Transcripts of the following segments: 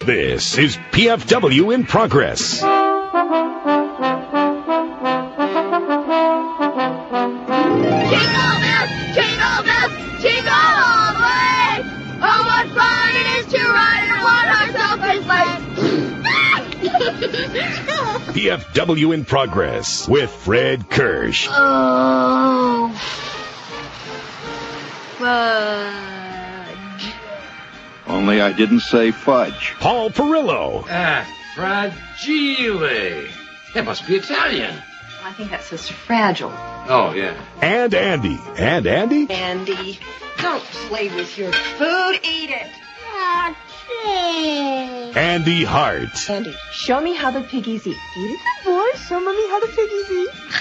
This is PFW in Progress. Jingle bells, jingle all the way. Oh, what fun it is to ride in a one-horse open sleigh. PFW in Progress with Fred Kirsch. Oh, fudge. Only I didn't say fudge. Paul Perillo. Fragile. That must be Italian. I think that says fragile. Oh, yeah. And Andy. And Andy? Andy, don't play with your food. Eat it. Andy Hart. Andy, show me how the piggies eat. Eat it, good boy. Show mommy how the piggies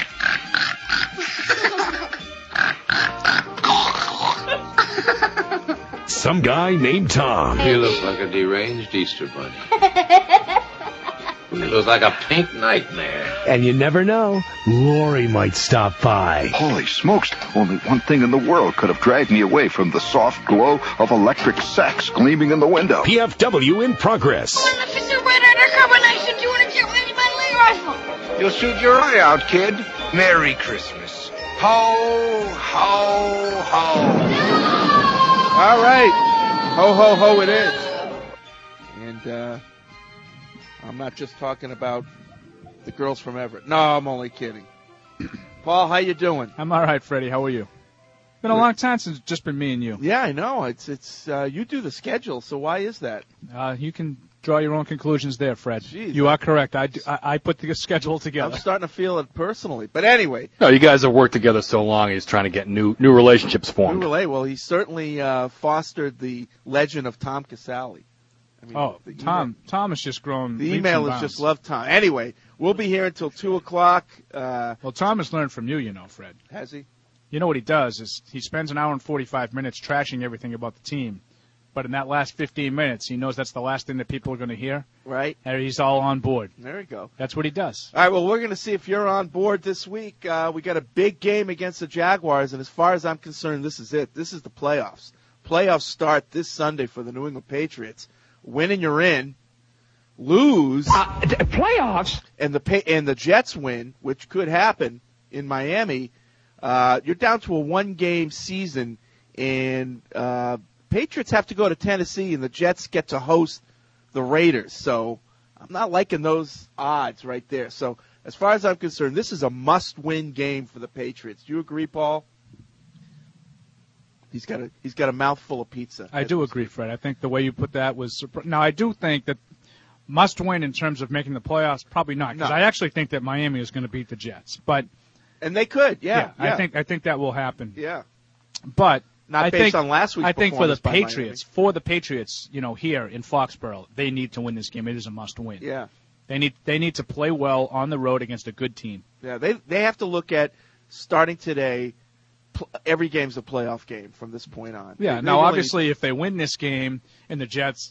eat. Some guy named Tom. He looks like a deranged Easter bunny. He looks like a pink nightmare. And you never know, Lori might stop by. Holy smokes, only one thing in the world could have dragged me away from the soft glow of electric sex gleaming in the window. PFW in Progress. When the super red undercover night should you want to get ready my leg rifle. You'll shoot your eye out, kid. Merry Christmas. Ho, ho, ho. All right. Ho, ho, ho it is. And I'm not just talking about the girls from Everett. No, I'm only kidding. Paul, how you doing? I'm all right, Freddie. How are you? Been a long time since it's just been me and you. Yeah, I know. It's you do the schedule, so why is that? You can draw your own conclusions there, Fred. Jeez, you are correct. I put the schedule together. I'm starting to feel it personally. But anyway. No, you guys have worked together so long, he's trying to get new relationships formed. Well, he certainly fostered the legend of Tom Casale. Tom has just grown. The email is just love Tom. Anyway, we'll be here until 2 o'clock. Well, Tom has learned from you, Fred. Has he? You know what he does is he spends an hour and 45 minutes trashing everything about the team. But in that last 15 minutes, he knows that's the last thing that people are going to hear. Right. And he's all on board. There we go. That's what he does. All right, well, we're going to see if you're on board this week. We got a big game against the Jaguars, and as far as I'm concerned, this is it. This is the playoffs. Playoffs start this Sunday for the New England Patriots. Win and you're in. Lose. Playoffs? And the Jets win, which could happen in Miami. You're down to a one-game season, and Patriots have to go to Tennessee, and the Jets get to host the Raiders. So I'm not liking those odds right there. So as far as I'm concerned, this is a must-win game for the Patriots. Do you agree, Paul? He's got a mouthful of pizza. I do agree, Fred. I think the way you put that was – now, I do think that must-win in terms of making the playoffs, probably not, because I actually think that Miami is going to beat the Jets. And they could, yeah. I think that will happen. Yeah. But not based on last week's performance. I think for the Patriots, here in Foxborough, they need to win this game. It is a must-win. Yeah. They need to play well on the road against a good team. Yeah, they have to lolook at starting today. Every game's a playoff game from this point on. Yeah. Now, obviously, if they win this game and the Jets,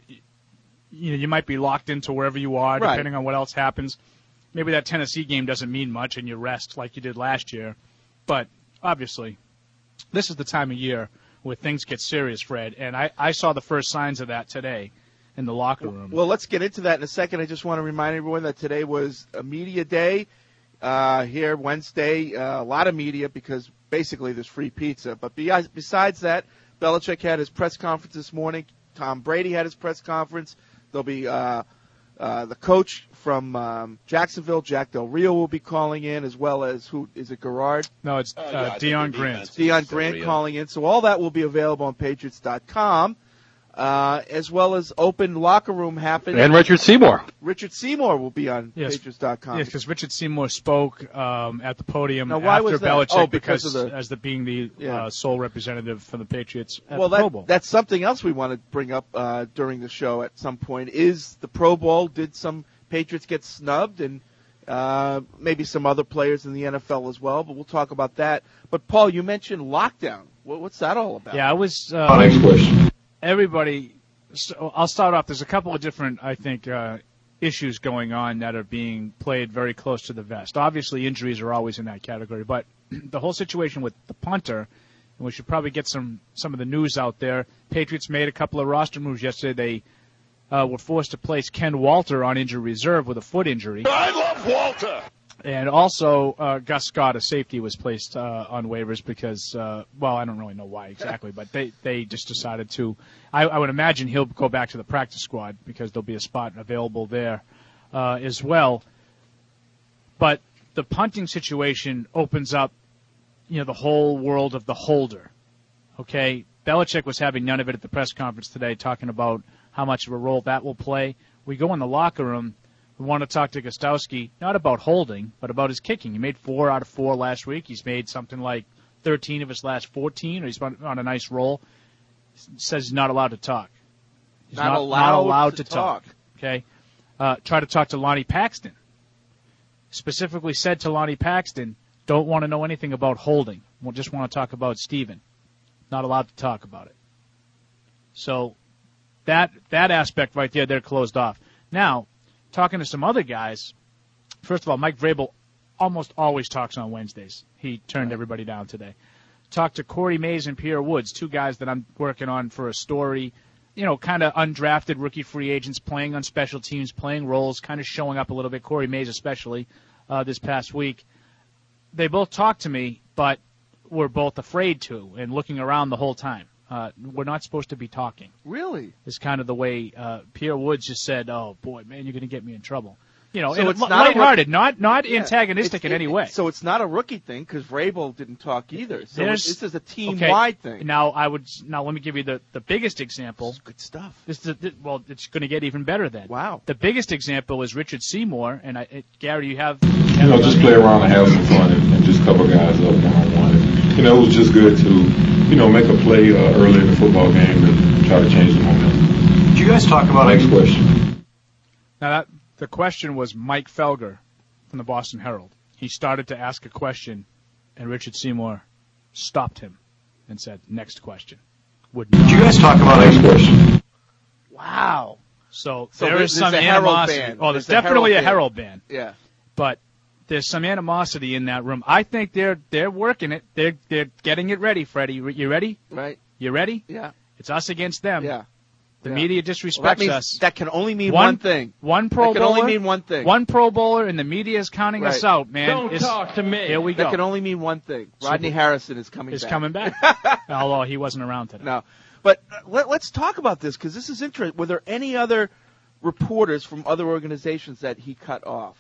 you might be locked into wherever you are, depending on what else happens. Maybe that Tennessee game doesn't mean much, and you rest like you did last year. But obviously, this is the time of year where things get serious, Fred. And I saw the first signs of that today in the locker room. Well, let's get into that in a second. I just want to remind everyone that today was a media day here Wednesday. A lot of media because basically there's free pizza. But besides that, Belichick had his press conference this morning. Tom Brady had his press conference. There'll be the coach from Jacksonville, Jack Del Rio, will be calling in, as well as who is it? Garrard? No, it's Deion Grant. Deion Grant calling in. So all that will be available on Patriots.com. As well as open locker room happening. And Richard Seymour. Richard Seymour will be on Patriots.com. Yes, because Richard Seymour spoke at the podium now, why after was that? Belichick because being the sole representative for the Patriots at the Pro Bowl. That's something else we want to bring up during the show at some point is the Pro Bowl. Did some Patriots get snubbed and maybe some other players in the NFL as well, but we'll talk about that. But, Paul, you mentioned lockdown. What's that all about? Yeah, I was next question. Everybody, so I'll start off. There's a couple of different, I think, issues going on that are being played very close to the vest. Obviously, injuries are always in that category, but the whole situation with the punter, and we should probably get some of the news out there. Patriots made a couple of roster moves yesterday. were forced to place Ken Walter on injury reserve with a foot injury. I love Walter! And also, Gus Scott, a safety, was placed on waivers because, well, I don't really know why exactly, but they just decided to. I would imagine he'll go back to the practice squad because there'll be a spot available there as well. But the punting situation opens up, the whole world of the holder. Okay? Belichick was having none of it at the press conference today, talking about how much of a role that will play. We go in the locker room. We want to talk to Gostowski, not about holding, but about his kicking. He made 4 out of 4 last week. He's made something like 13 of his last 14, or he's on a nice roll. He says he's not allowed to talk. He's not allowed to talk. Okay? Try to talk to Lonnie Paxton. Specifically said to Lonnie Paxton, don't want to know anything about holding. We'll just want to talk about Steven. Not allowed to talk about it. So that aspect right there, they're closed off. Now, talking to some other guys, first of all, Mike Vrabel almost always talks on Wednesdays. He turned everybody down today. Talked to Corey Mays and Pierre Woods, 2 guys that I'm working on for a story, kind of undrafted rookie free agents playing on special teams, playing roles, kind of showing up a little bit, Corey Mays especially this past week. They both talked to me, but were both afraid to and looking around the whole time. We're not supposed to be talking. Really? Is kind of the way Pierre Woods just said, oh, boy, man, you're going to get me in trouble. So it's not lighthearted, not antagonistic in any way. So it's not a rookie thing because Vrabel didn't talk either. So this is a team-wide thing. Now let me give you the biggest example. This is good stuff. It's going to get even better then. Wow. The biggest example is Richard Seymour, and Gary, you have just play around and have some fun and just cover guys up one-on-one. It was just good to make a play early in the football game and try to change the momentum. Did you guys talk about Next question. Now the question was Mike Felger from the Boston Herald. He started to ask a question, and Richard Seymour stopped him and said, "Next question." Did you guys talk about Next question? Wow. So there is some animosity. Oh, there's definitely a Herald ban. Yeah. But there's some animosity in that room. I think they're working it. They're getting it ready, Freddie. You ready? Right. You ready? Yeah. It's us against them. Yeah. The media disrespects us. That can only mean one thing. One Pro Bowler. That can only mean one thing. One Pro Bowler, and the media is counting us out, man. Don't talk to me. Here we go. That can only mean one thing. Rodney Harrison is coming back. Although he wasn't around today. No. But let's talk about this because this is interesting. Were there any other reporters from other organizations that he cut off?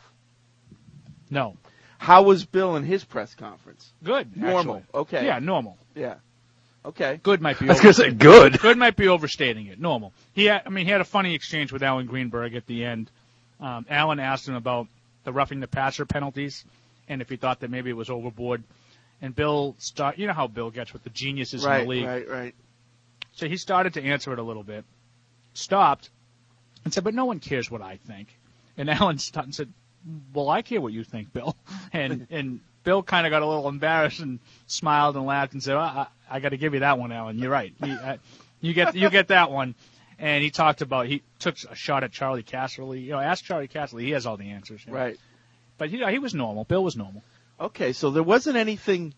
No. How was Bill in his press conference? Good. Normal. Actually. Okay. Yeah, normal. Yeah. Okay. Good might be. I was going to say good. Good might be overstating it. Normal. He had a funny exchange with Alan Greenberg at the end. Alan asked him about the roughing the passer penalties and if he thought that maybe it was overboard. And Bill you know how Bill gets with the geniuses in the league. Right. So he started to answer it a little bit, stopped, and said, "But no one cares what I think." And Alan stopped and said, "Well, I care what you think, Bill." And Bill kind of got a little embarrassed and smiled and laughed and said, I got to give you that one, Alan. You're right. You get that one. And he took a shot at Charlie Casserly. Ask Charlie Casserly. He has all the answers. Right. But he was normal. Bill was normal. Okay, so there wasn't anything,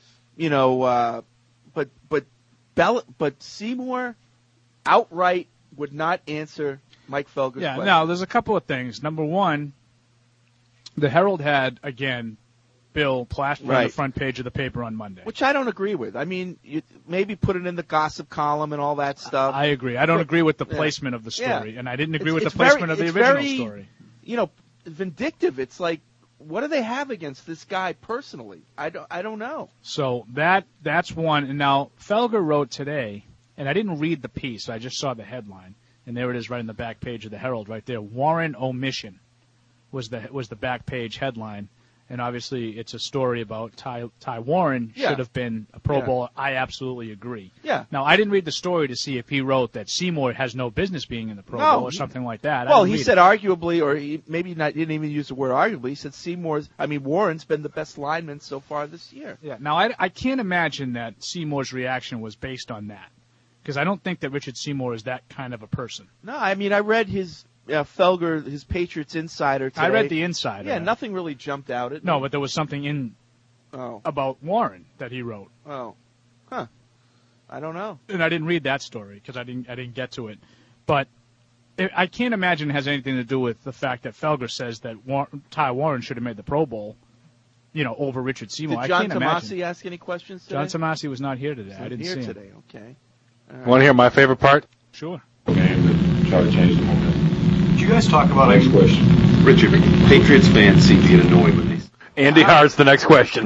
but Seymour outright would not answer Mike Felger's question. Now there's a couple of things. Number one, the Herald had, again, Bill plastered on the front page of the paper on Monday. Which I don't agree with. I mean, you maybe put it in the gossip column and all that stuff. I agree. I don't agree with the placement of the story, and I didn't agree with the placement of the original story. Vindictive. It's like, what do they have against this guy personally? I don't know. So that's one. And now Felger wrote today, and I didn't read the piece. I just saw the headline, and there it is right in the back page of the Herald right there. Warren omission was the back page headline. And obviously, it's a story about Ty Warren should have been a Pro Bowler. I absolutely agree. Yeah. Now, I didn't read the story to see if he wrote that Seymour has no business being in the Pro Bowl or something like that. Well, he said arguably, or he didn't even use the word arguably. He said Warren's been the best lineman so far this year. Yeah. Now, I can't imagine that Seymour's reaction was based on that, because I don't think that Richard Seymour is that kind of a person. No, I mean, I read his Felger, his Patriots Insider today. I read the Insider. Yeah, nothing really jumped out at me. No, but there was something in about Warren that he wrote. Oh. Huh. I don't know. And I didn't read that story because I didn't get to it. But I can't imagine it has anything to do with the fact that Felger says that Ty Warren should have made the Pro Bowl, over Richard Seymour. Did John I can't imagine. Tomasi ask any questions today? John Tomasi was not here today. I didn't see him. today. Okay. Want to hear my favorite part? Sure. Game and try to change the momentum. Did you guys talk about Next question. Richard, Patriots fans seem to get annoyed when they... Andy Hart's the next question.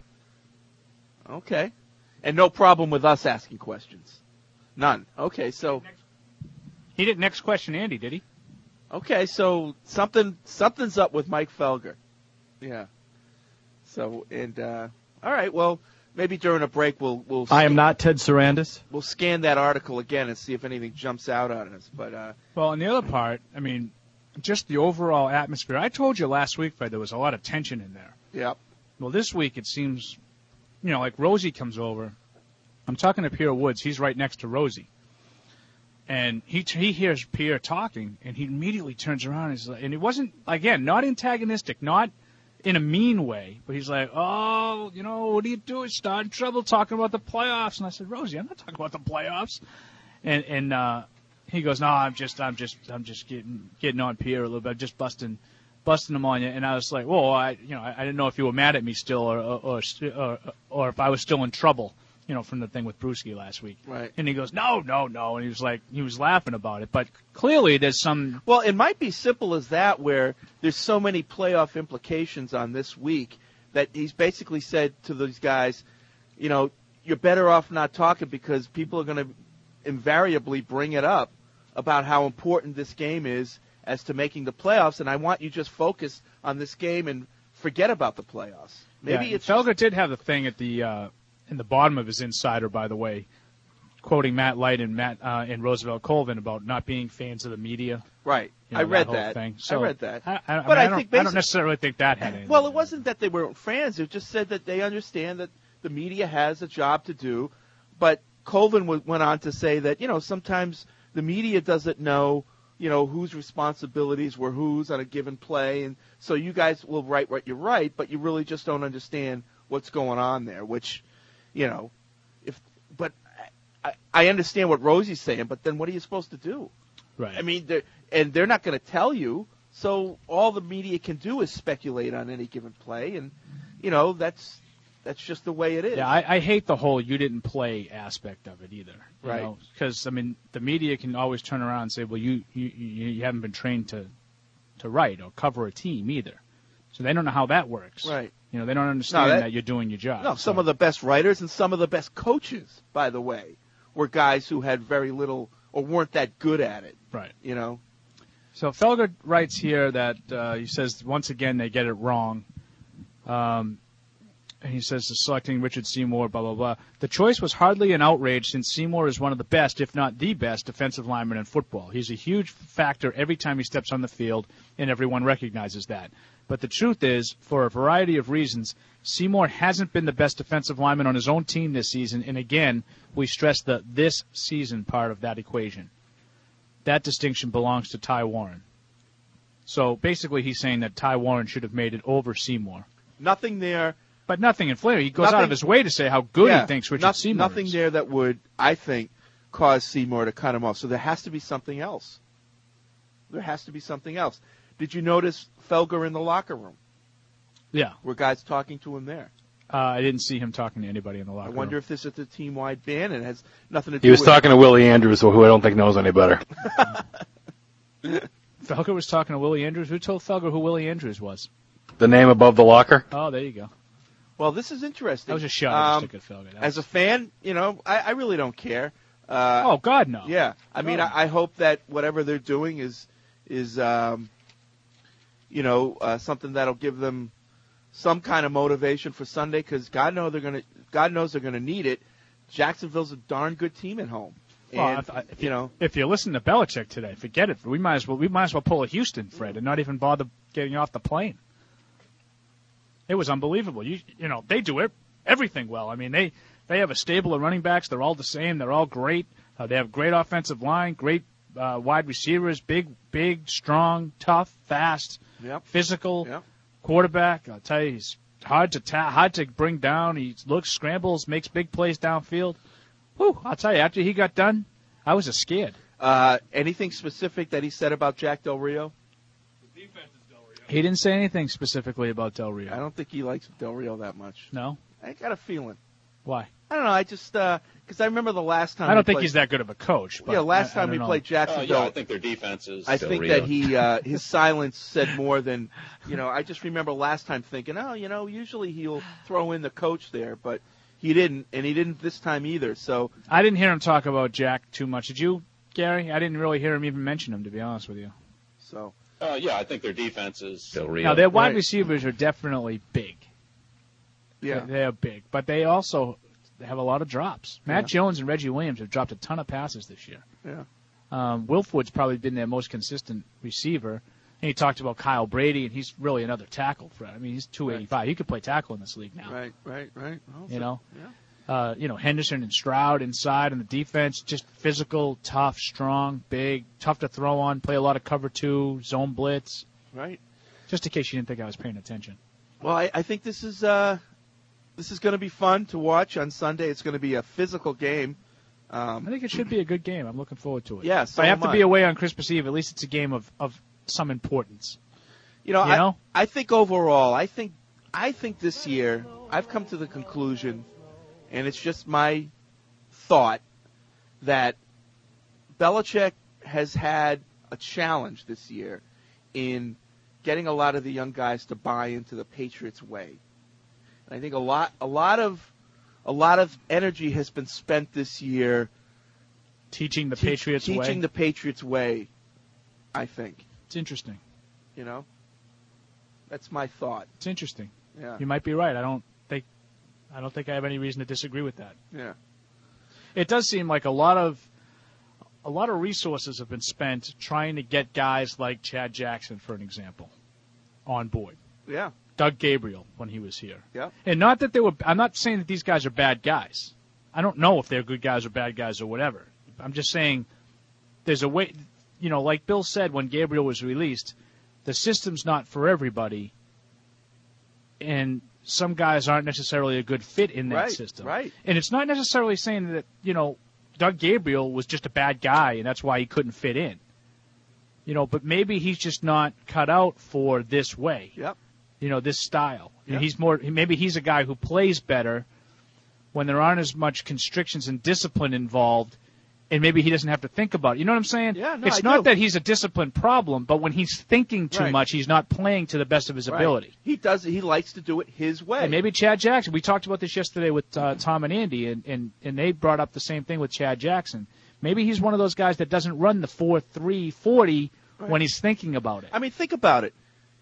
Okay. And no problem with us asking questions. None. Okay, so... He didn't next question Andy, did he? Okay, so something's up with Mike Felger. Yeah. So, all right, well, maybe during a break we'll I am not Ted Sarandis. We'll scan that article again and see if anything jumps out on us. But well, and the other part, just the overall atmosphere. I told you last week, Fred, there was a lot of tension in there. Yep. Well, this week it seems, like Rosie comes over. I'm talking to Pierre Woods. He's right next to Rosie. And he hears Pierre talking, and he immediately turns around. And it wasn't, again, not antagonistic, not in a mean way, but he's like, oh, what are you doing? Starting trouble talking about the playoffs. And I said, Rosie, I'm not talking about the playoffs. And he goes, no, I'm just getting on Pierre a little bit, just busting him on you. And I was like, well, I didn't know if you were mad at me still, or if I was still in trouble. From the thing with Brewski last week. Right. And he goes, no. And he was laughing about it. But clearly there's some... Well, it might be simple as that, where there's so many playoff implications on this week that he's basically said to these guys, you're better off not talking because people are going to invariably bring it up about how important this game is as to making the playoffs, and I want you just focus on this game and forget about the playoffs. Maybe it's Felger did have the thing at the... in the bottom of his insider, by the way, quoting Matt Light and Roosevelt Colvin about not being fans of the media. Right. I read that. Thing. So I read that. I don't necessarily think that had anything. Well, it wasn't that they weren't fans. It just said that they understand that the media has a job to do. But Colvin went on to say that, sometimes the media doesn't know, whose responsibilities were whose on a given play. And so you guys will write what you write, but you really just don't understand what's going on there, which... but I understand what Rosie's saying, but then what are you supposed to do? Right. They're not going to tell you, so all the media can do is speculate on any given play, and, that's just the way it is. Yeah, I hate the whole you didn't play aspect of it either. Right. Because, the media can always turn around and say, well, you haven't been trained to write or cover a team either. So they don't know how that works. Right. They don't understand that you're doing your job. No, some of the best writers and some of the best coaches, by the way, were guys who had very little or weren't that good at it. Right. So Felger writes here that he says, once again, they get it wrong. And he says, selecting Richard Seymour, blah, blah, blah. The choice was hardly an outrage since Seymour is one of the best, if not the best, defensive linemen in football. He's a huge factor every time he steps on the field, and everyone recognizes that. But the truth is, for a variety of reasons, Seymour hasn't been the best defensive lineman on his own team this season, and again, we stress the this season part of that equation. That distinction belongs to Ty Warren. So basically he's saying that Ty Warren should have made it over Seymour. Nothing there. But nothing in Flair. He goes out of his way to say how good he thinks Richard Seymour is. Nothing there that would, I think, cause Seymour to cut him off. So there has to be something else. Did you notice Felger in the locker room? Yeah. Were guys talking to him there? I didn't see him talking to anybody in the locker room. I wonder if this is a team-wide ban and has nothing to do with... He was talking to Willie Andrews, who I don't think knows any better. Felger was talking to Willie Andrews? Who told Felger who Willie Andrews was? The name above the locker? Oh, there you go. Well, this is interesting. That was a shot at Felger. As a fan, I really don't care. Oh, God, no. Yeah. I hope that whatever they're doing is something that'll give them some kind of motivation for Sunday, because God knows they're going to need it. Jacksonville's a darn good team at home. Well, And, if you listen to Belichick today, forget it. We might as well pull a Houston, Fred, and not even bother getting off the plane. It was unbelievable. They do everything well. They have a stable of running backs. They're all the same. They're all great. They have great offensive line, great wide receivers, big, strong, tough, fast, physical quarterback. I'll tell you, he's hard to bring down. He scrambles, makes big plays downfield. Whew, I'll tell you, after he got done, I was scared. Anything specific that he said about Jack Del Rio? He didn't say anything specifically about Del Rio. I don't think he likes Del Rio that much. No? I got a feeling. Why? I don't know. I just because I remember the last time. I don't think he's that good of a coach. But last time we played Jacksonville. I think their defense is. I think that his silence said more than I just remember last time thinking, usually he'll throw in the coach there, but he didn't, and he didn't this time either. So I didn't hear him talk about Jack too much. Did you, Gary? I didn't really hear him even mention him, to be honest with you. So. I think their defense is. Now their wide receivers are definitely big. Yeah, they are big, but they also have a lot of drops. Matt Jones and Reggie Williams have dropped a ton of passes this year. Yeah. Wilford's probably been their most consistent receiver. And he talked about Kyle Brady, and he's really another tackle threat. I mean, he's 285. Right. He could play tackle in this league now. Right. Also, Henderson and Stroud inside on the defense, just physical, tough, strong, big, tough to throw on, play a lot of cover 2, zone blitz. Right. Just in case you didn't think I was paying attention. Well, I think this is going to be fun to watch on Sunday. It's going to be a physical game. I think it should be a good game. I'm looking forward to it. Yeah, so if I have to be away on Christmas Eve, at least it's a game of some importance. I think overall, I think this year I've come to the conclusion, and it's just my thought, that Belichick has had a challenge this year in getting a lot of the young guys to buy into the Patriots way. And I think a lot of energy has been spent this year teaching the Patriots way. Teaching the Patriots way, I think. It's interesting. That's my thought. It's interesting. Yeah. You might be right. I don't think I have any reason to disagree with that. Yeah. It does seem like a lot of resources have been spent trying to get guys like Chad Jackson, for an example, on board. Yeah. Doug Gabriel when he was here. Yeah. And I'm not saying that these guys are bad guys. I don't know if they're good guys or bad guys or whatever. I'm just saying there's a way, like Bill said when Gabriel was released, the system's not for everybody, and some guys aren't necessarily a good fit in that system. Right. And it's not necessarily saying that, Doug Gabriel was just a bad guy and that's why he couldn't fit in. But maybe he's just not cut out for this way. Yep. This style. Yep. Maybe he's a guy who plays better when there aren't as much constrictions and discipline involved, and maybe he doesn't have to think about it. You know what I'm saying? Yeah, no, it's not that he's a discipline problem, but when he's thinking too much, he's not playing to the best of his ability. He likes to do it his way. And maybe Chad Jackson. We talked about this yesterday with Tom and Andy, and they brought up the same thing with Chad Jackson. Maybe he's one of those guys that doesn't run the 4.3 40 when he's thinking about it. I mean, think about it.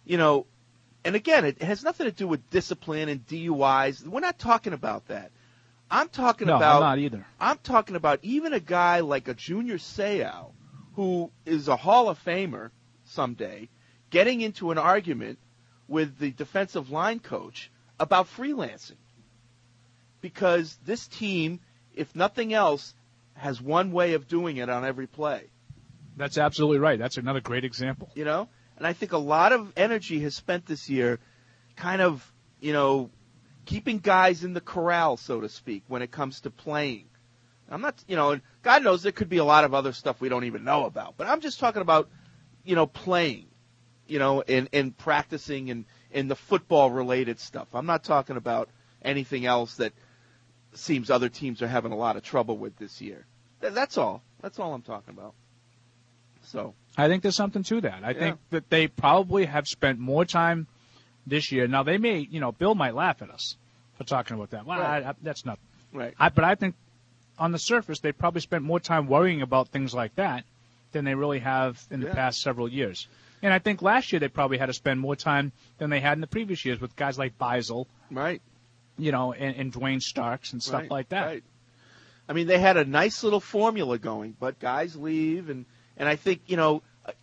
And again, it has nothing to do with discipline and DUIs. We're not talking about that. I'm talking about. I'm not either. I'm talking about even a guy like a Junior Seau, who is a Hall of Famer someday, getting into an argument with the defensive line coach about freelancing. Because this team, if nothing else, has one way of doing it on every play. That's absolutely right. That's another great example. And I think a lot of energy has spent this year kind of, keeping guys in the corral, so to speak, when it comes to playing. I'm not, and God knows there could be a lot of other stuff we don't even know about. But I'm just talking about, playing, and practicing and the football-related stuff. I'm not talking about anything else that seems other teams are having a lot of trouble with this year. That's all. That's all I'm talking about. So I think there's something to that. I think that they probably have spent more time this year. Now, they may, Bill might laugh at us for talking about that. Well, that's not right. But I think on the surface, they probably spent more time worrying about things like that than they really have in the past several years. And I think last year they probably had to spend more time than they had in the previous years with guys like Beisel, right? And Dwayne Starks and stuff like that. Right. I mean, they had a nice little formula going, but guys leave, and I think you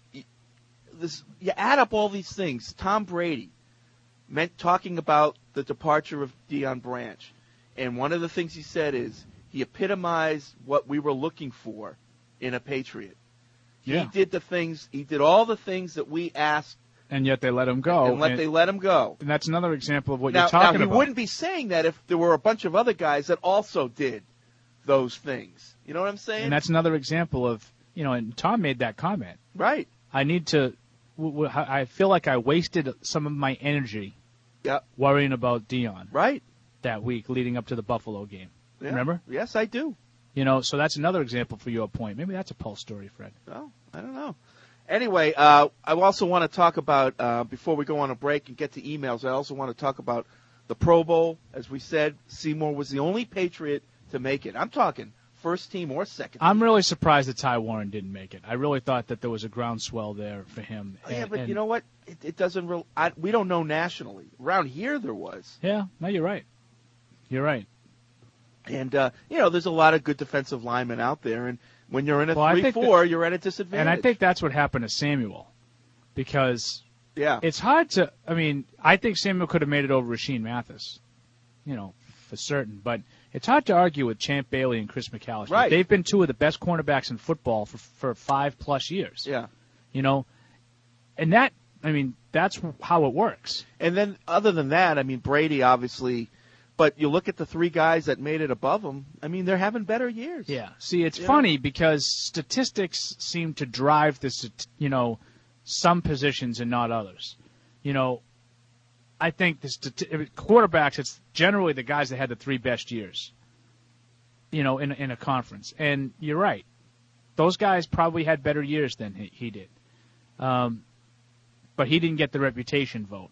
add up all these things. Tom Brady talking about the departure of Deion Branch, and one of the things he said is he epitomized what we were looking for in a Patriot. Yeah. He did all the things that we asked, and yet they let him go. They let him go. And that's another example of what you're talking about. Now, he wouldn't be saying that if there were a bunch of other guys that also did those things. You know what I'm saying? And that's another example of and Tom made that comment. Right. I need to. I feel like I wasted some of my energy. Yep. Worrying about Dion. Right. That week leading up to the Buffalo game. Yeah. Remember? Yes, I do. So that's another example for your point. Maybe that's a Pulse story, Fred. Well, I don't know. Anyway, I also want to talk about, before we go on a break and get to emails, I also want to talk about the Pro Bowl. As we said, Seymour was the only Patriot to make it. I'm talking first team or second team. I'm really surprised that Ty Warren didn't make it. I really thought that there was a groundswell there for him. Yeah, but you know what? It doesn't we don't know nationally. Around here there was. Yeah, no, you're right. You're right. And, there's a lot of good defensive linemen out there, and when you're in a 3-4, you're at a disadvantage. And I think that's what happened to Samuel, because it's hard to – I think Samuel could have made it over Rasheed Mathis, for certain. But it's hard to argue with Champ Bailey and Chris McAllister. Right. They've been two of the best cornerbacks in football for 5+ years. Yeah. And that's how it works. And then other than that, Brady obviously – but you look at the three guys that made it above them, they're having better years. Yeah. See, it's funny because statistics seem to drive this, some positions and not others. I think quarterbacks, it's generally the guys that had the 3 best years, in a conference. And you're right. Those guys probably had better years than he did. But he didn't get the reputation vote.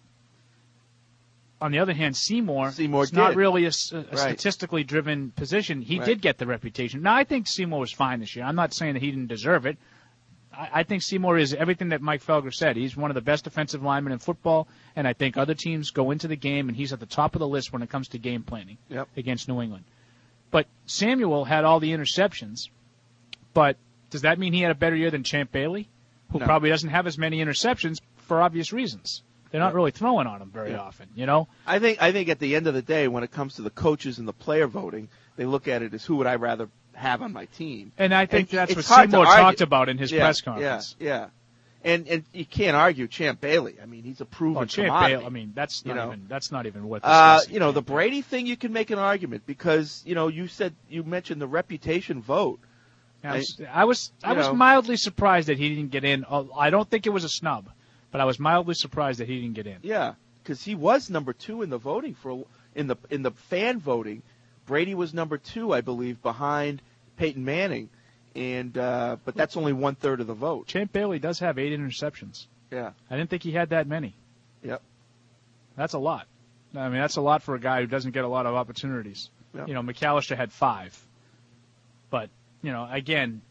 On the other hand, Seymour it's not really a statistically driven position. He did get the reputation. Now, I think Seymour was fine this year. I'm not saying that he didn't deserve it. I think Seymour is everything that Mike Felger said. He's one of the best defensive linemen in football, and I think other teams go into the game, and he's at the top of the list when it comes to game planning against New England. But Samuel had all the interceptions, but does that mean he had a better year than Champ Bailey, who probably doesn't have as many interceptions for obvious reasons? They're not really throwing on him very often, I think at the end of the day, when it comes to the coaches and the player voting, they look at it as who would I rather have on my team. And I think that's what Seymour talked about in his press conference. Yeah. And you can't argue Champ Bailey. he's a proven commodity. Bailey, that's not even worth discussing. The Brady thing, you can make an argument because, you mentioned the reputation vote. I was mildly surprised that he didn't get in. I don't think it was a snub. But I was mildly surprised that he didn't get in. Yeah, because he was number 2 in the voting in the fan voting. Brady was number 2, I believe, behind Peyton Manning, and but that's only 1/3 of the vote. Champ Bailey does have 8 interceptions. Yeah, I didn't think he had that many. Yep, that's a lot. That's a lot for a guy who doesn't get a lot of opportunities. Yep. McAllister had 5, but again.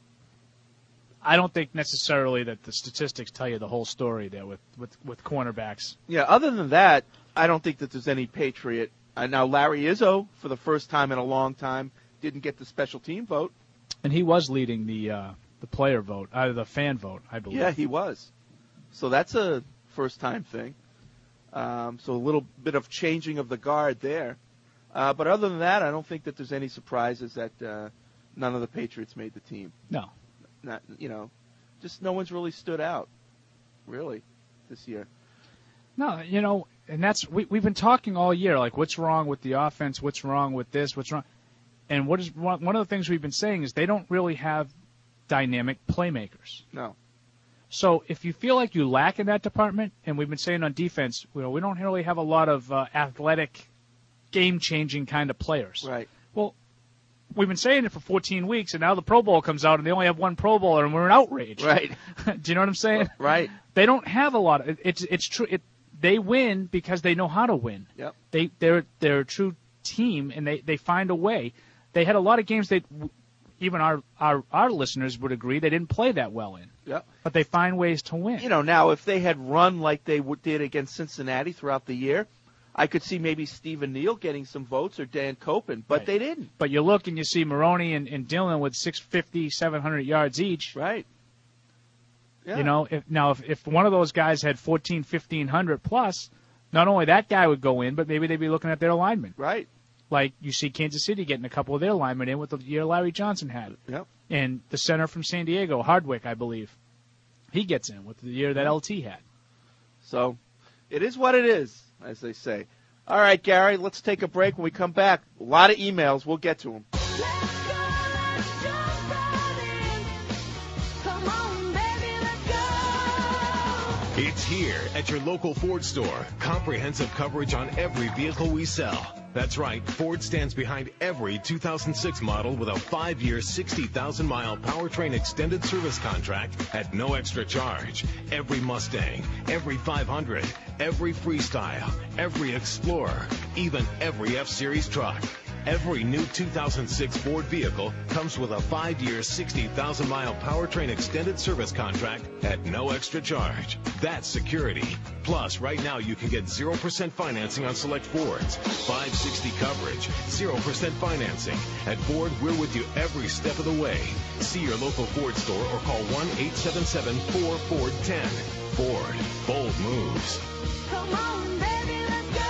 I don't think necessarily that the statistics tell you the whole story there with cornerbacks. Yeah, other than that, I don't think that there's any Patriot. Now, Larry Izzo, for the first time in a long time, didn't get the special team vote. And he was leading the player vote, the fan vote, I believe. Yeah, he was. So that's a first-time thing. So a little bit of changing of the guard there. But other than that, I don't think that there's any surprises that none of the Patriots made the team. No. Not, just no one's really stood out, really, this year. No, and that's we've been talking all year, like what's wrong with the offense, what's wrong with this, what's wrong, and one of the things we've been saying is they don't really have dynamic playmakers. No. So if you feel like you lack in that department, and we've been saying on defense, we don't really have a lot of athletic, game-changing kind of players. Right. Well. We've been saying it for 14 weeks, and now the Pro Bowl comes out, and they only have 1 Pro Bowler, and we're in outrage. Right. Do you know what I'm saying? Right. They don't have a lot of it's true. They win because they know how to win. Yep. They're a true team, and they find a way. They had a lot of games that even our listeners would agree they didn't play that well in. Yep. But they find ways to win. Now if they had run like they did against Cincinnati throughout the year, I could see maybe Stephen Neal getting some votes or Dan Copen, but they didn't. But you look and you see Maroney and Dillon with 650, 700 yards each. Right. Yeah. If one of those guys had 1,500 plus, not only that guy would go in, but maybe they'd be looking at their linemen. Right. Like you see Kansas City getting a couple of their linemen in with the year Larry Johnson had. Yep. And the center from San Diego, Hardwick, I believe, he gets in with the year that LT had. So it is what it is, as they say. All right, Gary, let's take a break. When we come back, a lot of emails. We'll get to them. Come on, baby, let's go. It's here at your local Ford store. Comprehensive coverage on every vehicle we sell. That's right, Ford stands behind every 2006 model with a 5-year, 60,000-mile powertrain extended service contract at no extra charge. Every Mustang, every 500, every Freestyle, every Explorer, even every F-Series truck. Every new 2006 Ford vehicle comes with a 5-year, 60,000-mile powertrain extended service contract at no extra charge. That's security. Plus, right now you can get 0% financing on select Fords, 560 coverage, 0% financing. At Ford, we're with you every step of the way. See your local Ford store or call 1-877-4-FORD-10. Ford, bold moves. Come on, baby, let's go.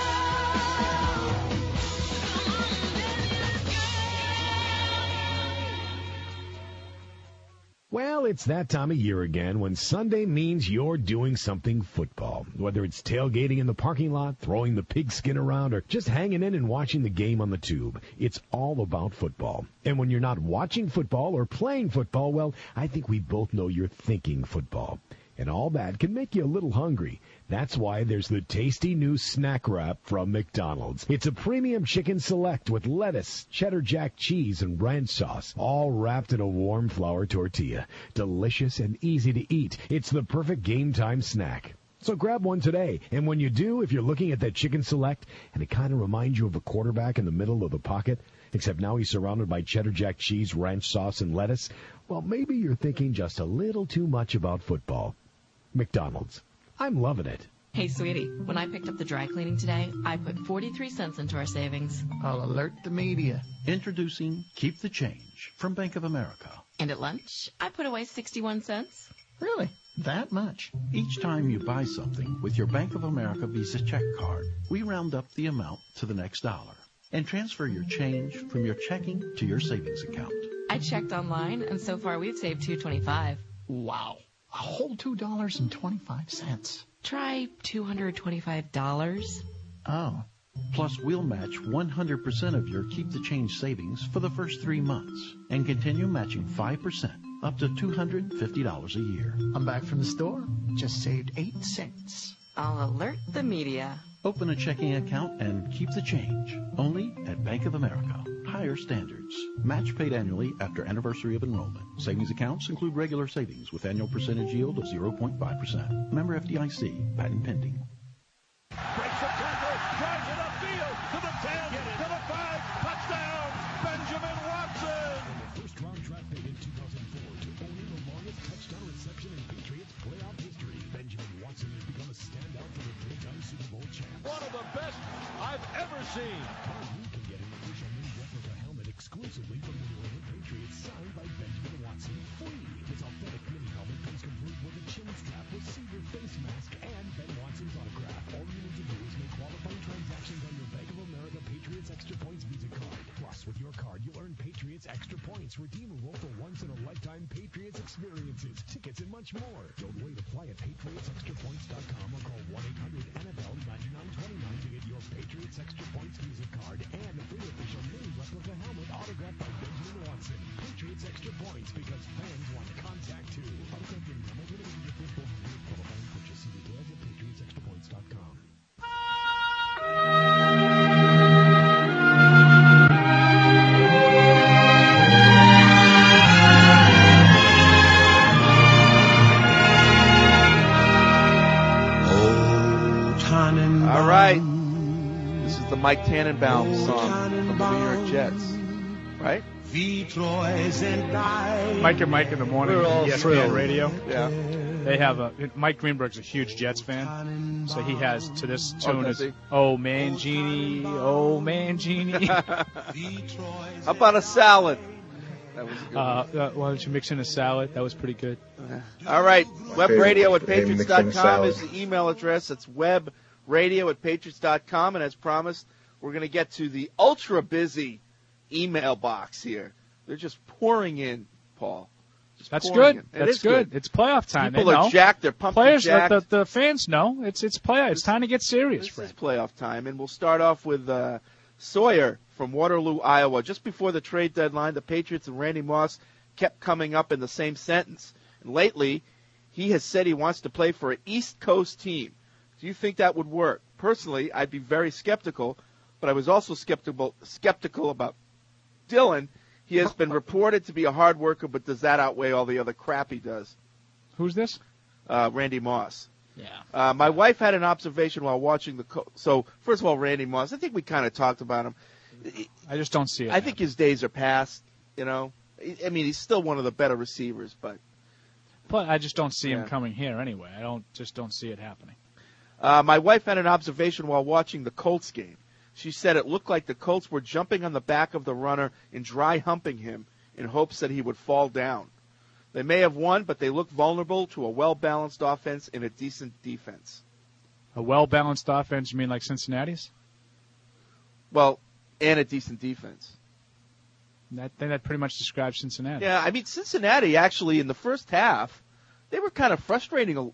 Well, it's that time of year again when Sunday means you're doing something football. Whether it's tailgating in the parking lot, throwing the pigskin around, or just hanging in and watching the game on the tube. It's all about football. And when you're not watching football or playing football, well, I think we both know you're thinking football. And all that can make you a little hungry. That's why there's the tasty new snack wrap from McDonald's. It's a premium chicken select with lettuce, cheddar jack cheese, and ranch sauce, all wrapped in a warm flour tortilla. Delicious and easy to eat. It's the perfect game time snack. So grab one today. And when you do, if you're looking at that chicken select and it kind of reminds you of a quarterback in the middle of the pocket, except now he's surrounded by cheddar jack cheese, ranch sauce, and lettuce, well, maybe you're thinking just a little too much about football. McDonald's. I'm loving it. Hey, sweetie, when I picked up the dry cleaning today, I put 43 cents into our savings. I'll alert the media. Introducing Keep the Change from Bank of America. And at lunch, I put away 61 cents. Really? That much? Each time you buy something with your Bank of America Visa check card, we round up the amount to the next dollar and transfer your change from your checking to your savings account. I checked online, and so far we've saved $2.25. Wow. A whole $2.25. Try $225. Oh. Plus, we'll match 100% of your Keep the Change savings for the first 3 months and continue matching 5% up to $250 a year. I'm back from the store. Just saved 8 cents. I'll alert the media. Open a checking account and keep the change. Only at Bank of America. Higher standards. Match paid annually after anniversary of enrollment. Savings accounts include regular savings with annual percentage yield of 0.5%. Member FDIC. Patent pending. Breaks the tackle, drives it upfield to the 10, to the 5, touchdown, Benjamin Watson. The first round draft pick in 2004 to own the longest touchdown reception in Patriots playoff history. Benjamin Watson has become a standout for the three-time Super Bowl champ. One of the best I've ever seen. You can get an official new replica helmet exclusively from the New England Patriots, signed by Benjamin Watson, free. His authentic mini helmet comes complete with a chin strap, receiver face mask, and Ben Watson's autograph. All you need to do is make qualifying transactions on your Bank of America Patriots Extra Points Visa card. Plus, with your card, you'll earn Patriots Extra Points, redeemable for once-in-a-lifetime Patriots experiences, tickets, and much more. Don't wait. Apply at PatriotsExtraPoints.com or call 1-800-NFL-9929 to get your Patriots Extra Points Visa card and a free official mini replica helmet autographed by Benjamin Watson. Patriots Extra Points, because fans want contact too. Autograph mini helmet with a different qualifying purchase. See details at PatriotsExtraPoints.com. All right. This is the Mike Tannenbaum song from the New York Jets, right? Mike and Mike in the morning, ESPN Radio. Yeah. They have Mike Greenberg's a huge Jets fan, so he has to this tune does is he? "Oh Man Genie, Oh Man Genie." How about a salad? That was a good one. Why don't you mix in a salad? That was pretty good. All right. Webradio at Hey, mix in Patriots.com salad. is the email address. It's webradio at Patriots.com. And as promised, we're going to get to the ultra busy email box here. They're just pouring in, Paul. Just That's pouring good. in. It That's is good. It's playoff time. People they are know. jacked. They're pumped. Players, jacked. the fans know. It's playoff. It's time to get serious, This Fred. is playoff time, and we'll start off with Sawyer from Waterloo, Iowa. Just before the trade deadline, the Patriots and Randy Moss kept coming up in the same sentence. And lately, he has said he wants to play for an East Coast team. Do you think that would work? Personally, I'd be very skeptical, but I was also skeptical about Dylan. He has been reported to be a hard worker, but does that outweigh all the other crap he does? Who's this? Randy Moss. Yeah. My wife had an observation while watching the so first of all, Randy Moss, I think we kind of talked about him. I just don't see it. I think his days are past, I mean, he's still one of the better receivers, but I just don't see him coming here anyway. I don't see it happening. My wife had an observation while watching the Colts game. She said it looked like the Colts were jumping on the back of the runner and dry humping him in hopes that he would fall down. They may have won, but they look vulnerable to a well-balanced offense and a decent defense. A well-balanced offense, you mean like Cincinnati's? Well, and a decent defense. I think that pretty much describes Cincinnati. Yeah, I mean, Cincinnati actually in the first half, they were kind of frustrating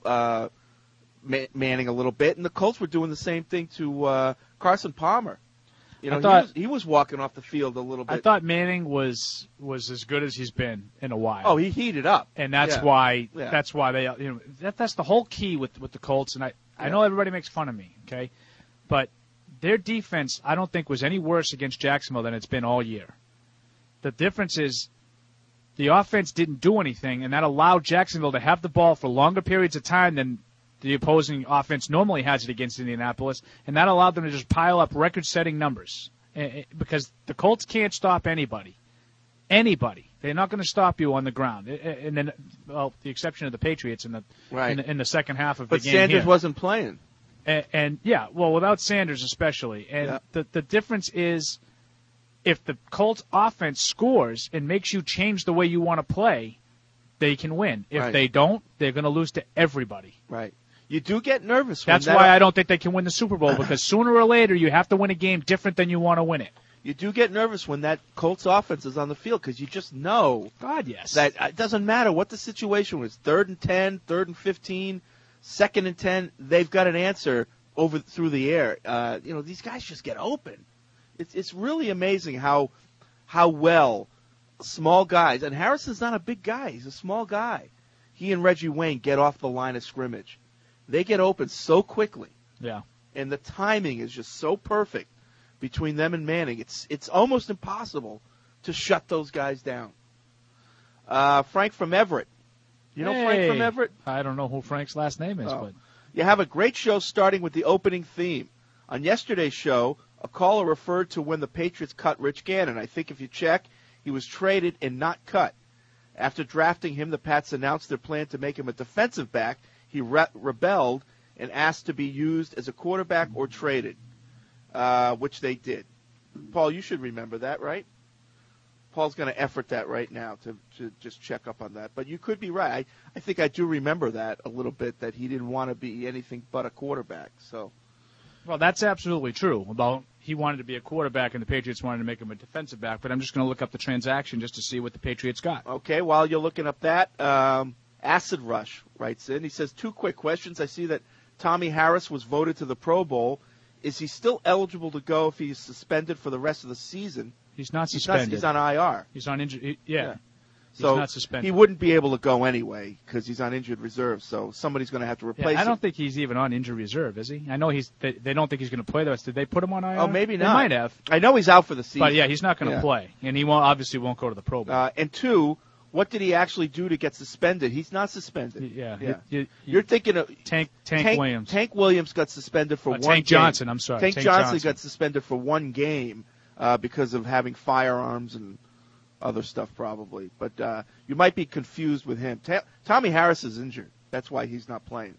Manning a little bit, and the Colts were doing the same thing to Carson Palmer. He was walking off the field a little bit. I thought Manning was as good as he's been in a while. Oh, he heated up, and that's why they that's the whole key with the Colts. And I know everybody makes fun of me, okay, but their defense I don't think was any worse against Jacksonville than it's been all year. The difference is the offense didn't do anything, and that allowed Jacksonville to have the ball for longer periods of time than the opposing offense normally has it against Indianapolis, and that allowed them to just pile up record-setting numbers because the Colts can't stop anybody. Anybody. They're not going to stop you on the ground, and then, well, the exception of the Patriots in the second half of the game. But Sanders here. wasn't playing. And without Sanders especially. And the difference is if the Colts offense scores and makes you change the way you want to play, they can win. If they don't, they're going to lose to everybody. Right. You do get nervous. That's why I don't think they can win the Super Bowl, because sooner or later you have to win a game different than you want to win it. You do get nervous when that Colts offense is on the field because you just know that it doesn't matter what the situation was. 3rd and 10, 3rd and 15, 2nd and 10, they've got an answer through the air. These guys just get open. It's really amazing how well small guys, and Harrison's not a big guy. He's a small guy. He and Reggie Wayne get off the line of scrimmage. They get open so quickly. Yeah. And the timing is just so perfect between them and Manning. It's almost impossible to shut those guys down. Frank from Everett. You know Frank from Everett? I don't know who Frank's last name is. But you have a great show starting with the opening theme. On yesterday's show, a caller referred to when the Patriots cut Rich Gannon. I think if you check, he was traded and not cut. After drafting him, the Pats announced their plan to make him a defensive back. He rebelled and asked to be used as a quarterback or traded, which they did. Paul, you should remember that, right? Paul's going to effort that right now to just check up on that. But you could be right. I think I do remember that a little bit, that he didn't want to be anything but a quarterback. Well, that's absolutely true. He wanted to be a quarterback, and the Patriots wanted to make him a defensive back. But I'm just going to look up the transaction just to see what the Patriots got. Okay, while you're looking up that, Acid Rush writes in. He says, 2 quick questions. I see that Tommy Harris was voted to the Pro Bowl. Is he still eligible to go if he's suspended for the rest of the season? He's not suspended. He's on IR. He's on injured. Yeah. So he's not suspended. He wouldn't be able to go anyway because he's on injured reserve. So somebody's going to have to replace him. I don't think he's even on injured reserve, is he? I know they don't think he's going to play the rest. Did they put him on IR? Oh, maybe not. They might have. I know he's out for the season. But yeah, he's not going to play, and he obviously won't go to the Pro Bowl. And 2, what did he actually do to get suspended? He's not suspended. Yeah. You're thinking of Tank Williams. Tank Williams got suspended for one game. Tank Johnson, I'm sorry. Tank Johnson got suspended for 1 game because of having firearms and other stuff probably. But you might be confused with him. Tommy Harris is injured. That's why he's not playing.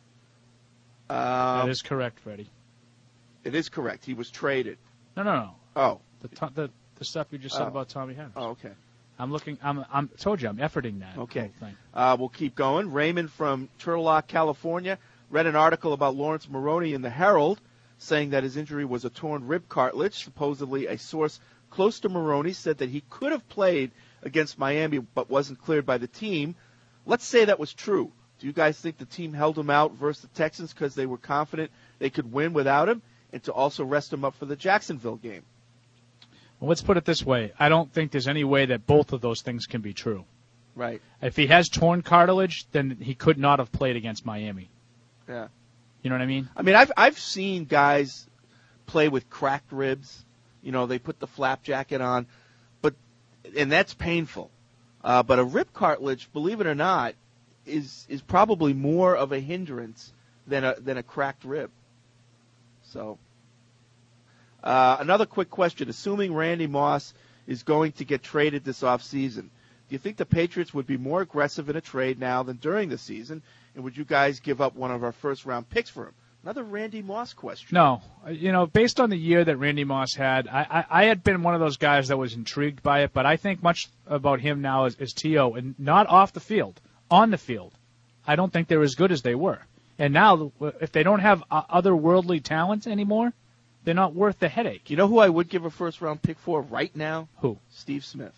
That is correct, Freddie. It is correct. He was traded. No. Oh. The stuff you just said about Tommy Harris. Oh, okay. I'm looking. I'm told you I'm efforting that. Okay. Whole thing. We'll keep going. Raymond from Turtle Rock, California, read an article about Lawrence Maroney in the Herald, saying that his injury was a torn rib cartilage. Supposedly, a source close to Maroney said that he could have played against Miami, but wasn't cleared by the team. Let's say that was true. Do you guys think the team held him out versus the Texans because they were confident they could win without him, and to also rest him up for the Jacksonville game? Well, let's put it this way. I don't think there's any way that both of those things can be true. Right. If he has torn cartilage, then he could not have played against Miami. Yeah. You know what I mean? I mean, I've seen guys play with cracked ribs. You know, they put the flap jacket on, and that's painful. But a rib cartilage, believe it or not, is probably more of a hindrance than a cracked rib. So, another quick question: assuming Randy Moss is going to get traded this offseason, do you think the Patriots would be more aggressive in a trade now than during the season? And would you guys give up one of our first-round picks for him? Another Randy Moss question. No. You know, based on the year that Randy Moss had, I had been one of those guys that was intrigued by it, but I think much about him now as T.O., and not off the field, on the field. I don't think they're as good as they were. And now, if they don't have otherworldly talent anymore, they're not worth the headache. You know who I would give a first-round pick for right now? Who? Steve Smith.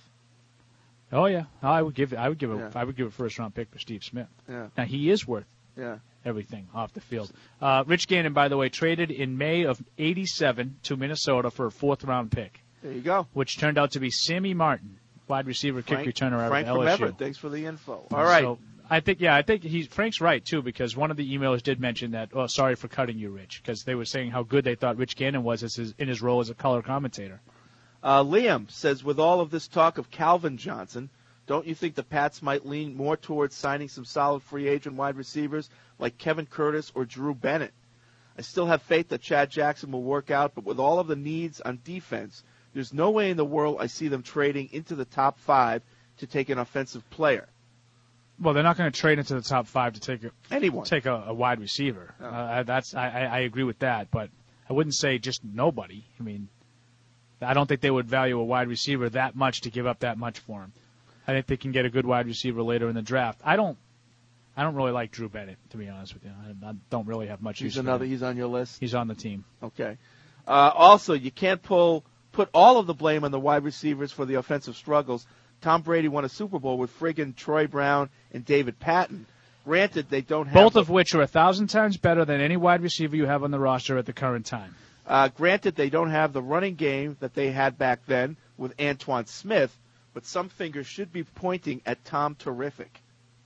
Oh yeah, I would give a first round pick for Steve Smith. Yeah. Now he is worth everything off the field. Rich Gannon, by the way, traded in May of '87 to Minnesota for a 4th round pick. There you go. Which turned out to be Sammy Martin, wide receiver, kick returner out Frank of from LSU. Everett. Thanks for the info. All right. So I think Frank's right too, because one of the emailers did mention that. Oh, sorry for cutting you, Rich, because they were saying how good they thought Rich Gannon was in his role as a color commentator. Liam says, with all of this talk of Calvin Johnson, don't you think the Pats might lean more towards signing some solid free agent wide receivers like Kevin Curtis or Drew Bennett? I still have faith that Chad Jackson will work out, but with all of the needs on defense, there's no way in the world I see them trading into the top 5 to take an offensive player. Well, they're not going to trade into the top 5 to take a wide receiver. No. I agree with that, but I wouldn't say just nobody. I mean, I don't think they would value a wide receiver that much to give up that much for him. I think they can get a good wide receiver later in the draft. I don't really like Drew Bennett, to be honest with you. I don't really have much use for him. He's on your list? He's on the team. Okay. Also, you can't put all of the blame on the wide receivers for the offensive struggles. Tom Brady won a Super Bowl with friggin' Troy Brown and David Patton. Granted, they don't have both of which are 1,000 times better than any wide receiver you have on the roster at the current time. Granted, they don't have the running game that they had back then with Antoine Smith, but some fingers should be pointing at Tom Terrific.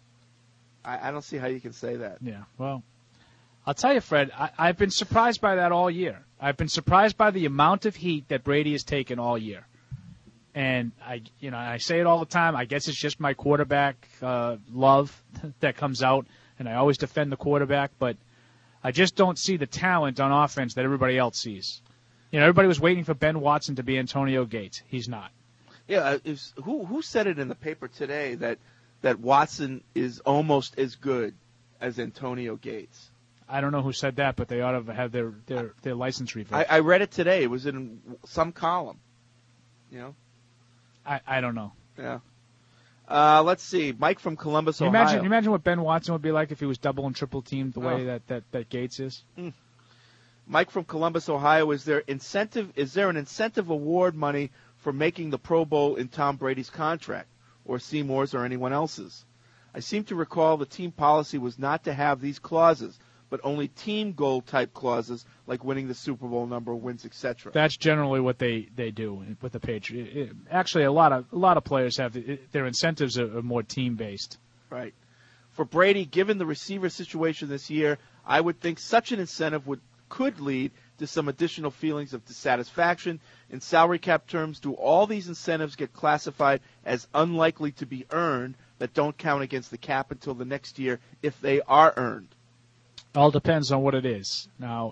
I don't see how you can say that. Yeah, well, I'll tell you, Fred, I've been surprised by that all year. I've been surprised by the amount of heat that Brady has taken all year. And I say it all the time. I guess it's just my quarterback love that comes out, and I always defend the quarterback. But I just don't see the talent on offense that everybody else sees. You know, everybody was waiting for Ben Watson to be Antonio Gates. He's not. Yeah, who said it in the paper today that Watson is almost as good as Antonio Gates? I don't know who said that, but they ought to have their license revoked. I read it today. It was in some column. You know. I don't know. Yeah. Let's see. Mike from Columbus, Ohio. Can you imagine what Ben Watson would be like if he was double and triple teamed the way that Gates is? Mike from Columbus, Ohio. Is there an incentive award money for making the Pro Bowl in Tom Brady's contract, or Seymour's or anyone else's? I seem to recall the team policy was not to have these clauses, but only team goal type clauses like winning the Super Bowl, number of wins, etc. That's generally what they do with the Patriots. Actually, a lot of players have their incentives are more team based. Right. For Brady, given the receiver situation this year, I would think such an incentive could lead to some additional feelings of dissatisfaction. In salary cap terms, do all these incentives get classified as unlikely to be earned that don't count against the cap until the next year if they are earned? All depends on what it is. Now,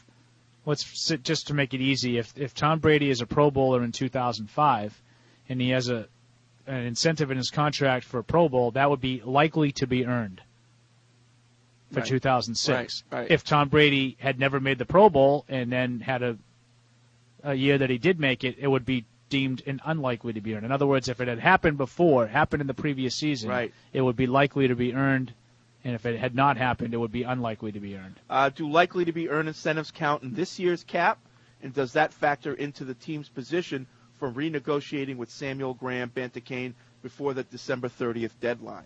just to make it easy, if Tom Brady is a Pro Bowler in 2005 and he has an incentive in his contract for a Pro Bowl, that would be likely to be earned for 2006. Right. If Tom Brady had never made the Pro Bowl and then had a year that he did make it, it would be deemed unlikely to be earned. In other words, if it had happened in the previous season, it would be likely to be earned. And if it had not happened, it would be unlikely to be earned. Do likely to be earned incentives count in this year's cap? And does that factor into the team's position for renegotiating with Samuel Graham Bantacane before the December 30th deadline?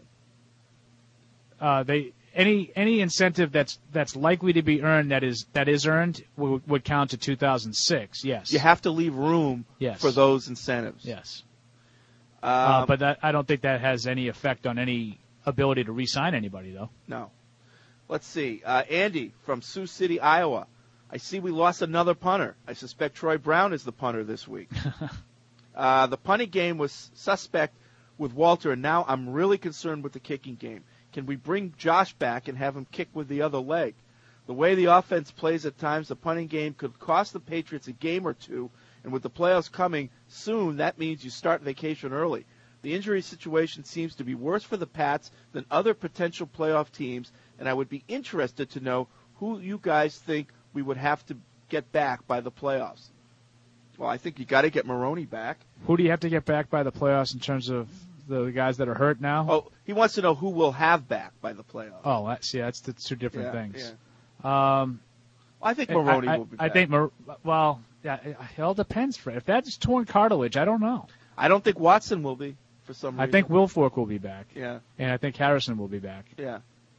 Any incentive that's likely to be earned that is earned would count to 2006. Yes. You have to leave room for those incentives. Yes. But I don't think that has any effect on any ability to re-sign anybody, though. No. Let's see. Andy from Sioux City, Iowa. I see we lost another punter. I suspect Troy Brown is the punter this week. The punting game was suspect with Walter, and now I'm really concerned with the kicking game. Can we bring Josh back and have him kick with the other leg? The way the offense plays at times, the punting game could cost the Patriots a game or two, and with the playoffs coming soon, that means you start vacation early. The injury situation seems to be worse for the Pats than other potential playoff teams, and I would be interested to know who you guys think we would have to get back by the playoffs. Well, I think you got to get Maroney back. Who do you have to get back by the playoffs in terms of the guys that are hurt now? Oh, he wants to know who we'll have back by the playoffs. Oh, that's the two different things. Yeah. I think Maroney will be back. I think, it all depends, Fred. If that's torn cartilage, I don't know. I don't think Watson will be for some reason. I think Wilfork will be back. Yeah. And I think Harrison will be back. Yeah.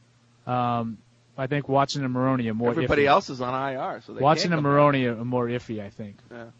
I think Watson and Maroney are more Everybody iffy. else is on IR. So Watson and Maroney are more iffy, I think.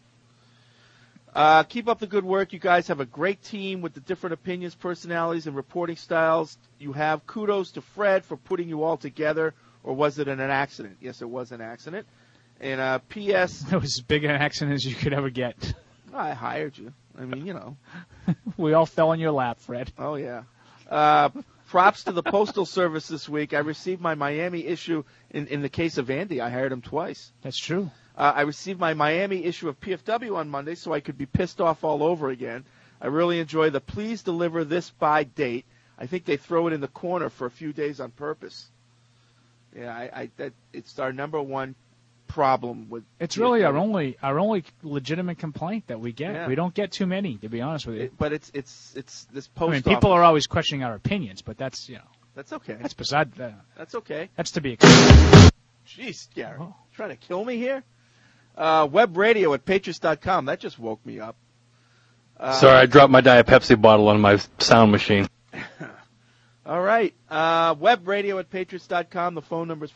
Yeah. Keep up the good work. You guys have a great team with the different opinions, personalities, and reporting styles you have. Kudos to Fred for putting you all together, or was it an accident? Yes, it was an accident. And P.S. It was as big an accident as you could ever get. I hired you. I mean, you know. We all fell in your lap, Fred. Oh, yeah. Props to the Postal Service this week. I received my Miami issue. In the case of Andy, I hired him twice. That's true. I received my Miami issue of PFW on Monday, so I could be pissed off all over again. I really enjoy the please deliver this by date. I think they throw it in the corner for a few days on purpose. Yeah, it's our number one problem with. It's really our only legitimate complaint that we get. Yeah. We don't get too many, to be honest with you. But it's this post. I mean, people are always questioning our opinions, but that's That's okay. That's beside that. That's okay. That's to be expected. Jeez, Gary, trying to kill me here. Web radio at Patriots.com. That just woke me up. Sorry, I dropped my Diet Pepsi bottle on my sound machine. All right. Web radio at Patriots.com. The phone number is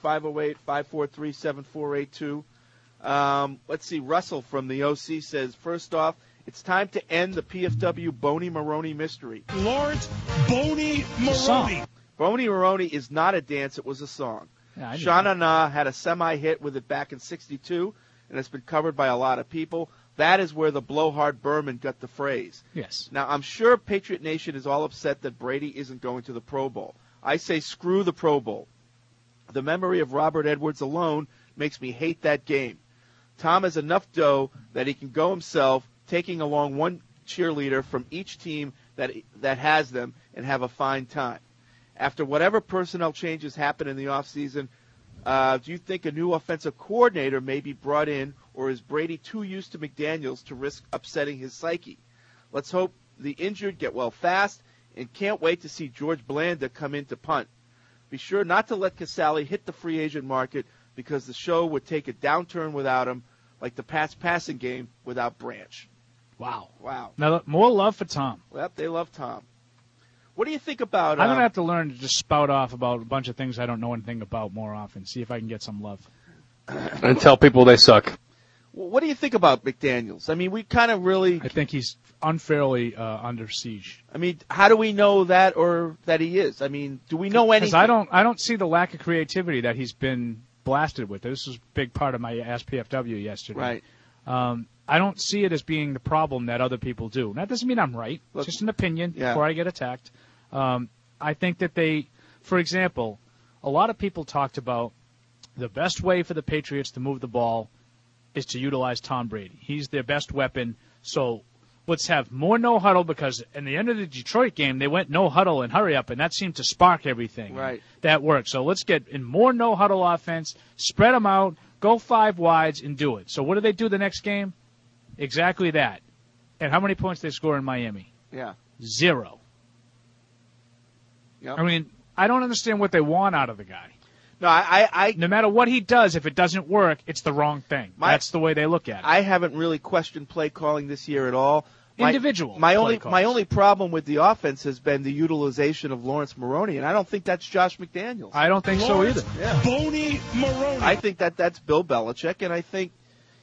508-543-7482. Let's see. Russell from the OC says, first off, it's time to end the PFW Boney Maroney mystery. Lawrence Boney Maroney. Boney Maroney is not a dance. It was a song. Yeah, Shana Na had a semi-hit with it back in '62, and it's been covered by a lot of people. That is where the Blowhard Berman got the phrase. Yes. Now, I'm sure Patriot Nation is all upset that Brady isn't going to the Pro Bowl. I say screw the Pro Bowl. The memory of Robert Edwards alone makes me hate that game. Tom has enough dough that he can go himself, taking along one cheerleader from each team that has them, and have a fine time. After whatever personnel changes happen in the offseason, do you think a new offensive coordinator may be brought in, or is Brady too used to McDaniels to risk upsetting his psyche? Let's hope the injured get well fast, and can't wait to see George Blanda come in to punt. Be sure not to let Casale hit the free agent market, because the show would take a downturn without him, like the Pats passing game without Branch. Wow. Now, more love for Tom. Well, they love Tom. What do you think about... I'm going to have to learn to just spout off about a bunch of things I don't know anything about more often, see if I can get some love. And tell people they suck. What do you think about McDaniels? I mean, we kind of really... I think he's unfairly under siege. I mean, how do we know that or that he is? I mean, do we know anything? Because I don't see the lack of creativity that he's been blasted with. This was a big part of my Ask PFW yesterday. Right. I don't see it as being the problem that other people do. That doesn't mean I'm right. It's just an opinion before I get attacked. I think that for example, a lot of people talked about the best way for the Patriots to move the ball is to utilize Tom Brady. He's their best weapon. So let's have more no huddle, because in the end of the Detroit game, they went no huddle and hurry up, and that seemed to spark everything. Right. That worked. So let's get in more no huddle offense, spread them out, go 5 wides, and do it. So what do they do the next game? Exactly that. And how many points they score in Miami? Yeah. 0. Yep. I mean, I don't understand what they want out of the guy. No, I no matter what he does, if it doesn't work, it's the wrong thing. That's the way they look at it. I haven't really questioned play calling this year at all. My only problem with the offense has been the utilization of Lawrence Maroney, and I don't think that's Josh McDaniels. I don't think so either. Yeah. Boney Maroney. I think that's Bill Belichick, and I think,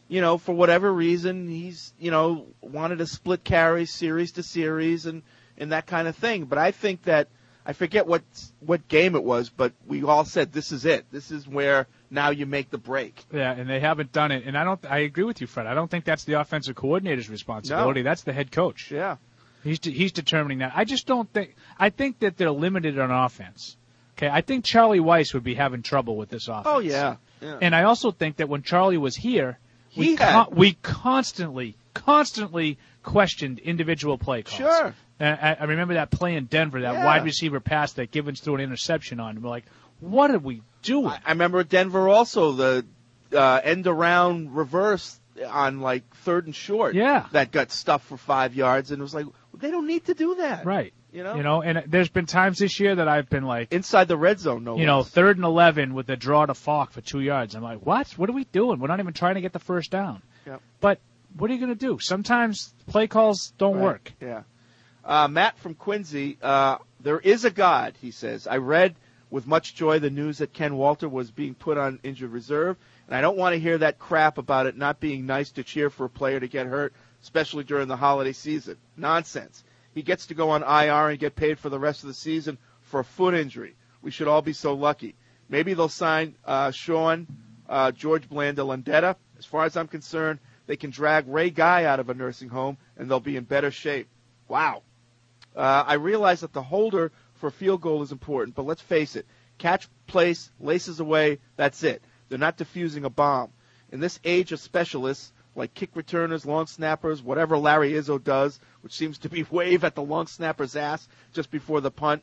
for whatever reason, he's, wanted to split carries series to series and that kind of thing. But I think that, I forget what game it was, but we all said this is it. This is where now you make the break. Yeah, and they haven't done it. And I agree with you, Fred. I don't think that's the offensive coordinator's responsibility. No. That's the head coach. Yeah. He's determining that. I just don't think – I think that they're limited on offense. Okay, I think Charlie Weiss would be having trouble with this offense. Oh, yeah. And I also think that when Charlie was here, we constantly questioned individual play calls. Sure. I remember that play in Denver, that wide receiver pass that Givens threw an interception on. And we're like, what are we doing? I remember Denver also, the end around reverse on like 3rd and short. Yeah. That got stuffed for 5 yards, and it was like, they don't need to do that. Right. And there's been times this year that I've been like, inside the red zone, no less. 3rd and 11 with a draw to Falk for 2 yards. I'm like, what? What are we doing? We're not even trying to get the first down. Yep. But what are you going to do? Sometimes play calls don't work. Yeah. Matt from Quincy, there is a God, he says. I read with much joy the news that Ken Walter was being put on injured reserve, and I don't want to hear that crap about it not being nice to cheer for a player to get hurt, especially during the holiday season. Nonsense. He gets to go on IR and get paid for the rest of the season for a foot injury. We should all be so lucky. Maybe they'll sign George Blanda Landetta. As far as I'm concerned, they can drag Ray Guy out of a nursing home, and they'll be in better shape. Wow. I realize that the holder for a field goal is important, but let's face it. Catch, place, laces away, that's it. They're not defusing a bomb. In this age of specialists, like kick returners, long snappers, whatever Larry Izzo does, which seems to be wave at the long snapper's ass just before the punt,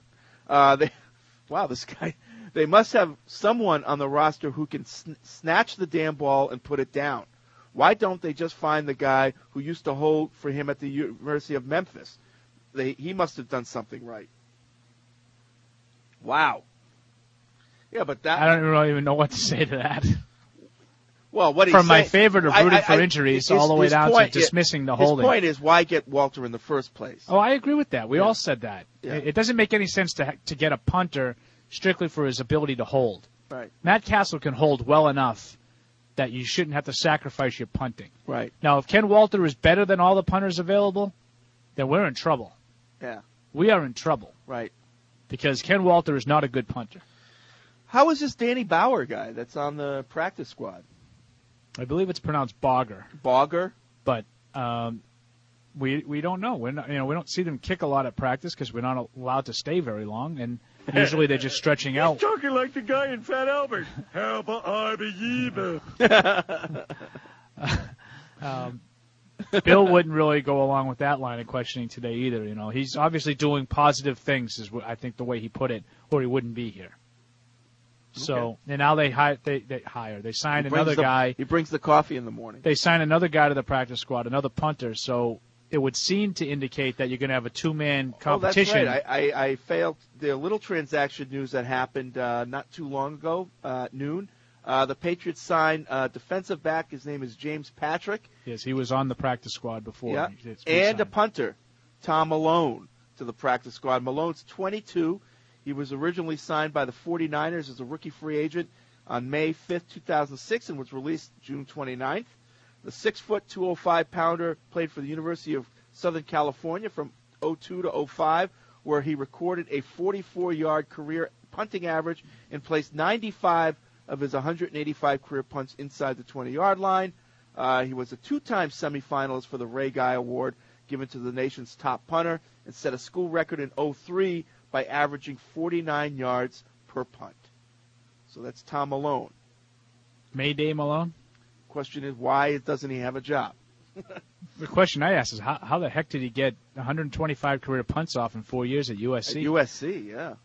this guy, they must have someone on the roster who can snatch the damn ball and put it down. Why don't they just find the guy who used to hold for him at the University of Memphis? He must have done something right. Wow. Yeah, but that... I don't really even know what to say to that. Well, what he's From my saying, favorite of rooting for injuries all the way down to dismissing the holding. His point is, why get Walter in the first place? Oh, I agree with that. We all said that. Yeah. It doesn't make any sense to get a punter strictly for his ability to hold. Right. Matt Castle can hold well enough that you shouldn't have to sacrifice your punting. Right. Now, if Ken Walter is better than all the punters available, then we're in trouble. Yeah. We are in trouble. Right. Because Ken Walter is not a good punter. How is this Danny Bauer guy that's on the practice squad? I believe it's pronounced Bogger. Bogger? But we don't know. We don't see them kick a lot at practice because we're not allowed to stay very long, and usually they're just stretching out. He's talking like the guy in Fat Albert. Help I be Bill wouldn't really go along with that line of questioning today either. He's obviously doing positive things, is I think the way he put it, or he wouldn't be here. So, and now they signed another guy. He brings the coffee in the morning. They signed another guy to the practice squad, another punter. So it would seem to indicate that you're going to have a two-man competition. Oh, that's right. I failed the little transaction news that happened not too long ago, noon. The Patriots signed defensive back. His name is James Patrick. Yes, he was on the practice squad before. Yeah. And a punter, Tom Malone, to the practice squad. Malone's 22. He was originally signed by the 49ers as a rookie free agent on May 5th, 2006, and was released June 29th. The 6-foot, 205-pounder played for the University of Southern California from 02 to 05, where he recorded a 44-yard career punting average and placed 95 of his 185 career punts inside the 20-yard line. He was a two-time semifinalist for the Ray Guy Award given to the nation's top punter and set a school record in 03 by averaging 49 yards per punt. So that's Tom Malone. Mayday Malone? Question is, why doesn't he have a job? The question I ask is, how the heck did he get 125 career punts off in 4 years at USC? At USC, yeah.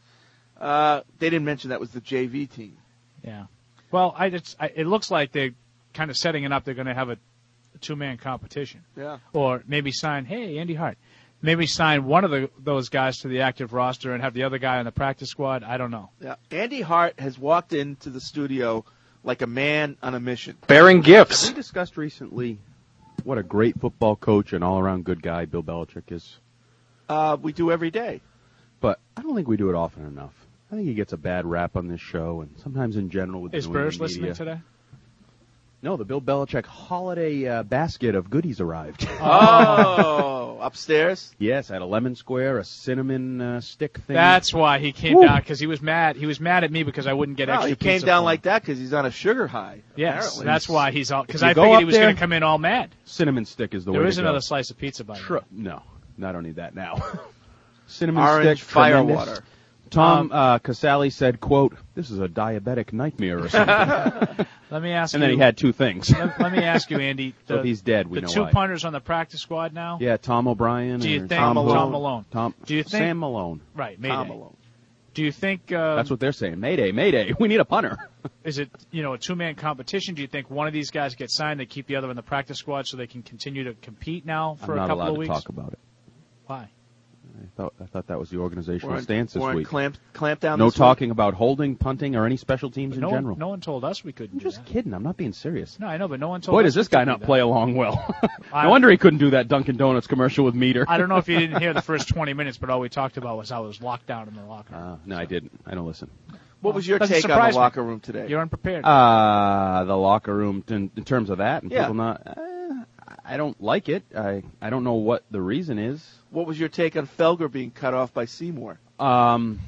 They didn't mention that was the JV team. Yeah. Well, it looks like they're kind of setting it up. They're going to have a two-man competition. Yeah. Or maybe sign, hey, Andy Hart. Maybe sign one of those guys to the active roster and have the other guy on the practice squad. I don't know. Yeah. Andy Hart has walked into the studio like a man on a mission. Bearing gifts. We discussed recently what a great football coach and all-around good guy Bill Belichick is. We do every day. But I don't think we do it often enough. I think he gets a bad rap on this show and sometimes in general with the Is New Burris England listening media. today? No, the Bill Belichick holiday basket of goodies arrived. Oh, upstairs? Yes, I had a lemon square, a cinnamon stick thing. That's why he came down, because he was mad. He was mad at me because I wouldn't get extra he pizza came down for like him. that because he's on a sugar high. Yes, apparently. that's why he's all. Because If you I go figured up he was there, going to come in all mad. Cinnamon stick is the way There to is go. another slice of pizza by you. No, I don't need that now. Cinnamon Orange stick, fire tremendous. water. Tom Casale said, quote, "This is a diabetic nightmare or something." Let me ask and you. then he had two things. Let me ask you, Andy. So if he's dead, we the know two why. punters on the practice squad now. Yeah, Tom O'Brien. Do you or think Tom Malone? Do you think Sam Malone? Right, Mayday. Tom Malone. Do you think That's what they're saying? Mayday, Mayday. We need a punter. is it a two-man competition? Do you think one of these guys gets signed, they keep the other in the practice squad so they can continue to compete now for I'm a not couple allowed of weeks? to talk about it. Why? I thought that was the organizational We're stance this week. clamp down. No this talking about holding, punting, or any special teams in general. No one told us we couldn't. I'm just kidding. I'm not being serious. No, I know, but no one told us. Boy, does this we guy couldn't not do play that. along well. No wonder he couldn't do that Dunkin' Donuts commercial with Meter. I don't know if you didn't hear the first 20 minutes, but all we talked about was how it was locked down in the locker room. No, I didn't. I don't listen. What was your Doesn't take on surprise the me. locker room today? You're unprepared. The locker room, in terms of that, and Yeah. people not. I don't like it. I don't know what the reason is. What was your take on Felger being cut off by Seymour? I'm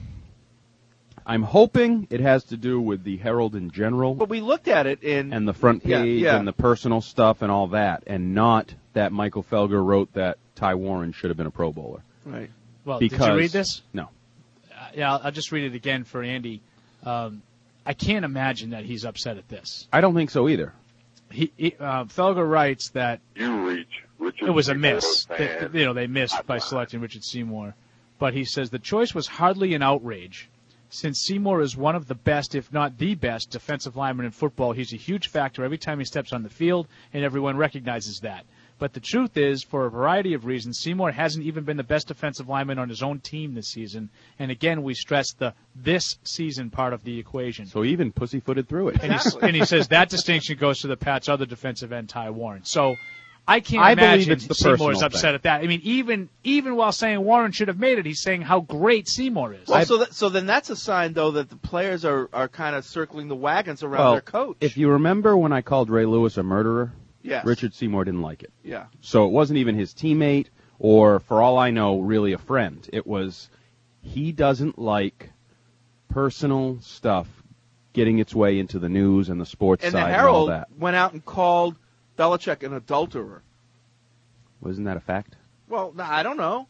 hoping it has to do with the Herald in general. But we looked at it and the front page and the personal stuff and all that, and not that Michael Felger wrote that Ty Warren should have been a Pro Bowler. Right. Well, because, did you read this? No. Yeah, I'll just read it again for Andy. I can't imagine that he's upset at this. I don't think so either. Felger writes that Richard it was a miss. Seymour They missed by selecting Richard Seymour. But he says the choice was hardly an outrage. Since Seymour is one of the best, if not the best, defensive lineman in football, he's a huge factor every time he steps on the field, and everyone recognizes that. But the truth is, for a variety of reasons, Seymour hasn't even been the best defensive lineman on his own team this season. And again, we stress the this season part of the equation. So he even pussyfooted through it. And he says that distinction goes to the Pats' other defensive end, Ty Warren. So I can't I imagine believe it's the Seymour is personal upset thing. at that. I mean, even while saying Warren should have made it, he's saying how great Seymour is. Well, so then that's a sign, though, that the players are kind of circling the wagons around their coach. If you remember when I called Ray Lewis a murderer, Yes. Richard Seymour didn't like it. Yeah. So it wasn't even his teammate or, for all I know, really a friend. It was he doesn't like personal stuff getting its way into the news and the sports And side the and all Herald that. went out and called Belichick an adulterer. Wasn't that a fact? Well, I don't know.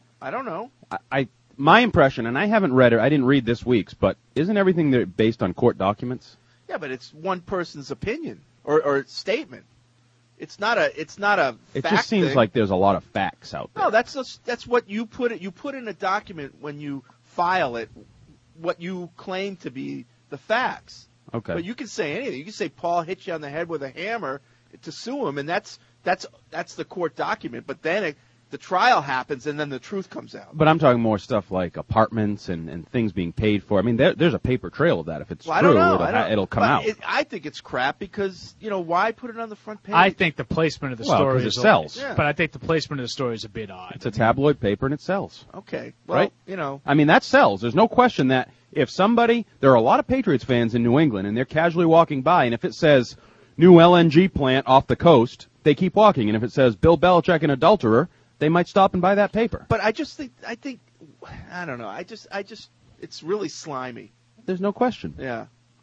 My impression, and I haven't read it, I didn't read this week's, but isn't everything there based on court documents? Yeah, but it's one person's opinion or statement. It's not a It fact just seems thing. like there's a lot of facts out there. No, that's what you put it. You put in a document when you file it what you claim to be the facts. Okay. But you can say anything. You can say Paul hit you on the head with a hammer to sue him, and that's the court document. But then the trial happens, and then the truth comes out. But I'm talking more stuff like apartments and things being paid for. I mean, there's a paper trail of that. If it's Well, true, I don't know. it'll come But out. I think it's crap because why put it on the front page? I think the placement of the Well, story 'cause it is sells. Yeah. But I think the placement of the story is a bit odd. It's a tabloid paper and it sells. Okay. Well, Right? I mean, that sells. There's no question that if there are a lot of Patriots fans in New England and they're casually walking by, and if it says new LNG plant off the coast, they keep walking. And if it says Bill Belichick an adulterer, they might stop and buy that paper. But I think I don't know. I just it's really slimy. There's no question. Yeah.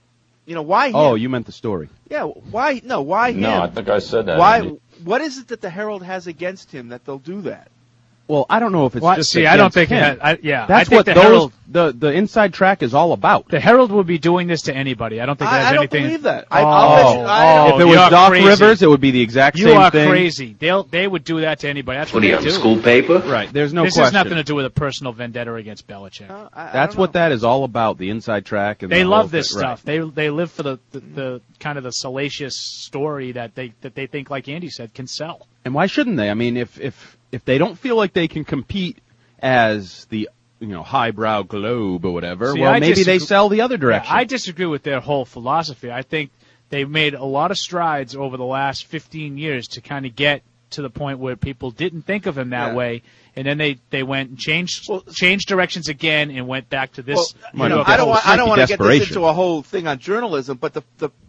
Why him? Oh, you meant the story. Yeah, why him? No, I think I said that. Why? Andy. What is it that the Herald has against him that they'll do that? Well, I don't know if it's Well, just see, I don't against think him. it had- yeah, I That's think what the those Herald- the inside track is all about. The Herald would be doing this to anybody. I don't think it has I don't anything. believe that. Oh, If it was you're Doc crazy. Rivers, it would be the exact You same are thing. crazy. They would do that to anybody. That's what What do you they have, do. school paper? Right. There's no this question. has nothing to do with a personal vendetta against Belichick. That's what that is all about. The inside track. And They the love whole this thing. stuff. They live for the kind of the salacious story that they think, like Andy said, can sell. Right. And why shouldn't they? I mean, if they don't feel like they can compete as the highbrow Globe or whatever, See, well, I maybe they disagree- sell the other direction. Yeah, I disagree with their whole philosophy. I think they've made a lot of strides over the last 15 years to kind of get to the point where people didn't think of him that way, and then they went and changed directions again and went back to this. I don't want to get this into a whole thing on journalism, but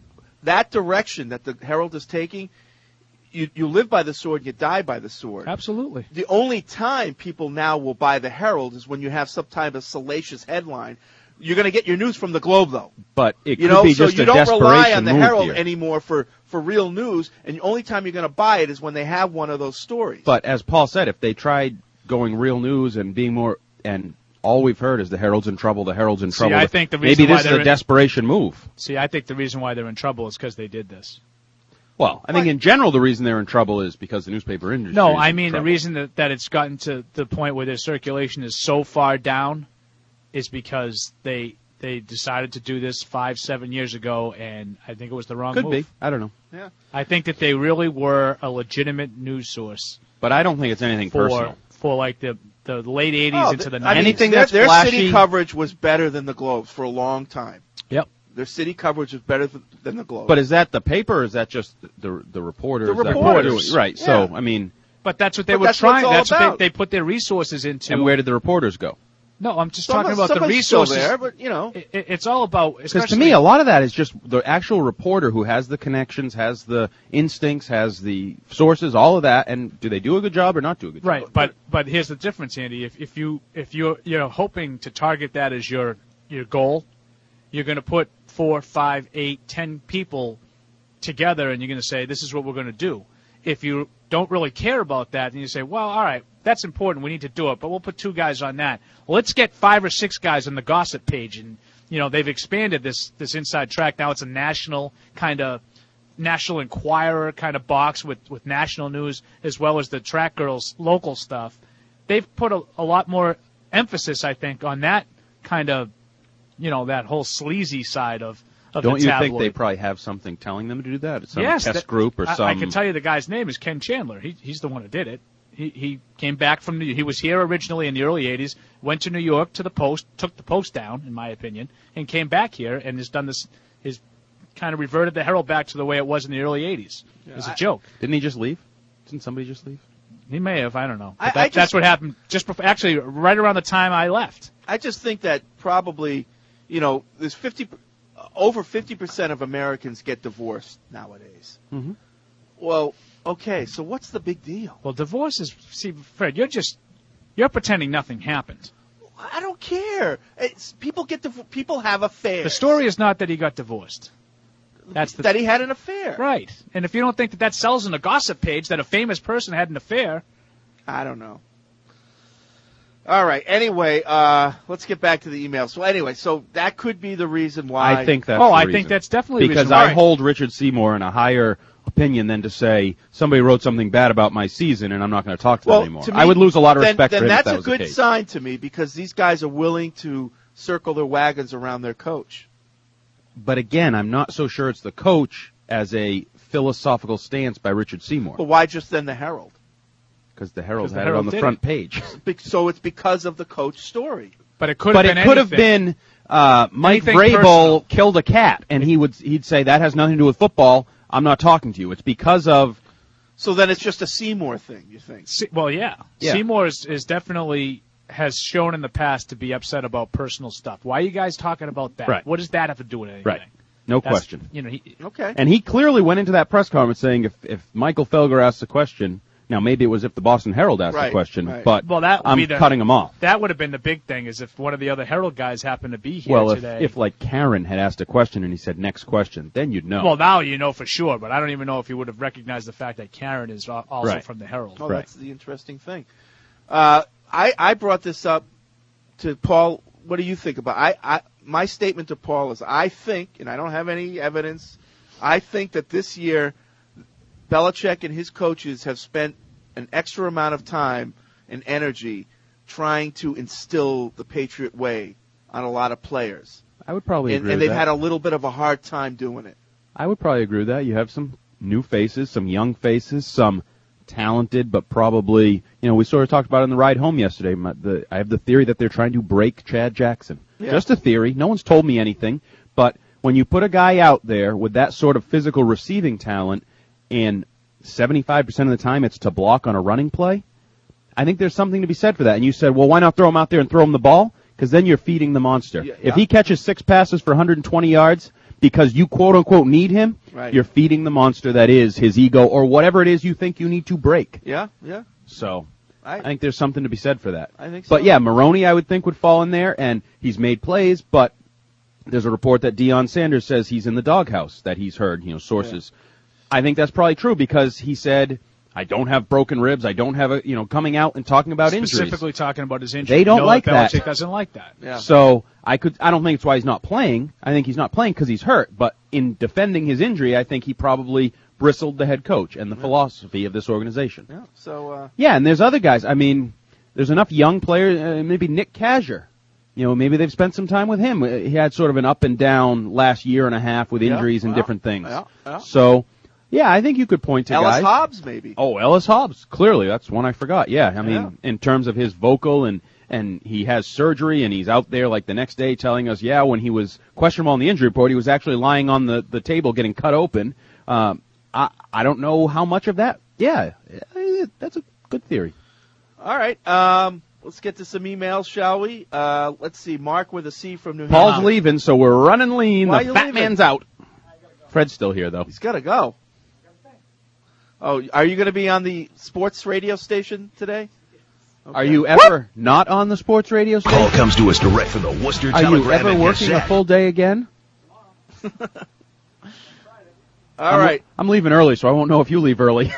that direction that the Herald is taking, you live by the sword, you die by the sword. Absolutely. The only time people now will buy the Herald is when you have some type of salacious headline. You're going to get your news from the Globe, though. But it could be just a desperation move here. So you don't rely on the Herald anymore for real news, and the only time you're going to buy it is when they have one of those stories. But as Paul said, if they tried going real news and being more, and all we've heard is the Herald's in trouble, the Herald's in trouble. I think the reason maybe this is a desperation move. See, I think the reason why they're in trouble is because they did this. Well, I think in general the reason they're in trouble is because the newspaper industry. No, I mean the reason that it's gotten to the point where their circulation is so far down is because they decided to do this 5-7 years ago, and I think it was the wrong move. Could be. I don't know. Yeah. I think that they really were a legitimate news source. But I don't think it's anything personal. For like the late 80s into the 90s. Anything their flashy, city coverage was better than the Globe's for a long time. Yep. Their city coverage was better than the Globe. But is that the paper or is that just the reporters? The reporters. Right. Yeah. So, I mean. But that's what they were trying. That's what they put their resources into. And where did the reporters go? No, I'm just talking about the resources. Still there, but, you know. It's all about. Because to me, a lot of that is just the actual reporter who has the connections, has the instincts, has the sources, all of that. And do they do a good job or not do a good job? Right. But here's the difference, Andy. If you're hoping to target that as your goal, you're going to put 4, 5, 8, 10 people together, and you're going to say, this is what we're going to do. If you don't really care about that, then you say, well, all right, that's important. We need to do it, but we'll put 2 guys on that. Well, let's get 5 or 6 guys on the gossip page. And, they've expanded this inside track. Now it's a national National Enquirer kind of box with national news as well as the Track Girls local stuff. They've put a lot more emphasis, I think, on that kind of, that whole sleazy side of Don't the you tabloid. think they probably have something telling them to do that? Some yes, test group or some... I can tell you the guy's name is Ken Chandler. He's the one who did it. He came back from he was here originally in the early 80s, went to New York to the Post, took the Post down, in my opinion, and came back here and has done this, has kind of reverted the Herald back to the way it was in the early 80s. Yeah, it was a joke. Didn't he just leave? Didn't somebody just leave? He may have, I don't know. But that's what happened just before, actually right around the time I left. I just think that probably, there's over 50% of Americans get divorced nowadays. Mm-hmm. Well, okay, so what's the big deal? Well, divorce is, see, Fred, you're pretending nothing happened. I don't care. People have affairs. The story is not that he got divorced. That he had an affair. Right. And if you don't think that sells in a gossip page that a famous person had an affair. I don't know. All right. Anyway, let's get back to the email. So anyway, that could be the reason why. I think that's the reason. think that's definitely because the reason why. I hold Richard Seymour in a higher opinion than to say somebody wrote something bad about my season and I'm not going to talk to them anymore. I would lose a lot of respect for him if that was the case. Then that's a good sign to me because these guys are willing to circle their wagons around their coach. But again, I'm not so sure it's the coach as a philosophical stance by Richard Seymour. But why just then the Herald? Because the Herald had it on the front page. So it's because of the coach story. But it could have been Mike Vrabel killed a cat, and he'd say that has nothing to do with football. I'm not talking to you. It's because of. So then it's just a Seymour thing, you think? Well, yeah. Seymour is definitely has shown in the past to be upset about personal stuff. Why are you guys talking about that? Right. What does that have to do with anything? Right. No question. Okay. And he clearly went into that press conference saying if Michael Felger asks a question. Now, maybe it was if the Boston Herald asked the question, but I'm cutting him off. That would have been the big thing, is if one of the other Herald guys happened to be here today. If like Karen had asked a question and he said, next question, then you'd know. Well, now you know for sure, but I don't even know if he would have recognized the fact that Karen is also from the Herald. Oh, that's the interesting thing. I brought this up to Paul. What do you think about it? My statement to Paul is I think, and I don't have any evidence, I think that this year Belichick and his coaches have spent an extra amount of time and energy trying to instill the Patriot way on a lot of players. I would probably agree with that. And they've had a little bit of a hard time doing it. I would probably agree with that. You have some new faces, some young faces, some talented, but probably, we sort of talked about it on the ride home yesterday. I have the theory that they're trying to break Chad Jackson. Yeah. Just a theory. No one's told me anything. But when you put a guy out there with that sort of physical receiving talent, and 75% of the time it's to block on a running play, I think there's something to be said for that. And you said, well, why not throw him out there and throw him the ball? Because then you're feeding the monster. Yeah. If he catches 6 passes for 120 yards, because you quote-unquote need him, Right. you're feeding the monster that is his ego or whatever it is you think you need to break. Yeah. So I think there's something to be said for that. I think so. But yeah, Maroney I would think would fall in there, and he's made plays, but there's a report that Deion Sanders says he's in the doghouse that he's heard, sources. Yeah. I think that's probably true because he said, I don't have broken ribs, I don't have coming out and talking about injuries. Specifically talking about his injury. They don't like that. Belichick doesn't like that. Yeah. So I don't think it's why he's not playing. I think he's not playing because he's hurt, but in defending his injury, I think he probably bristled the head coach and the philosophy of this organization. Yeah. So, and there's other guys. I mean, there's enough young players, maybe Nick Kazir. Maybe they've spent some time with him. He had sort of an up and down last year and a half with injuries and different things. Yeah. So, yeah, I think you could point to Ellis guys. Hobbs, maybe. Oh, Ellis Hobbs. Clearly, that's one I forgot. Yeah, I mean, in terms of his vocal and he has surgery and he's out there like the next day telling us, when he was questionable on the injury report, he was actually lying on the table getting cut open. I don't know how much of that. Yeah, that's a good theory. All right. Let's get to some emails, shall we? Let's see. Mark with a C from New Hampshire. Paul's leaving, so we're running lean. Why the are you fat leaving? man's out. Fred's still here, though. He's got to go. Oh, are you going to be on the sports radio station today? Okay. Are you ever not on the sports radio station? Call comes to us direct from the Worcester Are Telegram. you ever working a full day again? All right. I'm leaving early, so I won't know if you leave early.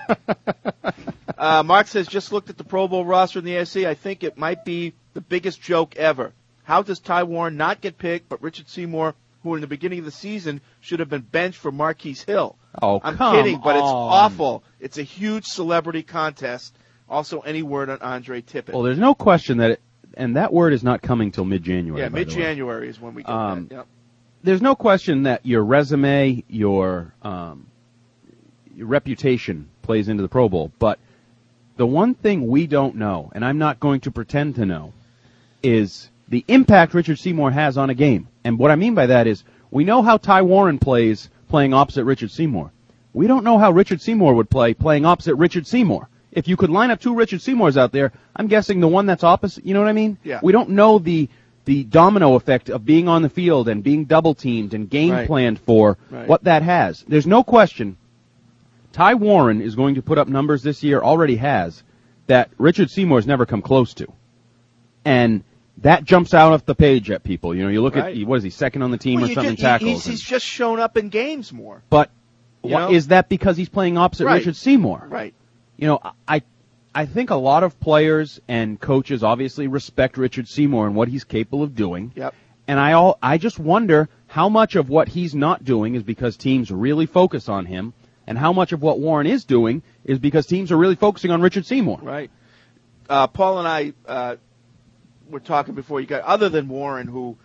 Mark says, just looked at the Pro Bowl roster in the AFC. I think it might be the biggest joke ever. How does Ty Warren not get picked, but Richard Seymour, who in the beginning of the season should have been benched for Marquise Hill? Oh, I'm come kidding, but it's on. awful. It's a huge celebrity contest. Also, any word on Andre Tippett? Well, there's no question that and that word is not coming till mid-January. Yeah, mid-January is when we get that. Yep. There's no question that your resume, your reputation plays into the Pro Bowl, but the one thing we don't know, and I'm not going to pretend to know, is the impact Richard Seymour has on a game. And what I mean by that is we know how Ty Warren plays playing opposite Richard Seymour. We don't know how Richard Seymour would play playing opposite Richard Seymour. If you could line up two Richard Seymours out there, I'm guessing the one that's opposite, you know what I mean? Yeah. We don't know the domino effect of being on the field and being double-teamed and game planned for what that has. There's no question Ty Warren is going to put up numbers this year, already has, that Richard Seymour's never come close to. And that jumps out off the page at people. You look at, what is he, second on the team or something, tackles. He's just shown up in games more. But is that because he's playing opposite Richard Seymour? Right. I think a lot of players and coaches obviously respect Richard Seymour and what he's capable of doing. Yep. And I just wonder how much of what he's not doing is because teams really focus on him, and how much of what Warren is doing is because teams are really focusing on Richard Seymour. Right. Paul and I were talking before you got, other than Warren, who,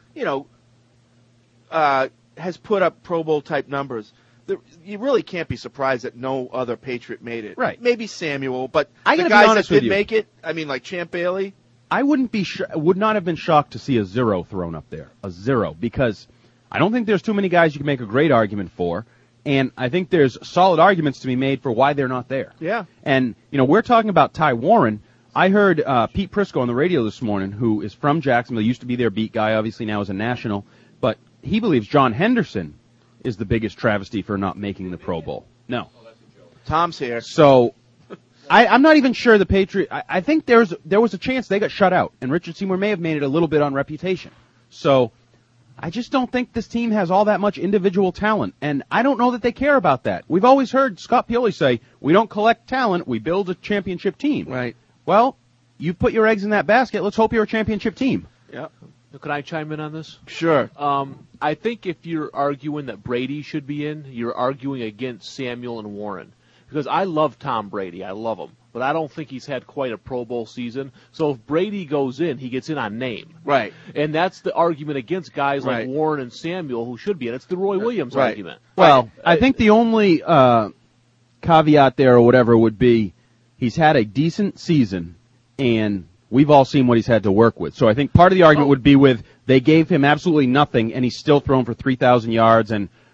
has put up Pro Bowl type numbers, you really can't be surprised that no other Patriot made it. Right. Maybe Samuel, but I the gotta guys be honest that with did you. make it, I mean, like Champ Bailey. I would not have been shocked to see a 0 thrown up there. A 0. Because I don't think there's too many guys you can make a great argument for. And I think there's solid arguments to be made for why they're not there. Yeah. And, we're talking about Ty Warren. I heard Pete Prisco on the radio this morning, who is from Jacksonville, used to be their beat guy, obviously now is a national. But he believes John Henderson is the biggest travesty for not making the Pro Bowl. No. Tom's here. So I'm not even sure the Patriots. I think there was a chance they got shut out, and Richard Seymour may have made it a little bit on reputation. So I just don't think this team has all that much individual talent, and I don't know that they care about that. We've always heard Scott Pioli say, we don't collect talent, we build a championship team. Right. Well, you put your eggs in that basket, let's hope you're a championship team. Yeah. Can I chime in on this? Sure. I think if you're arguing that Brady should be in, you're arguing against Samuel and Warren. Because I love Tom Brady. I love him. But I don't think he's had quite a Pro Bowl season. So if Brady goes in, he gets in on name. Right. And that's the argument against guys like Warren and Samuel who should be in. It's the Roy Williams argument. Well, I think the only caveat there or whatever would be he's had a decent season, and we've all seen what he's had to work with. So I think part of the argument would be with they gave him absolutely nothing, and he's still thrown for 3,000 yards and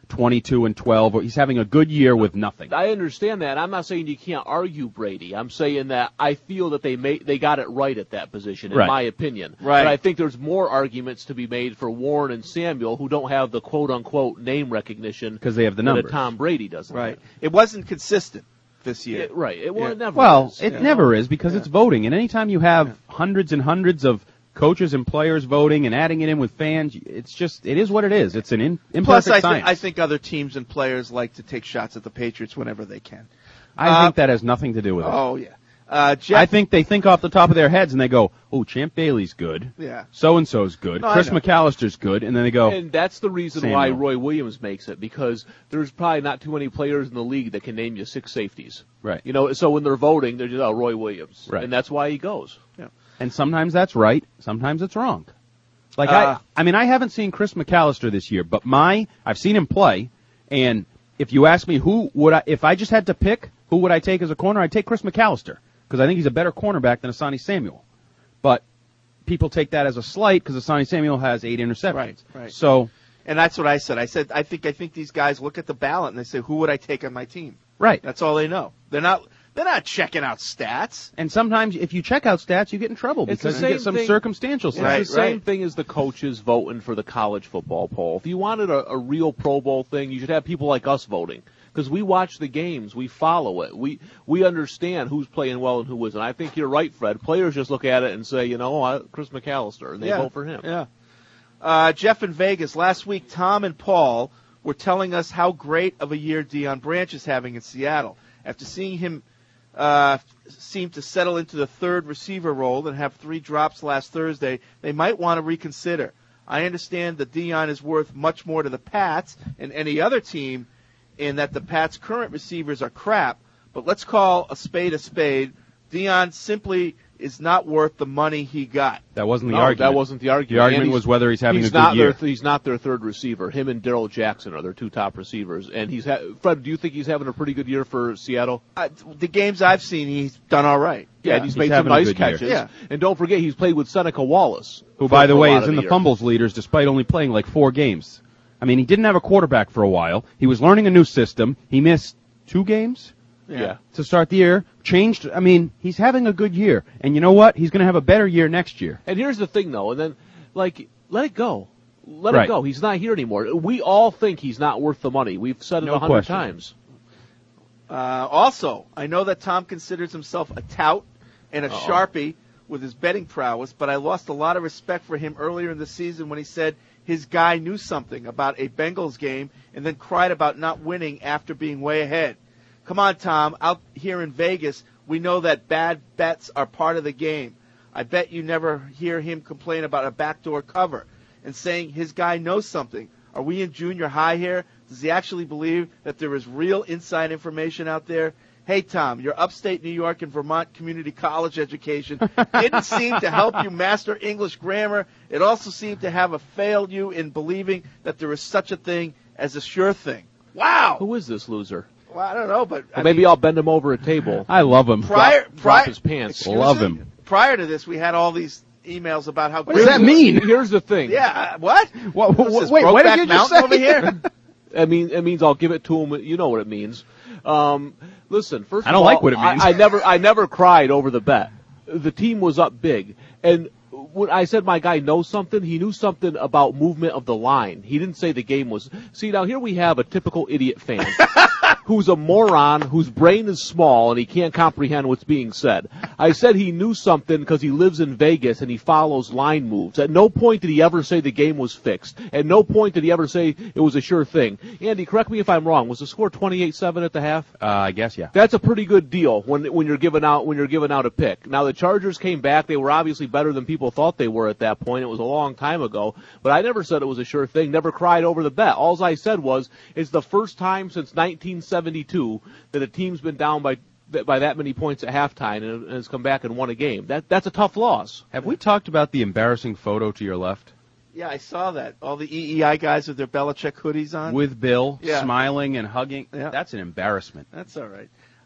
22-12. He's having a good year with nothing. I understand that. I'm not saying you can't argue Brady. I'm saying that I feel that they got it right at that position, in my opinion. Right. But I think there's more arguments to be made for Warren and Samuel, who don't have the quote-unquote name recognition because they have the numbers that Tom Brady doesn't. Right. It wasn't consistent this year. It never Well, is. it never is because it's voting. And anytime you have hundreds and hundreds of coaches and players voting and adding it in with fans, it is what it is. It's an imperfect Plus, science. I think other teams and players like to take shots at the Patriots whenever they can. I think that has nothing to do with it. Oh, yeah. Jeff, I think they think off the top of their heads and they go, oh, Champ Bailey's good. Yeah. So-and-so's good. No, Chris McAllister's good. And then they go, and that's the reason Samuel. why Roy Williams makes it, because there's probably not too many players in the league that can name you 6 safeties. Right. So when they're voting, they're just, Roy Williams. Right. And that's why he goes. Yeah. And sometimes that's right. Sometimes it's wrong. Like I haven't seen Chris McAllister this year, but I've seen him play. And if you ask me if I just had to pick who would I take as a corner, I'd take Chris McAllister. Because I think he's a better cornerback than Asani Samuel. But people take that as a slight because Asani Samuel has 8 interceptions. Right. So, and that's what I said. I said I think these guys look at the ballot and they say, who would I take on my team? Right. That's all they know. They're not checking out stats. And sometimes if you check out stats, you get in trouble because you get some circumstantial stats. It's the same thing as the coaches voting for the college football poll. If you wanted a real Pro Bowl thing, you should have people like us voting. Because we watch the games, we follow it, we understand who's playing well and who isn't. I think you're right, Fred. Players just look at it and say, Chris McAllister, and they vote for him. Yeah. Jeff in Vegas, last week Tom and Paul were telling us how great of a year Deion Branch is having in Seattle. After seeing him seem to settle into the third receiver role and have 3 drops last Thursday, they might want to reconsider. I understand that Deion is worth much more to the Pats and any other team, in that the Pats' current receivers are crap, but let's call a spade a spade. Deion simply is not worth the money he got. That wasn't the argument. That wasn't the argument. The argument was whether he's having a good year. He's not their third receiver. Him and Darrell Jackson are their 2 top receivers. And Fred, do you think he's having a pretty good year for Seattle? The games I've seen, he's done all right. Yeah, and he's made some nice catches. Yeah. And don't forget, he's played with Seneca Wallace, who, by the way, is in the fumbles leaders despite only playing like 4 games. I mean, he didn't have a quarterback for a while. He was learning a new system. He missed 2 games to start the year. Changed. I mean, he's having a good year. And you know what? He's going to have a better year next year. And here's the thing, though. And then, let it go. Let it go. He's not here anymore. We all think he's not worth the money. We've said it 100 times. Also, I know that Tom considers himself a tout and a Sharpie with his betting prowess, but I lost a lot of respect for him earlier in the season when he said his guy knew something about a Bengals game and then cried about not winning after being way ahead. Come on, Tom. Out here in Vegas, we know that bad bets are part of the game. I bet you never hear him complain about a backdoor cover and saying his guy knows something. Are we in junior high here? Does he actually believe that there is real inside information out there? Hey, Tom, your upstate New York and Vermont community college education didn't seem to help you master English grammar. It also seemed to have failed you in believing that there is such a thing as a sure thing. Wow. Who is this loser? Well, I don't know, but maybe I'll bend him over a table. I love him. Drop his pants. Love him. Prior to this, we had all these emails about how. What does that mean? Here's the thing. Yeah. What? Wait, what did you just say? Over here? It means I'll give it to him. You know what it means. Listen, first I don't of all, like what it means. I never cried over the bet. The team was up big, and when I said my guy knows something, he knew something about movement of the line. He didn't say the game was. See, now here we have a typical idiot fan who's a moron, whose brain is small, and he can't comprehend what's being said. I said he knew something because he lives in Vegas and he follows line moves. At no point did he ever say the game was fixed. At no point did he ever say it was a sure thing. Andy, correct me if I'm wrong. Was the score 28-7 at the half? I guess, yeah. That's a pretty good deal when you're giving out a pick. Now the Chargers came back. They were obviously better than people thought they were at that point. It was a long time ago, but I never said it was a sure thing. Never cried over the bet. All I said was it's the first time since 1972 that a team's been down by that many points at halftime and has come back and won a game. That's a tough loss. Have we talked about the embarrassing photo to your left? Yeah, I saw that. All the EEI guys with their Belichick hoodies on. With Bill, smiling and hugging. Yeah. That's an embarrassment. That's all right.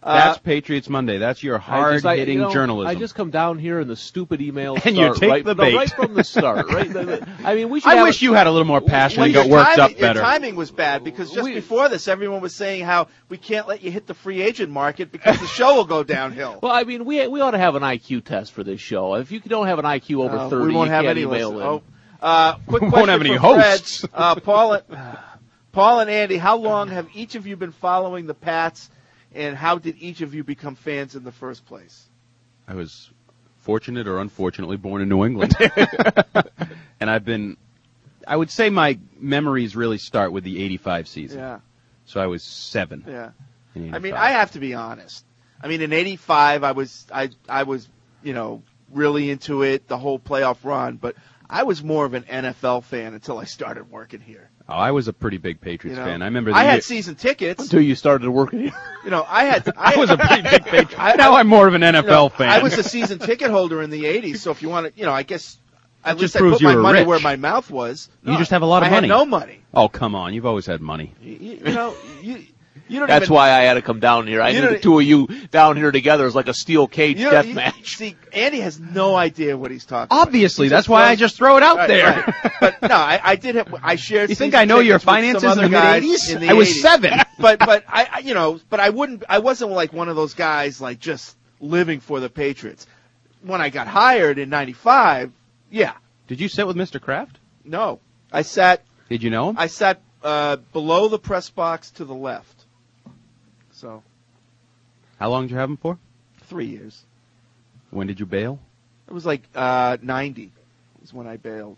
That's Patriots Monday. That's your hard-hitting journalism. I just come down here and the stupid emails and you take the bait. Right from the start. Right? I mean, I wish you had a little more passion and got worked up better. Your timing was bad because just before this, everyone was saying how we can't let you hit the free agent market because the show will go downhill. Well, I mean, we ought to have an IQ test for this show. If you don't have an IQ over 30, we won't you have can't any email in. Quick we question won't have any for hosts. Fred. Paul and Andy, how long have each of you been following the Pats, and how did each of you become fans in the first place? I was fortunate or unfortunately born in New England. And I would say my memories really start with the 85 season. Yeah. So I was 7. Yeah. I mean, I have to be honest. I mean, in 85, I was, really into it, the whole playoff run, but I was more of an NFL fan until I started working here. Oh, I was a pretty big Patriots fan. I remember. I had season tickets until you started working here. I was a pretty big Patriots. Now I'm more of an NFL fan. I was a season ticket holder in the '80s, so if you want to, I guess at least I proves put my money rich. where my mouth was. You just have a lot of money. I had no money. Oh, come on! You've always had money. You don't That's why I had to come down here. I knew the two of you down here together is like a steel cage death match. See, Andy has no idea what he's talking Obviously, about. That's why I just throw it out there. Right. But no, I did have. I shared. You think I know your finances in the mid-80s? I was 7. But I wouldn't. I wasn't like one of those guys like just living for the Patriots. When I got hired in '95, yeah. Did you sit with Mr. Kraft? No, I sat. Did you know him? I sat below the press box to the left. So, how long did you have him for? 3 years. When did you bail? It was like 90 is when I bailed.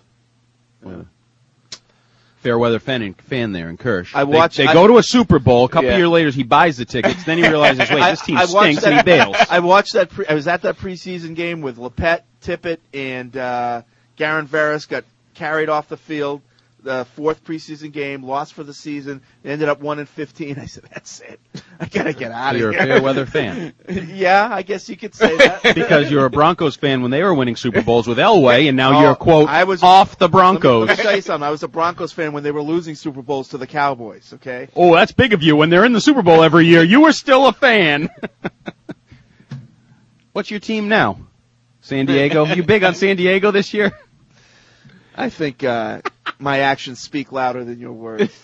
Fair weather fan there in Kirsch. They go to a Super Bowl. A couple years later, he buys the tickets. Then he realizes, wait, this team stinks, and he bails. I watched that. I was at that preseason game with Lepet, Tippett, and Garen Veras got carried off the field. The 4th preseason game, lost for the season. They ended up 1-15. I said, "That's it. I gotta get out of here." You're a fair weather fan. Yeah, I guess you could say that. Because you're a Broncos fan when they were winning Super Bowls with Elway, and now you're quote off the Broncos. Let me tell you something. I was a Broncos fan when they were losing Super Bowls to the Cowboys. Okay. Oh, that's big of you. When they're in the Super Bowl every year, you were still a fan. What's your team now? San Diego. You big on San Diego this year? I think my actions speak louder than your words.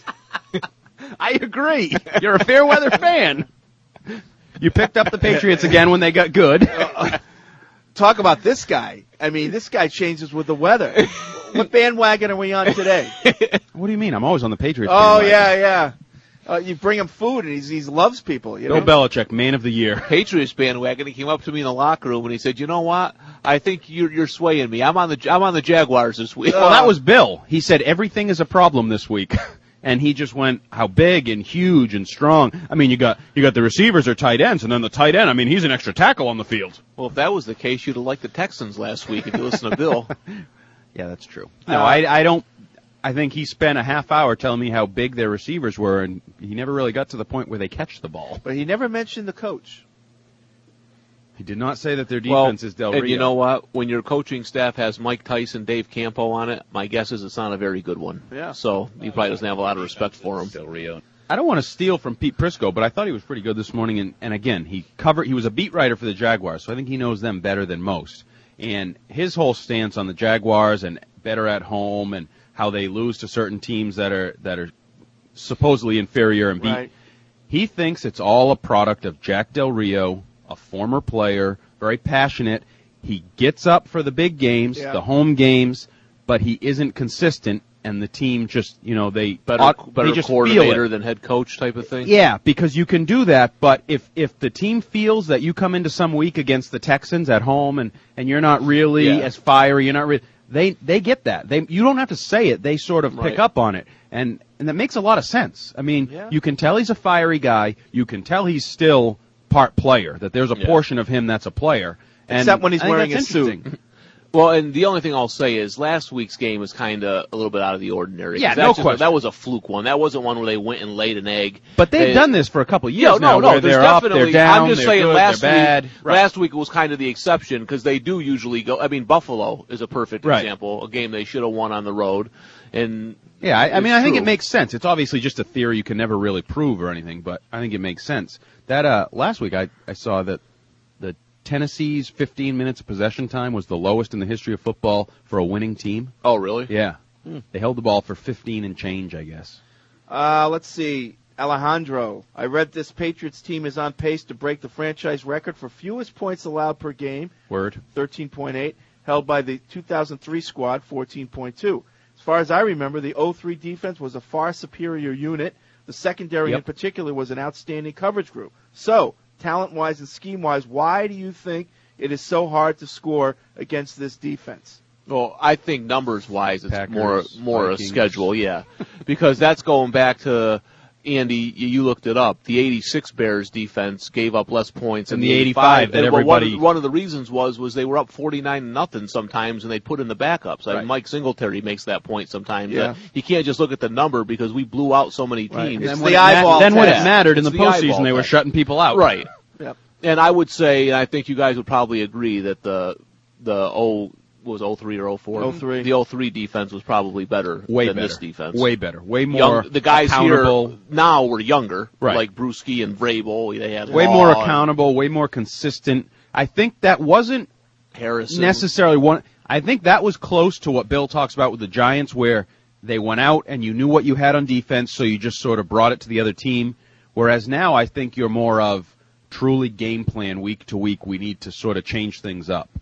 I agree. You're a fair weather fan. You picked up the Patriots again when they got good. Talk about this guy. I mean, this guy changes with the weather. What bandwagon are we on today? What do you mean? I'm always on the Patriots bandwagon. Yeah. You bring him food, and he loves people. Bill Belichick, man of the year. Patriots bandwagon. He came up to me in the locker room and he said, "You know what? I think you're swaying me. I'm on the Jaguars this week." Well, that was Bill. He said everything is a problem this week, and he just went how big and huge and strong. I mean, you got the receivers are tight ends, and then the tight end. I mean, he's an extra tackle on the field. Well, if that was the case, you'd have liked the Texans last week if you listen to Bill. Yeah, that's true. No, I don't. I think he spent a half hour telling me how big their receivers were, and he never really got to the point where they catch the ball. But he never mentioned the coach. He did not say that their defense is Del Rio. And you know what? When your coaching staff has Mike Tyson, Dave Campo on it, my guess is it's not a very good one. Yeah. So he probably doesn't have a lot of respect for him. Del Rio. I don't want to steal from Pete Prisco, but I thought he was pretty good this morning. And again, he was a beat writer for the Jaguars, so I think he knows them better than most. And his whole stance on the Jaguars and better at home and how they lose to certain teams that are supposedly inferior and beat. Right. He thinks it's all a product of Jack Del Rio, a former player, very passionate. He gets up for the big games, the home games, but he isn't consistent, and the team just, they better just coordinator than head coach type of thing. Yeah, because you can do that, but if the team feels that you come into some week against the Texans at home and you're not really as fiery, you're not really. They get that. You don't have to say it. They sort of pick up on it. And that makes a lot of sense. I mean, you can tell he's a fiery guy. You can tell he's still part player, that there's a portion of him that's a player. Except when he's wearing a suit. Well, and the only thing I'll say is last week's game was kind of a little bit out of the ordinary. Yeah, no question. That was a fluke one. That wasn't one where they went and laid an egg. But they've done this for a couple of years now. No, they're up, they're down, I'm just they're saying good, last they're bad. week, last week it was kind of the exception because they do usually go. I mean, Buffalo is a perfect example, a game they should have won on the road. And yeah, I mean, I think true. it makes sense. It's obviously just a theory you can never really prove or anything, but I think it makes sense. That last week I saw that the Tennessee's 15 minutes of possession time was the lowest in the history of football for a winning team. Oh, really? Yeah. They held the ball for 15 and change, I guess. Let's see. Alejandro, I read this Patriots team is on pace to break the franchise record for fewest points allowed per game. Word. 13.8, held by the 2003 squad, 14.2. As far as I remember, the 03 defense was a far superior unit. The secondary in particular was an outstanding coverage group. So, talent-wise and scheme-wise, why do you think it is so hard to score against this defense? Well, I think numbers-wise, it's Packers, more a Vikings. schedule, yeah, because that's going back to Andy. You looked it up. The '86 Bears defense gave up less points And than the 85 that everybody. One of the reasons was they were up 49-0 sometimes, and they put in the backups. I mean, Mike Singletary makes that point sometimes. Yeah. You can't just look at the number because we blew out so many teams. Right. It's Then the when eyeball when it test. mattered in the It's the eyeball postseason, they were test. shutting people out. Right. Yep. And I would say, and I think you guys would probably agree that the 03 or 04? 03. The 03 defense was probably better Way than better. this defense. Way better. Way more the guys accountable. here now were younger, Right. like Brewski and Vrabel. They had Way Law more and accountable, way more consistent. I think that wasn't Harrison. necessarily one. I think that was close to what Bill talks about with the Giants, where they went out and you knew what you had on defense, so you just sort of brought it to the other team. Whereas now I think you're more of truly game plan week to week. We need to sort of change things up.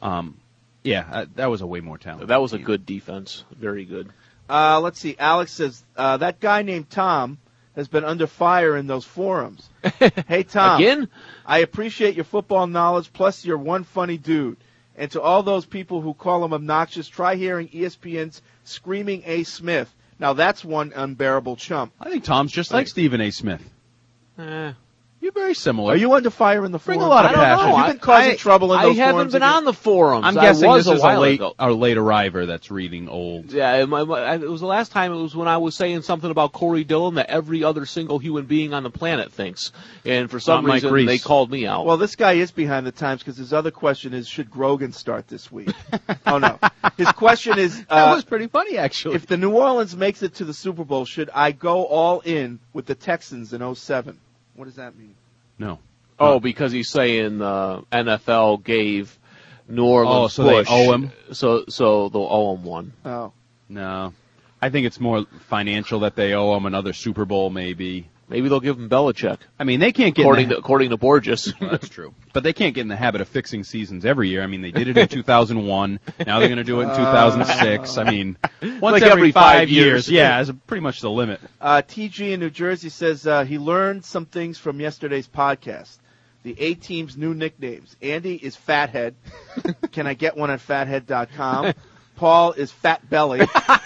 That was a way more talented. That was a team. good defense. Very good. Let's see. Alex says, that guy named Tom has been under fire in those forums. Hey, Tom. Again? I appreciate your football knowledge, plus you're one funny dude. And to all those people who call him obnoxious, try hearing ESPN's Screaming A. Smith. Now, that's one unbearable chump. I think Tom's just like Stephen A. Smith. You're very similar. Are you under fire in the Bring forums? a lot of I don't passion. know. You've been causing trouble in those I haven't forums been again? on the forums. I'm I guessing was this is while a late ago. arriver that's reading old. Yeah, it was the last time. It was when I was saying something about Corey Dillon that every other single human being on the planet thinks, and for some Not Mike reason Reese. they called me out. Well, this guy is behind the times because his other question is, should Grogan start this week? Oh, no. His question is, That was pretty funny, actually. if the New Orleans makes it to the Super Bowl, should I go all in with the Texans in 07? What does that mean? No. Because he's saying NFL gave New Orleans so they push, owe him? So they'll owe him one. Oh. No. I think it's more financial that they owe him another Super Bowl, maybe. Maybe they'll give him Belichick. I mean, they can't get according to Borges. Well, that's true. But they can't get in the habit of fixing seasons every year. I mean, they did it in 2001. Now they're going to do it in 2006. I mean, once Like every 5 years. years. Yeah, is pretty much the limit. TG in New Jersey says he learned some things from yesterday's podcast. The A-Team's new nicknames. Andy is Fathead. Can I get one at fathead.com? Paul is Fat Belly.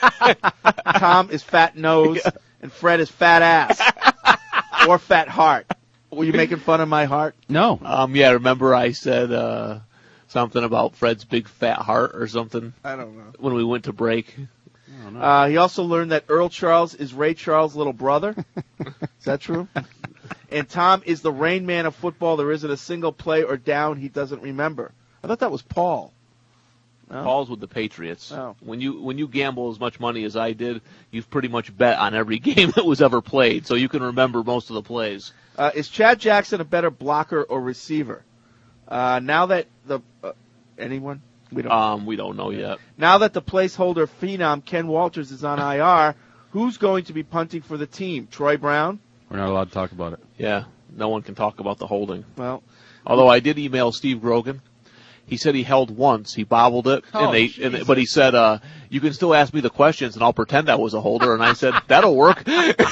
Tom is Fat Nose. And Fred is Fat Ass. Or Fat Heart. Were you making fun of my heart? No. Yeah, remember I said something about Fred's big fat heart or something? I don't know. When we went to break. He also learned that Earl Charles is Ray Charles' little brother. Is that true? And Tom is the Rain Man of football. There isn't a single play or down he doesn't remember. I thought that was Paul. No? Paul's with the Patriots. Oh. When you gamble as much money as I did, you've pretty much bet on every game that was ever played, so you can remember most of the plays. Is Chad Jackson a better blocker or receiver? Now that the anyone? We don't know yet. Now that the placeholder phenom Ken Walters is on IR, who's going to be punting for the team? Troy Brown? We're not allowed to talk about it. Yeah, no one can talk about the holding. Well, although I did email Steve Grogan. He said he held once. He bobbled it, but he said, "You can still ask me the questions, and I'll pretend I was a holder." And I said, "That'll work."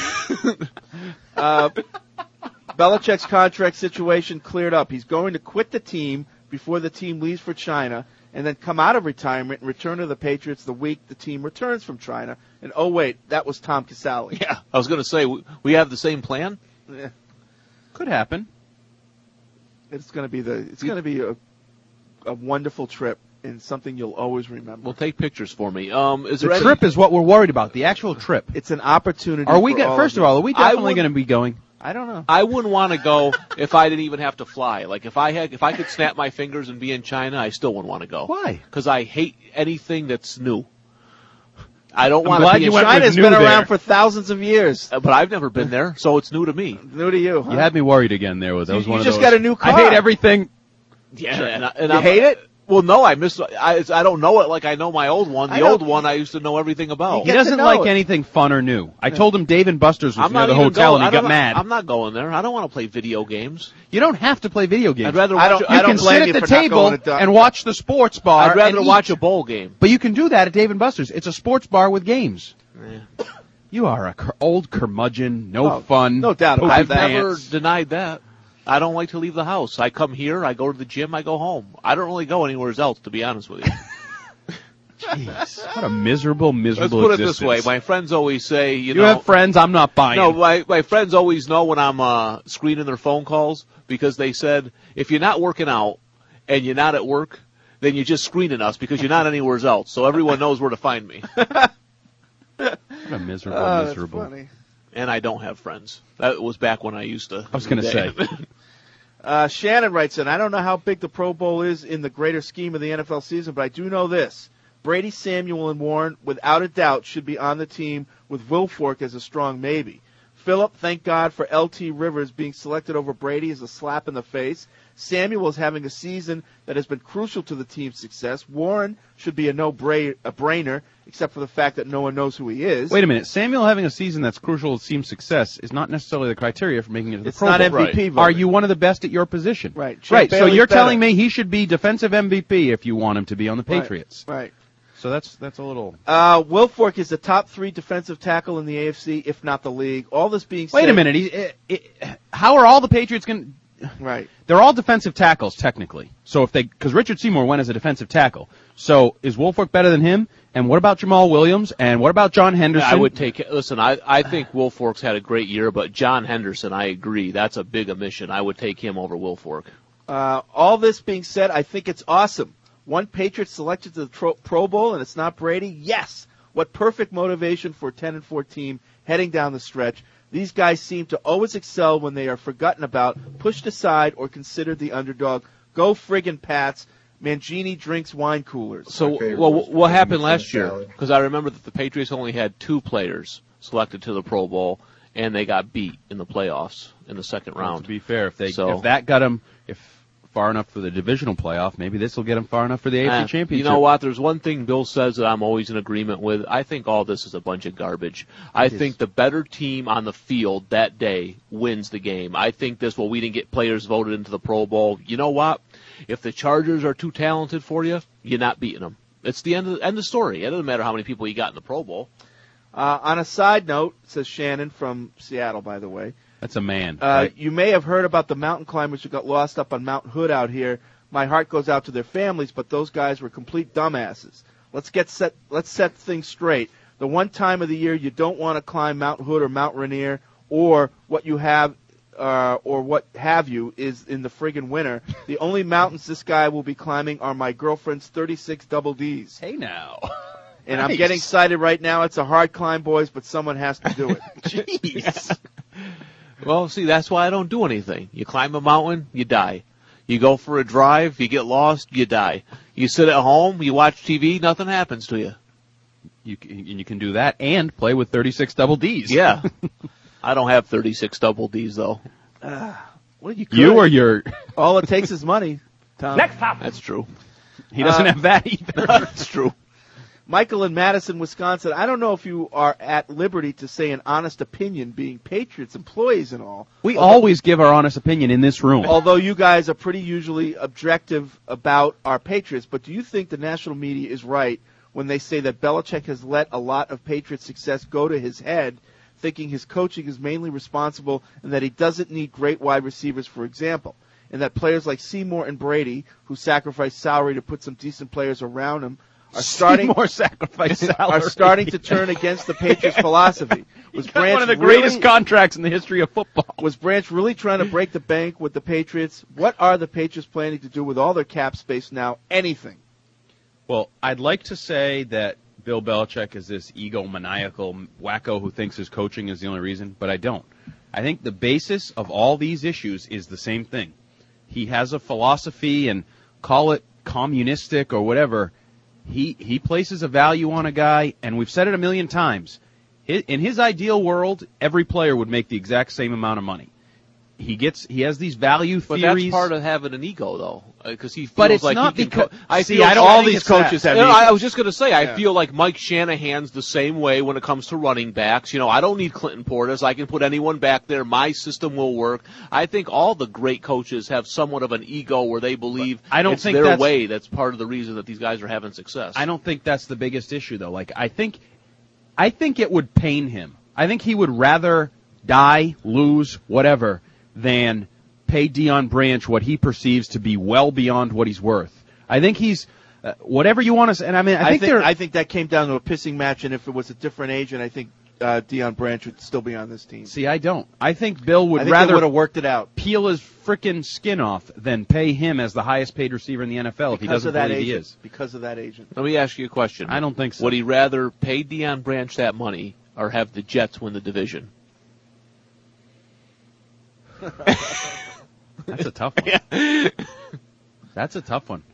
Belichick's contract situation cleared up. He's going to quit the team before the team leaves for China, and then come out of retirement and return to the Patriots the week the team returns from China. And oh wait, that was Tom Casale. Yeah, I was going to say we have the same plan. Yeah. Could happen. It's going to be a wonderful trip and something you'll always remember. Well, take pictures for me. The trip is what we're worried about. The actual trip. It's an opportunity. Are we? First of all, are we definitely going to be going? I don't know. I wouldn't want to go if I didn't even have to fly. Like if I could snap my fingers and be in China, I still wouldn't want to go. Why? Because I hate anything that's new. I don't want glad to be you went with China's new been there. around for thousands of years. but I've never been there, so it's new to me. New to you, huh? You had me worried again there. That was You one of just those. got a new car. I hate everything. Yeah, and You hate it? Well, no, I don't know it like I know my old one. The old one I used to know everything about. He doesn't like anything fun or new. I told him Dave and Buster's was I'm near not the even hotel, going. and he got mad. I'm not going there. I don't want to play video games. You don't have to play video games. I'd rather I watch. don't- a- I You can sit blame at you the for not table going to and watch the sports bar. I'd rather and watch eat. a bowl game. But you can do that at Dave and Buster's. It's a sports bar with games. You are a old curmudgeon. No fun. no doubt about poopy I've never pants. denied that. I don't like to leave the house. I come here, I go to the gym, I go home. I don't really go anywhere else, to be honest with you. Jeez, what a miserable Let's put it existence. this way. My friends always say, you You know, have friends. I'm not buying. no, my friends always know when I'm screening their phone calls because they said, if you're not working out and you're not at work, then you're just screening us because you're not anywhere else. So everyone knows where to find me. What a miserable, Oh, miserable. that's funny. And I don't have friends. That was back when I used to. I was going to say. Shannon writes in, I don't know how big the Pro Bowl is in the greater scheme of the NFL season, but I do know this. Brady, Samuel, and Warren, without a doubt, should be on the team with Wilfork as a strong maybe. Phillip, thank God for L.T. Rivers being selected over Brady is a slap in the face. Samuel is having a season that has been crucial to the team's success. Warren should be a brainer, except for the fact that no one knows who he is. Wait a minute. Samuel having a season that's crucial to team success is not necessarily the criteria for making it to the It's Pro not Bowl. MVP voting. Are you one of the best at your position? Right. Right. So Bailey's you're better. telling me he should be defensive MVP if you want him to be on the Patriots. Right. So that's a little. Wilfork is the top 3 defensive tackle in the AFC, if not the league. All this being said... Wait a minute. How are all the Patriots going to... Right. They're all defensive tackles, technically. So because Richard Seymour went as a defensive tackle. So is Wilfork better than him? And what about Jamal Williams? And what about John Henderson? I would take. Listen, I think Wilfork's had a great year, but John Henderson, I agree, that's a big omission. I would take him over Wilfork. All this being said, I think it's awesome. One Patriot selected to the Pro Bowl, and it's not Brady? Yes. What perfect motivation for a 10-4 team heading down the stretch. These guys seem to always excel when they are forgotten about, pushed aside, or considered the underdog. Go friggin' Pats. Mangini drinks wine coolers. So, what happened last year? Because I remember that the Patriots only had 2 players selected to the Pro Bowl, and they got beat in the playoffs in the second Well, round. to be fair, if that got them far enough for the divisional playoff, maybe this will get them far enough for the AFC Championship. You know what? There's one thing Bill says that I'm always in agreement with. I think all this is a bunch of garbage. I think the better team on the field that day wins the game. I think we didn't get players voted into the Pro Bowl. You know what? If the Chargers are too talented for you, you're not beating them. It's the end of the story. It doesn't matter how many people you got in the Pro Bowl. On a side note, says Shannon from Seattle, by the way. That's a man. Right? You may have heard about the mountain climbers who got lost up on Mount Hood out here. My heart goes out to their families, but those guys were complete dumbasses. Let's set things straight. The one time of the year you don't want to climb Mount Hood or Mount Rainier or what you have or what have you is in the friggin' winter. The only mountains this guy will be climbing are my girlfriend's 36 double Ds. Hey now. And Nice. I'm getting excited right now. It's a hard climb, boys, but someone has to do it. Jeez. Well, see, that's why I don't do anything. You climb a mountain, you die. You go for a drive, you get lost, you die. You sit at home, you watch TV, nothing happens to you. You can do that and play with 36 double Ds. Yeah. I don't have 36 double Ds, though. Well, you or your... All it takes is money, Tom. Next topic. That's true. He doesn't have that either. That's true. Michael in Madison, Wisconsin. I don't know if you are at liberty to say an honest opinion, being Patriots employees and all. We always give our honest opinion in this room. Although you guys are pretty usually objective about our Patriots, but do you think the national media is right when they say that Belichick has let a lot of Patriots' success go to his head, thinking his coaching is mainly responsible and that he doesn't need great wide receivers, for example, and that players like Seymour and Brady, who sacrificed salary to put some decent players around him, are starting to turn against the Patriots' philosophy. Was Branch one of the greatest contracts in the history of football. Was Branch really trying to break the bank with the Patriots? What are the Patriots planning to do with all their cap space now? Anything. Well, I'd like to say that Bill Belichick is this egomaniacal wacko who thinks his coaching is the only reason, but I don't. I think the basis of all these issues is the same thing. He has a philosophy, and call it communistic or whatever. he places a value on a guy, and we've said it a million times. In his ideal world, every player would make the exact same amount of money. He has these value theories. But that's part of having an ego, though, because he feels but it's like not he can. because all these coaches have. I was just going to say, I feel like Mike Shanahan's the same way when it comes to running backs. I don't need Clinton Portis. I can put anyone back there. My system will work. I think all the great coaches have somewhat of an ego where they believe it's their way. That's part of the reason that these guys are having success. I don't think that's the biggest issue, though. Like I think it would pain him. I think he would rather die, lose, whatever, than pay Deion Branch what he perceives to be well beyond what he's worth. I think he's whatever you want to say. And I think that came down to a pissing match. And if it was a different agent, I think Deion Branch would still be on this team. See, I don't. I think Bill would they rather would have worked it out, peel his frickin' skin off than pay him as the highest paid receiver in the NFL if he doesn't believe he is. Because of that agent. Let me ask you a question. I don't think so. Would he rather pay Deion Branch that money or have the Jets win the division? That's a tough one. That's a tough one.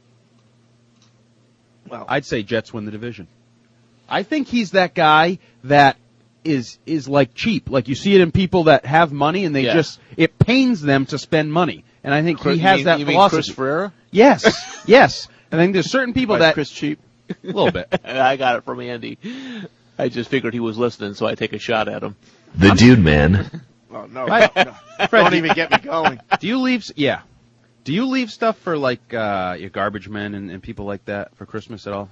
Well, I'd say Jets win the division. I think he's that guy that is like cheap. Like you see it in people that have money and it pains them to spend money. And I think he has that philosophy. You mean Chris Ferreira? Yes, yes. I think there's certain people that Chris Cheap. A little bit. I got it from Andy. I just figured he was listening, so I take a shot at him. The dude, man. Oh, no. Don't even get me going. Do you leave stuff for like your garbage men and people like that for Christmas at all?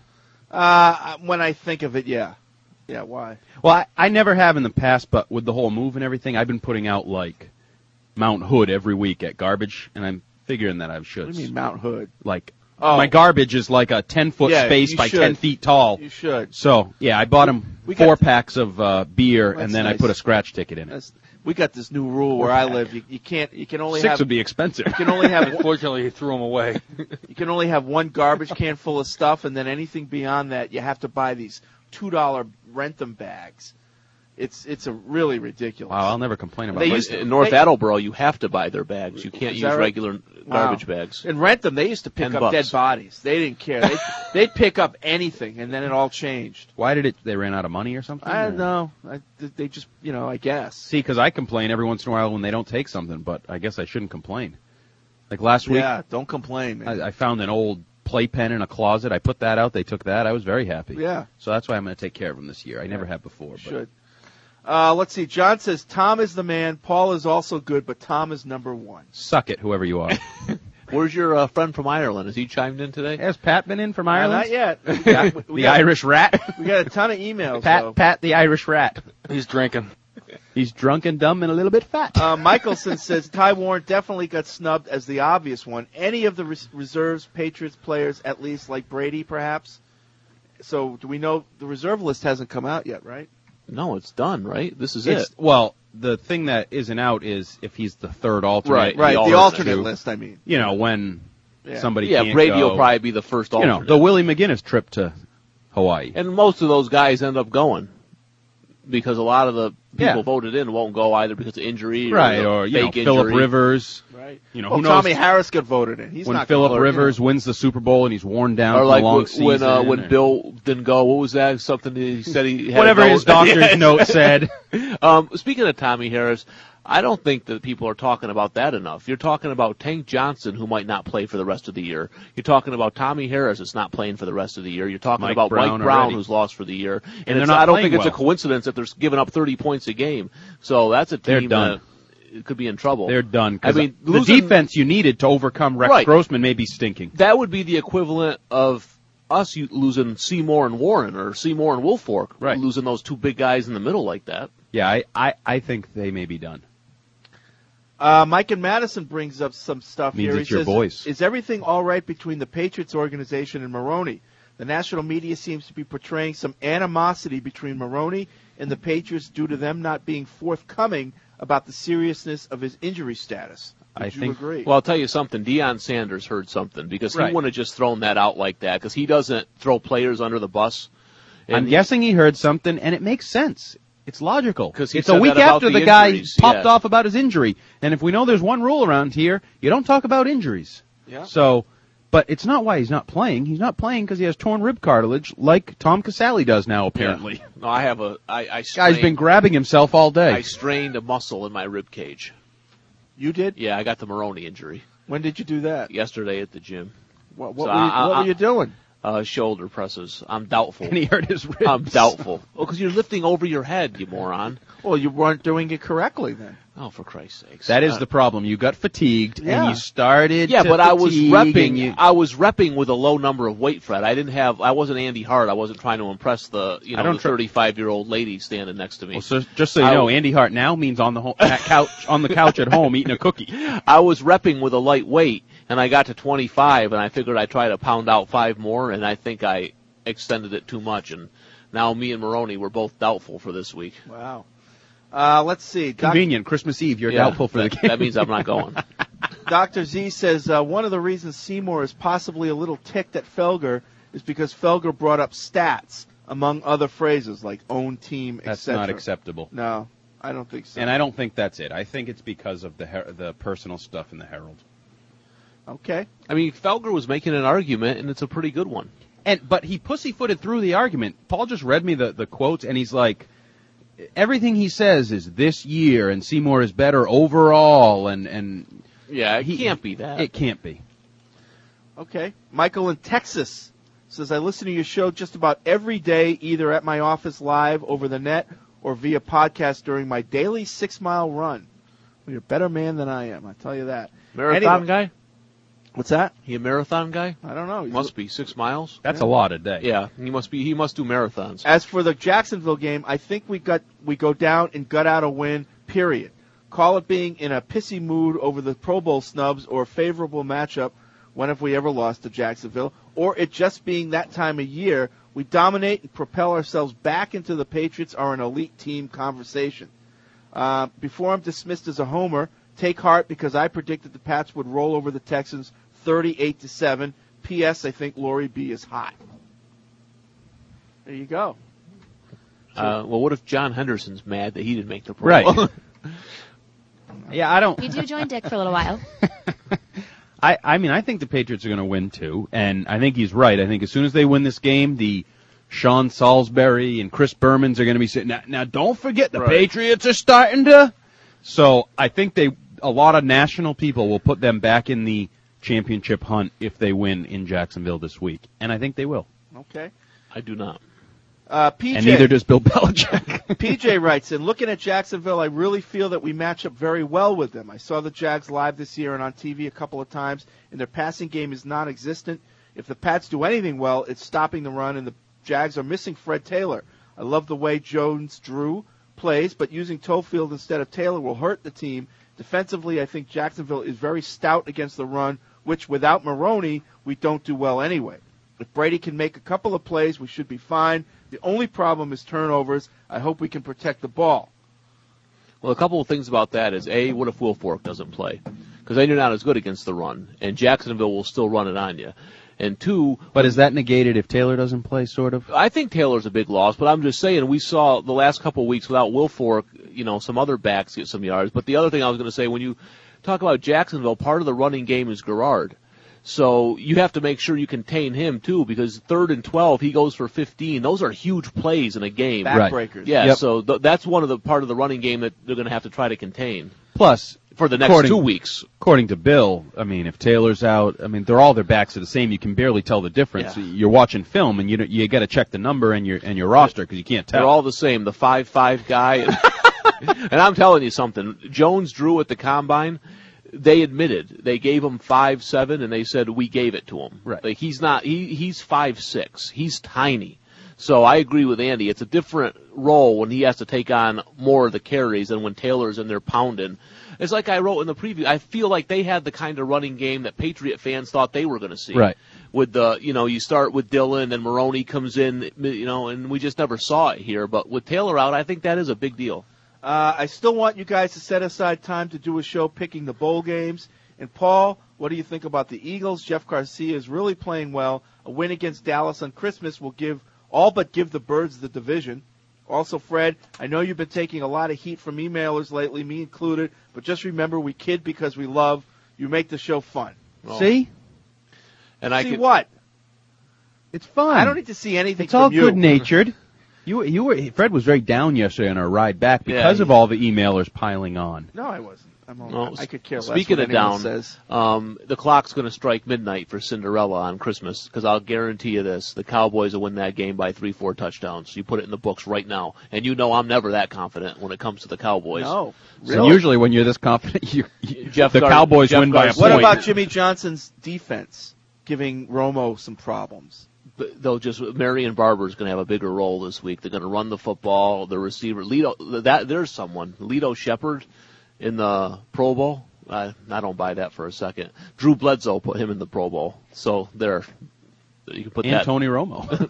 When I think of it, yeah. Yeah, why? Well, I never have in the past, but with the whole move and everything, I've been putting out like Mount Hood every week at garbage, and I'm figuring that I should. What do you mean Mount Hood? Like, my garbage is like a 10-foot space by 10 feet tall. You should. So, yeah, I bought him 4 packs of beer, and then I put a scratch ticket in it. We got this new rule where I live. You can only 6 have. 6 would be expensive. You can only have. Unfortunately, he threw them away. You can only have one garbage can full of stuff, and then anything beyond that, you have to buy these $2 rent-them bags. It's a really ridiculous. Wow, I'll never complain about it. In North Attleboro, you have to buy their bags. You can't use regular garbage bags. And rent them. They used to pick up dead bodies. They didn't care. They'd pick up anything, and then it all changed. Why did it? They ran out of money or something? I don't know. They just, I guess. See, because I complain every once in a while when they don't take something, but I guess I shouldn't complain. Like last week. Yeah, don't complain, man. I found an old playpen in a closet. I put that out. They took that. I was very happy. Yeah. So that's why I'm going to take care of them this year. I never have before. But. Should. Let's see. John says Tom is the man. Paul is also good, but Tom is number one. Suck it, whoever you are. Where's your friend from Ireland? Has he chimed in today? Has Pat been in from Ireland? Not yet. The Irish rat? We got a ton of emails, Pat the Irish rat. He's drinking. He's drunk and dumb and a little bit fat. Michelson says Ty Warren definitely got snubbed as the obvious one. Any of the reserves, Patriots players, at least, like Brady, perhaps? So do we know the reserve list hasn't come out yet, right? No, it's done, right? This is it. Well, the thing that isn't out is if he's the third alternate. Right, the alternate list, I mean. When somebody can't Brady go. will probably be the first alternate. The Willie McGinnis trip to Hawaii. And most of those guys end up going because a lot of the people voted in won't go either because of injury or fake injury. Phillip Rivers. Right. Who knows? Tommy Harris got voted in. He's when not Phillip Rivers wins the Super Bowl and he's worn down or for like a long season. When Bill didn't go, what was that? Something he said he had whatever his doctor's note said. Speaking of Tommy Harris, I don't think that people are talking about that enough. You're talking about Tank Johnson, who might not play for the rest of the year. You're talking about Tommy Harris, that's not playing for the rest of the year. You're talking about Mike Brown, who's lost for the year. And I don't think it's a coincidence that they're giving up 30 points a game. So that's a team that could be in trouble. They're done. I mean, the defense you needed to overcome Rex Grossman may be stinking. That would be the equivalent of us losing Seymour and Warren or Seymour and Woolfolk, losing those two big guys in the middle like that. Yeah, I think they may be done. Mike and Madison brings up some stuff Means here. It's your boys. Is everything all right between the Patriots organization and Maroney? The national media seems to be portraying some animosity between Maroney and the Patriots due to them not being forthcoming about the seriousness of his injury status. Would you agree? Well, I'll tell you something. Deion Sanders heard something because he wouldn't have just thrown that out like that because he doesn't throw players under the bus. And I'm guessing he heard something, and it makes sense. It's logical. Because it's a week after the guy popped off about his injury. And if we know there's one rule around here, you don't talk about injuries. Yeah. So But it's not why he's not playing. He's not playing because he has torn rib cartilage, like Tom Casale does now, apparently. Yeah. No, I have I Guy's been grabbing himself all day. I strained a muscle in my rib cage. You did? Yeah, I got the Maroney injury. When did you do that? Yesterday at the gym. What were you doing? Shoulder presses. I'm doubtful. And he hurt his ribs. I'm doubtful. Well, because you're lifting over your head, you moron. Well, you weren't doing it correctly then. Oh, for Christ's sakes. That is the problem. You got fatigued and you started to but I was repping. I was repping with a low number of weight, Fred. I wasn't Andy Hart. I wasn't trying to impress the 35-year-old lady standing next to me. Well, so, just so you know, Andy Hart now means on the couch at home eating a cookie. I was repping with a light weight, and I got to 25, and I figured I'd try to pound out 5 more, and I think I extended it too much, and now me and Maroney were both doubtful for this week. Wow. Let's see. Convenient. Christmas Eve, you're doubtful for the game. That means I'm not going. Dr. Z says one of the reasons Seymour is possibly a little ticked at Felger is because Felger brought up stats, among other phrases like own team, etc. That's not acceptable. No, I don't think so. And I don't think that's it. I think it's because of the personal stuff in the Herald. Okay. I mean, Felger was making an argument, and it's a pretty good one. But he pussyfooted through the argument. Paul just read me the quotes, and he's like, everything he says is this year, and Seymour is better overall, and yeah, it can't be that. It can't be. Okay. Michael in Texas says, I listen to your show just about every day, either at my office live over the net or via podcast during my daily 6-mile run. Well, you're a better man than I am, I tell you that. Marathon guy? What's that? He a marathon guy? I don't know. He must be 6 miles. That's a lot a day. Yeah, he must do marathons. As for the Jacksonville game, I think we go down and gut out a win, period. Call it being in a pissy mood over the Pro Bowl snubs or favorable matchup. When have we ever lost to Jacksonville? Or it just being that time of year, we dominate and propel ourselves back into the Patriots are an elite team conversation. Before I'm dismissed as a homer, take heart because I predicted the Pats would roll over the Texans 38-7. P.S. I think Lori B is hot. There you go. Well, what if John Henderson's mad that he didn't make the Pro Bowl? Right. Yeah, I don't. You do join Dick for a little while. I mean, I think the Patriots are going to win, too, and I think he's right. I think as soon as they win this game, the Sean Salisbury and Chris Bermans are going to be sitting. Now, don't forget, the Patriots are starting to. So I think a lot of national people will put them back in the championship hunt if they win in Jacksonville this week, and I think they will. Okay. I do not. PJ, and neither does Bill Belichick. PJ writes in, looking at Jacksonville, I really feel that we match up very well with them. I saw the Jags live this year and on TV a couple of times, and their passing game is non-existent. If the Pats do anything well, it's stopping the run, and the Jags are missing Fred Taylor. I love the way Jones-Drew plays, but using Toefield instead of Taylor will hurt the team. Defensively, I think Jacksonville is very stout against the run, which without Maroney, we don't do well anyway. If Brady can make a couple of plays, we should be fine. The only problem is turnovers. I hope we can protect the ball. Well, a couple of things about that is, A, what if Wilfork doesn't play? Because then you're not as good against the run, and Jacksonville will still run it on you. And 2... But is that negated if Taylor doesn't play, sort of? I think Taylor's a big loss, but I'm just saying we saw the last couple of weeks without Wilfork, some other backs get some yards. But the other thing I was going to say, when you talk about Jacksonville, part of the running game is Garrard. So you have to make sure you contain him, too, because 3rd and 12, he goes for 15. Those are huge plays in a game. Backbreakers. Yeah, so that's one of the part of the running game that they're going to have to try to contain. Plus, for the next 2 weeks. According to Bill, I mean, if Taylor's out, I mean, their backs are the same. You can barely tell the difference. Yeah. You're watching film, and you got to check the number and your roster because you can't tell. They're all the same. The 5'5" guy. And I'm telling you something. Jones-Drew at the Combine, they admitted they gave him 5'7", and they said we gave it to him. Right. Like he's 5'6". He's tiny. So I agree with Andy. It's a different role when he has to take on more of the carries than when Taylor's in there pounding. It's like I wrote in the preview. I feel like they had the kind of running game that Patriot fans thought they were going to see. Right. With you start with Dillon, and Maroney comes in, and we just never saw it here. But with Taylor out, I think that is a big deal. I still want you guys to set aside time to do a show picking the bowl games. And, Paul, what do you think about the Eagles? Jeff Garcia is really playing well. A win against Dallas on Christmas will give the Birds the division. Also, Fred, I know you've been taking a lot of heat from emailers lately, me included, but just remember we kid because we love. You make the show fun. See? And I see could, what? It's fun. I don't need to see anything It's all from you. good-natured. Fred was very down yesterday on our ride back because of all the emailers piling on. No, I wasn't. I could care less Speaking what of anyone down, says. the clock's going to strike midnight for Cinderella on Christmas, because I'll guarantee you this: the Cowboys will win that game by 3-4 touchdowns. You put it in the books right now, and you know I'm never that confident when it comes to the Cowboys. No, really? So usually when you're this confident, Cowboys win by a point. What about Jimmy Johnson's defense giving Romo some problems? They'll just Marion Barber's going to have a bigger role this week. They're going to run the football. The receiver, there's someone, Lito Shepherd in the Pro Bowl. I don't buy that for a second. Drew Bledsoe put him in the Pro Bowl, so there you can put and that. Tony Romo.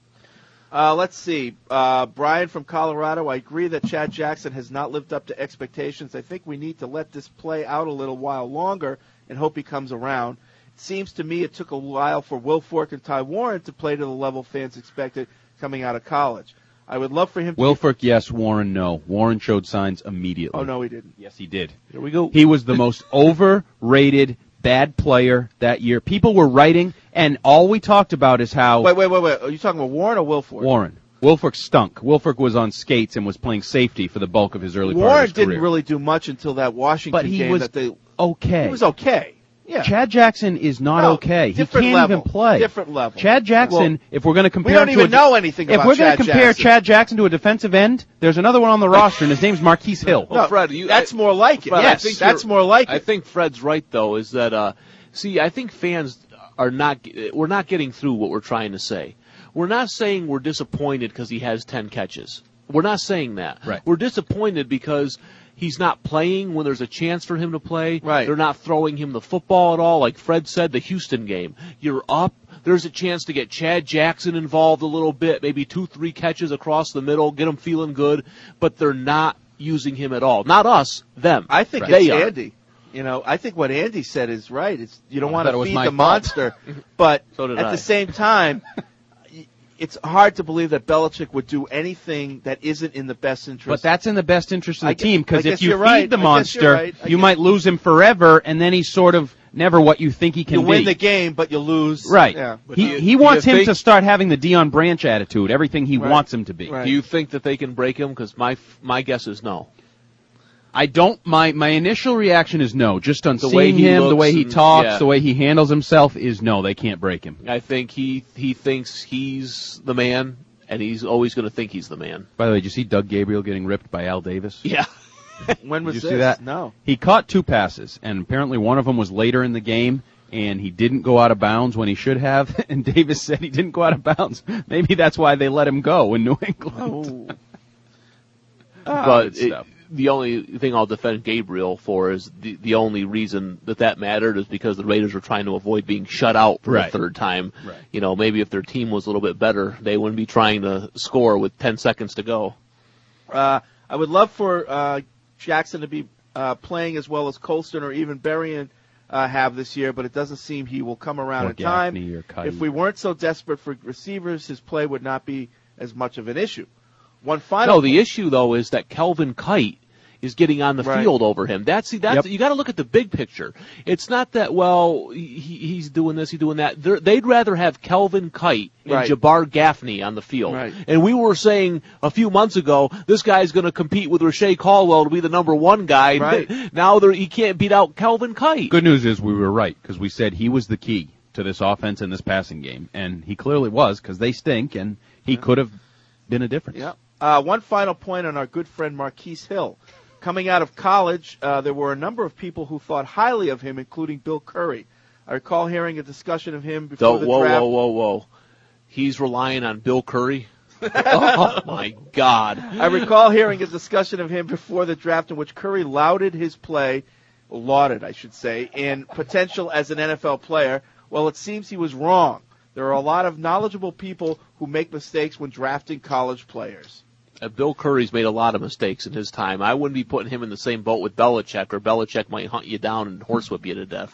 Let's see. Brian from Colorado, I agree that Chad Jackson has not lived up to expectations. I think we need to let this play out a little while longer and hope he comes around. It seems to me it took a while for Wilfork and Ty Warren to play to the level fans expected coming out of college. I would love for him to... Wilfork, yes. Warren, no. Warren showed signs immediately. Oh, no, he didn't. Yes, he did. Here we go. He was the most overrated bad player that year. People were writing, and all we talked about is how... Wait. Are you talking about Warren or Wilfork? Warren. Wilfork stunk. Wilfork was on skates and was playing safety for the bulk of his early part of Warren his career. didn't really do much until that Washington game. But he was okay. He was okay. Yeah. Chad Jackson is not okay. He can't even play. Different level. Chad Jackson, if we're going to compare... We don't even know anything about Chad Jackson. If we're going to compare Chad Jackson to a defensive end, there's another one on the roster, and his name's Marquise Hill. Well, Fred, that's more like it. Fred, Yes, that's more like it. I think Fred's right, though, is that, I think fans we're not getting through what we're trying to say. We're not saying we're disappointed because he has 10 catches. We're not saying that. Right. We're disappointed because he's not playing when there's a chance for him to play. Right. They're not throwing him the football at all. Like Fred said, the Houston game. You're up. There's a chance to get Chad Jackson involved a little bit, maybe 2-3 catches across the middle, get him feeling good, but they're not using him at all. Not us, them. I think they it's are. Andy. I think what Andy said is right. You don't want it to was feed my the fault. monster, but So did at I. the same time, it's hard to believe that Belichick would do anything that isn't in the best interest. But that's in the best interest of the team, because I if guess you you're feed right. the I guess monster, you're right. you might lose him forever, and then he's sort of never what you think he can You be. win the game, but you lose. Right. Yeah. He wants him to start having the Deion Branch attitude, everything he wants him to be. Right. Do you think that they can break him? Because my guess is no. I don't. My initial reaction is no. Just on The seeing way he him, the looks way he and- talks, yeah. the way he handles himself is no. They can't break him. I think he thinks he's the man, and he's always going to think he's the man. By the way, did you see Doug Gabriel getting ripped by Al Davis? Yeah. When was Did you this? see that? No. He caught 2 passes, and apparently one of them was later in the game, and he didn't go out of bounds when he should have, and Davis said he didn't go out of bounds. Maybe that's why they let him go in New England. But the only thing I'll defend Gabriel for is the only reason that mattered is because the Raiders were trying to avoid being shut out for the third time. Right. Maybe if their team was a little bit better, they wouldn't be trying to score with 10 seconds to go. I would love for Jackson to be playing as well as Colston or even Berrien have this year, but it doesn't seem he will come around Or in time. Gaffney or Kite. If we weren't so desperate for receivers, his play would not be as much of an issue. One final. No, the issue though is that Kelvin Kite is getting on the field over him. That's you got to look at the big picture. It's not that he's doing this, he's doing that. They'd rather have Kelvin Kite and Jabbar Gaffney on the field. Right. And we were saying a few months ago this guy's going to compete with Rashay Caldwell to be the number 1 guy. Right. Now he can't beat out Kelvin Kite. Good news is we were right, because we said he was the key to this offense and this passing game, and he clearly was, because they stink, and he could have been a difference. Yeah. One final point on our good friend Marquise Hill. Coming out of college, there were a number of people who thought highly of him, including Bill Curry. I recall hearing a discussion of him before the draft. Whoa. He's relying on Bill Curry? Oh, my God. I recall hearing a discussion of him before the draft in which Curry lauded his play, and potential as an NFL player. Well, it seems he was wrong. There are a lot of knowledgeable people who make mistakes when drafting college players. Bill Curry's made a lot of mistakes in his time. I wouldn't be putting him in the same boat with Belichick, or Belichick might hunt you down and horsewhip you to death.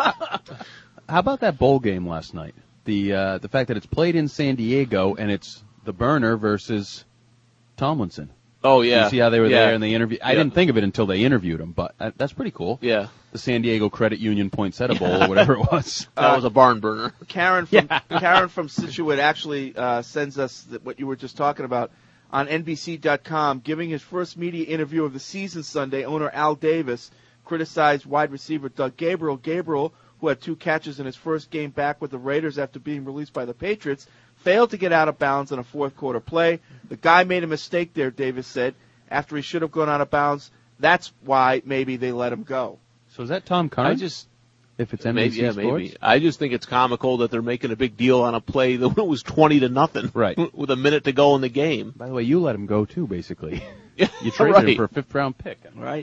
How about that bowl game last night? The fact that it's played in San Diego and it's the burner versus Tomlinson. Oh, yeah. You see how they were Yeah. there and they interviewed? I didn't think of it until they interviewed him, but that's pretty cool. Yeah. The San Diego Credit Union Poinsettia Bowl or whatever it was. That was a barn burner. Karen from Scituate actually sends us what you were just talking about on NBC.com, giving his first media interview of the season Sunday. Owner Al Davis criticized wide receiver Doug Gabriel. Gabriel, who had 2 catches in his first game back with the Raiders after being released by the Patriots, failed to get out of bounds on a fourth-quarter play. The guy made a mistake there, Davis said, after he should have gone out of bounds. That's why maybe they let him go. So is that Tom Curran? If it's NBC Sports? Maybe. I just think it's comical that they're making a big deal on a play that was 20-0, right, with a minute to go in the game. By the way, you let him go too, basically. You traded him for a 5th-round pick. Right.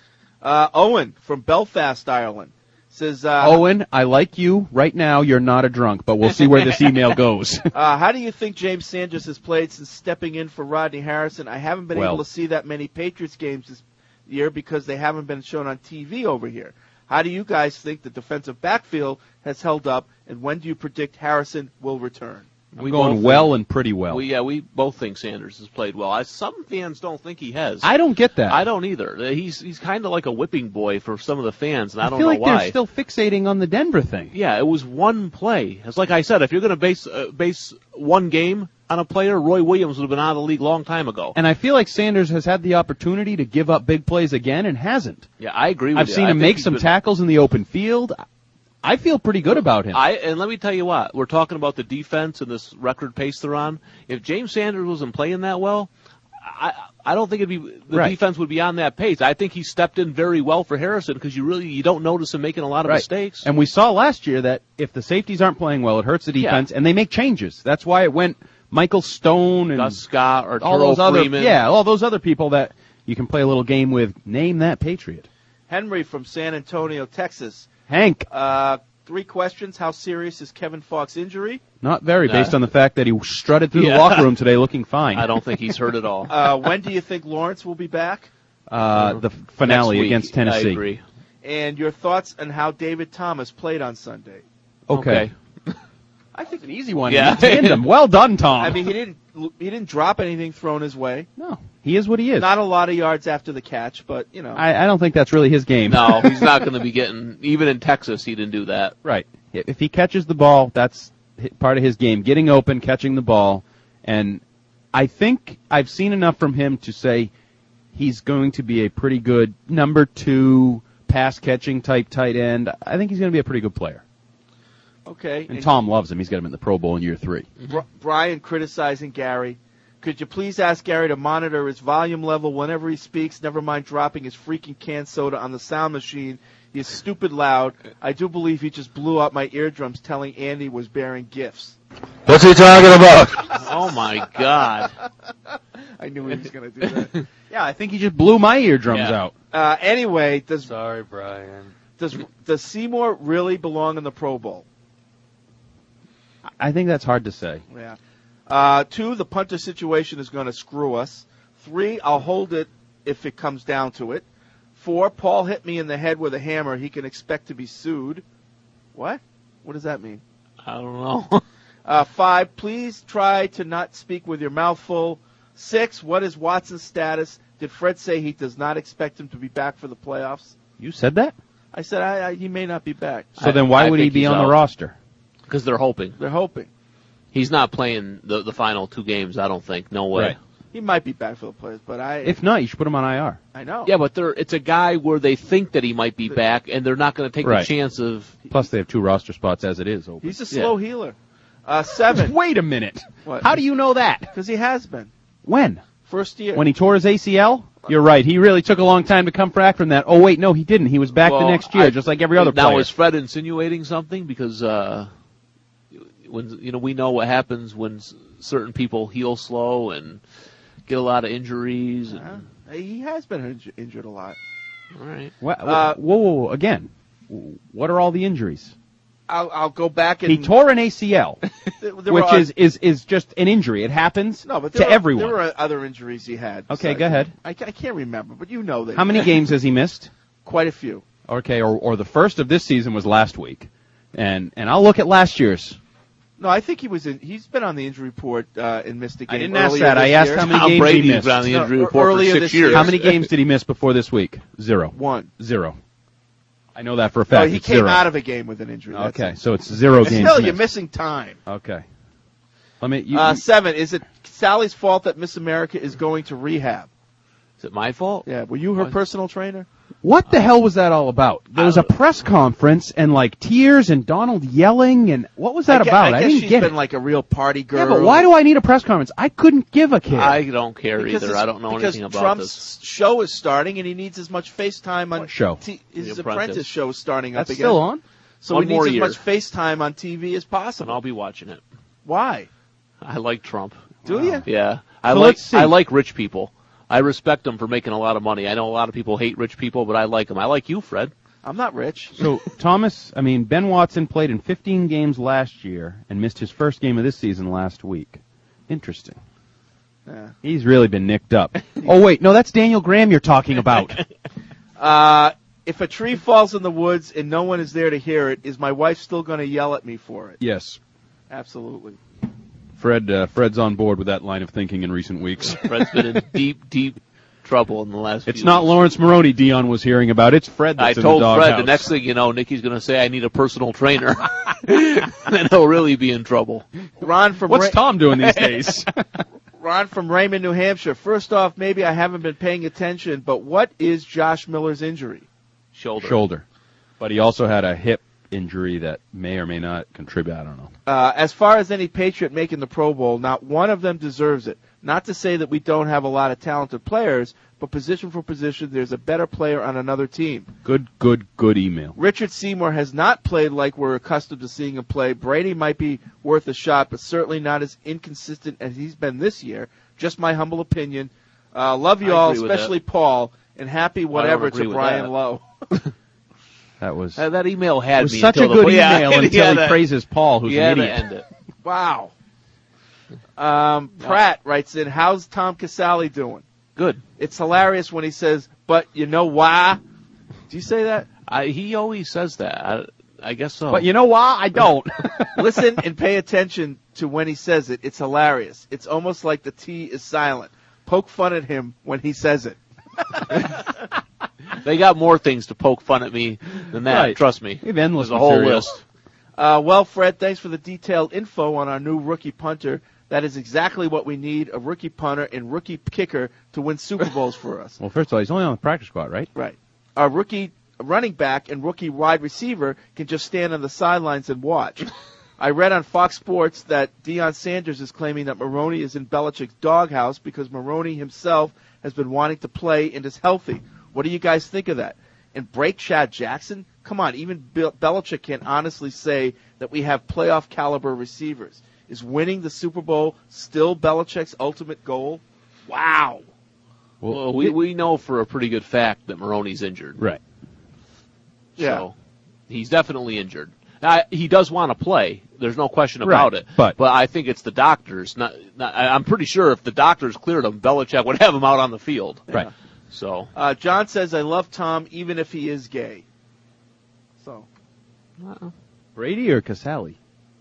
Owen from Belfast, Ireland, says, Owen, I like you. Right now, you're not a drunk, but we'll see where this email goes. How do you think James Sanders has played since stepping in for Rodney Harrison? I haven't been able to see that many Patriots games this year because they haven't been shown on TV over here. How do you guys think the defensive backfield has held up, and when do you predict Harrison will return? We're going well and pretty well. We both think Sanders has played well. Some fans don't think he has. I don't get that. I don't either. He's kind of like a whipping boy for some of the fans, and I don't know why. I feel like they're still fixating on the Denver thing. Yeah, it was one play. It's like I said, if you're going to base one game on a player, Roy Williams would have been out of the league a long time ago. And I feel like Sanders has had the opportunity to give up big plays again and hasn't. Yeah, I agree with you. I've seen him make some tackles in the open field. I feel pretty good about him. And let me tell you what, we're talking about the defense and this record pace they're on. If James Sanders wasn't playing that well, I don't think defense would be on that pace. I think he stepped in very well for Harrison because you don't notice him making a lot of mistakes. And we saw last year that if the safeties aren't playing well, it hurts the defense, and they make changes. That's why it went Michael Stone and Gus Scott or all those Freeman. all those other people that you can play a little game with. Name that Patriot. Henry from San Antonio, Texas. Hank. 3 questions. How serious is Kevin Falk's injury? Not very, based on the fact that he strutted through the locker room today looking fine. I don't think he's hurt at all. When do you think Lawrence will be back? The finale against Tennessee. I agree. And your thoughts on how David Thomas played on Sunday? Okay. I think an easy one. Yeah. Tandem. Well done, Tom. I mean, he didn't drop anything thrown his way. No. He is what he is. Not a lot of yards after the catch, but, you know. I don't think that's really his game. No, he's not going to be getting, even in Texas, he didn't do that. Right. If he catches the ball, that's part of his game. Getting open, catching the ball. And I think I've seen enough from him to say he's going to be a pretty good number 2 pass-catching type tight end. I think he's going to be a pretty good player. Okay. And Tom loves him. He's got him in the Pro Bowl in year 3. Brian criticizing Gary. Could you please ask Gary to monitor his volume level whenever he speaks? Never mind dropping his freaking canned soda on the sound machine. He is stupid loud. I do believe he just blew out my eardrums telling Andy was bearing gifts. What's he talking about? Oh, my God. I knew he was going to do that. Yeah, I think he just blew my eardrums out. Anyway, Sorry, Brian. Does Seymour really belong in the Pro Bowl? I think that's hard to say. Yeah. 2, the punter situation is going to screw us. 3, I'll hold it if it comes down to it. 4, Paul hit me in the head with a hammer. He can expect to be sued. What? What does that mean? I don't know. 5, please try to not speak with your mouth full. 6, what is Watson's status? Did Fred say he does not expect him to be back for the playoffs? You said that? I said he may not be back. So then why would he be on the roster? Because they're hoping. They're hoping. He's not playing the final 2 games, I don't think. No way. Right. He might be back for the playoffs, but if not, you should put him on IR. I know. Yeah, but it's a guy where they think that he might be back, and they're not going to take the chance of... Plus, they have 2 roster spots as it is open. He's a slow healer. 7. Wait a minute. What? How do you know that? Because he has been. When? First year. When he tore his ACL? You're right. He really took a long time to come back from that. Oh, wait, no, he didn't. He was back the next year, just like every other player. Now, is Fred insinuating something? Because... when we know what happens when certain people heal slow and get a lot of injuries. And... He has been injured a lot. All right. Whoa, again. What are all the injuries? I'll go back and... He tore an ACL, which is just an injury. It happens to everyone. There were other injuries he had. Okay, go ahead. I can't remember, but you know that. How many games has he missed? Quite a few. Okay, or the first of this season was last week. And I'll look at last year's. No, I think he's been on the injury report and missed a game. I didn't ask that. I asked how many games Brady he missed. was on the injury report for 6 years. How many games did he miss before this week? 0. 1. 0. I know that for a fact. No, he it's came 0. out of a game with an injury. Okay, so it's 0 games Still, missed. you're missing time. Okay. 7. Is it Sally's fault that Miss America is going to rehab? Is it my fault? Yeah. Were you her personal trainer? What the hell was that all about? There was a press conference and tears and Donald yelling and what was that about? I guess didn't she's get been it. like a real party girl. Yeah, but why do I need a press conference? I couldn't give a care. I don't care either. I don't know anything about Trump's this. show is starting and he needs as much FaceTime on show? His Apprentice show is starting That's up again. still on? So One he needs more as year. much FaceTime on TV as possible. And I'll be watching it. Why? I like Trump. Do you? Yeah. So let's see. I like rich people. I respect them for making a lot of money. I know a lot of people hate rich people, but I like them. I like you, Fred. I'm not rich. So, Ben Watson played in 15 games last year and missed his first game of this season last week. Interesting. Yeah. He's really been nicked up. Oh, wait, no, that's Daniel Graham you're talking about. If a tree falls in the woods and no one is there to hear it, is my wife still going to yell at me for it? Yes. Absolutely. Fred's on board with that line of thinking in recent weeks. Fred's been in deep trouble in the last few It's not weeks. Lawrence Moroney Dion was hearing about. It's Fred that's I in told the Fred doghouse. the next thing you know, Nikki's going to say, I need a personal trainer. Then he'll really be in trouble. Ron from What's Tom doing these days? Ron from Raymond, New Hampshire. First off, maybe I haven't been paying attention, but what is Josh Miller's injury? Shoulder. But he also had a hip injury that may or may not contribute. I don't know. As far as any Patriot making the Pro Bowl, not one of them deserves it. Not to say that we don't have a lot of talented players, but position for position, there's a better player on another team. Good email. Richard Seymour has not played like we're accustomed to seeing him play. Brady might be worth a shot, but certainly not as inconsistent as he's been this year. Just my humble opinion. Love you all, especially Paul, and happy whatever to Brian Lowe. That was that email had was me such a until good the, email until he to, praises Paul, who's an idiot. To end it. Wow. Pratt writes in, how's Tom Casale doing? Good. It's hilarious when he says, but you know why? Do you say that? He always says that. I guess so. But you know why? I don't. Listen and pay attention to when he says it. It's hilarious. It's almost like the T is silent. Poke fun at him when he says it. They got more things to poke fun at me than that. Right. Trust me. We've endless There's a whole material. list. Well, Fred, thanks for the detailed info on our new rookie punter. That is exactly what we need, a rookie punter and rookie kicker to win Super Bowls for us. Well, first of all, he's only on the practice squad, right? Right. Our rookie running back and rookie wide receiver can just stand on the sidelines and watch. I read on Fox Sports that Deion Sanders is claiming that Maroney is in Belichick's doghouse because Maroney himself has been wanting to play and is healthy. What do you guys think of that? And break Shad Jackson? Come on, even Belichick can honestly say that we have playoff caliber receivers. Is winning the Super Bowl still Belichick's ultimate goal? Wow. Well, we know for a pretty good fact that Maroney's injured. Right. Yeah. So he's definitely injured. Now, he does want to play. There's no question about it. But I think it's the doctors. I'm pretty sure if the doctors cleared him, Belichick would have him out on the field. Right. So John says, I love Tom even if he is gay. So. Brady or Casale?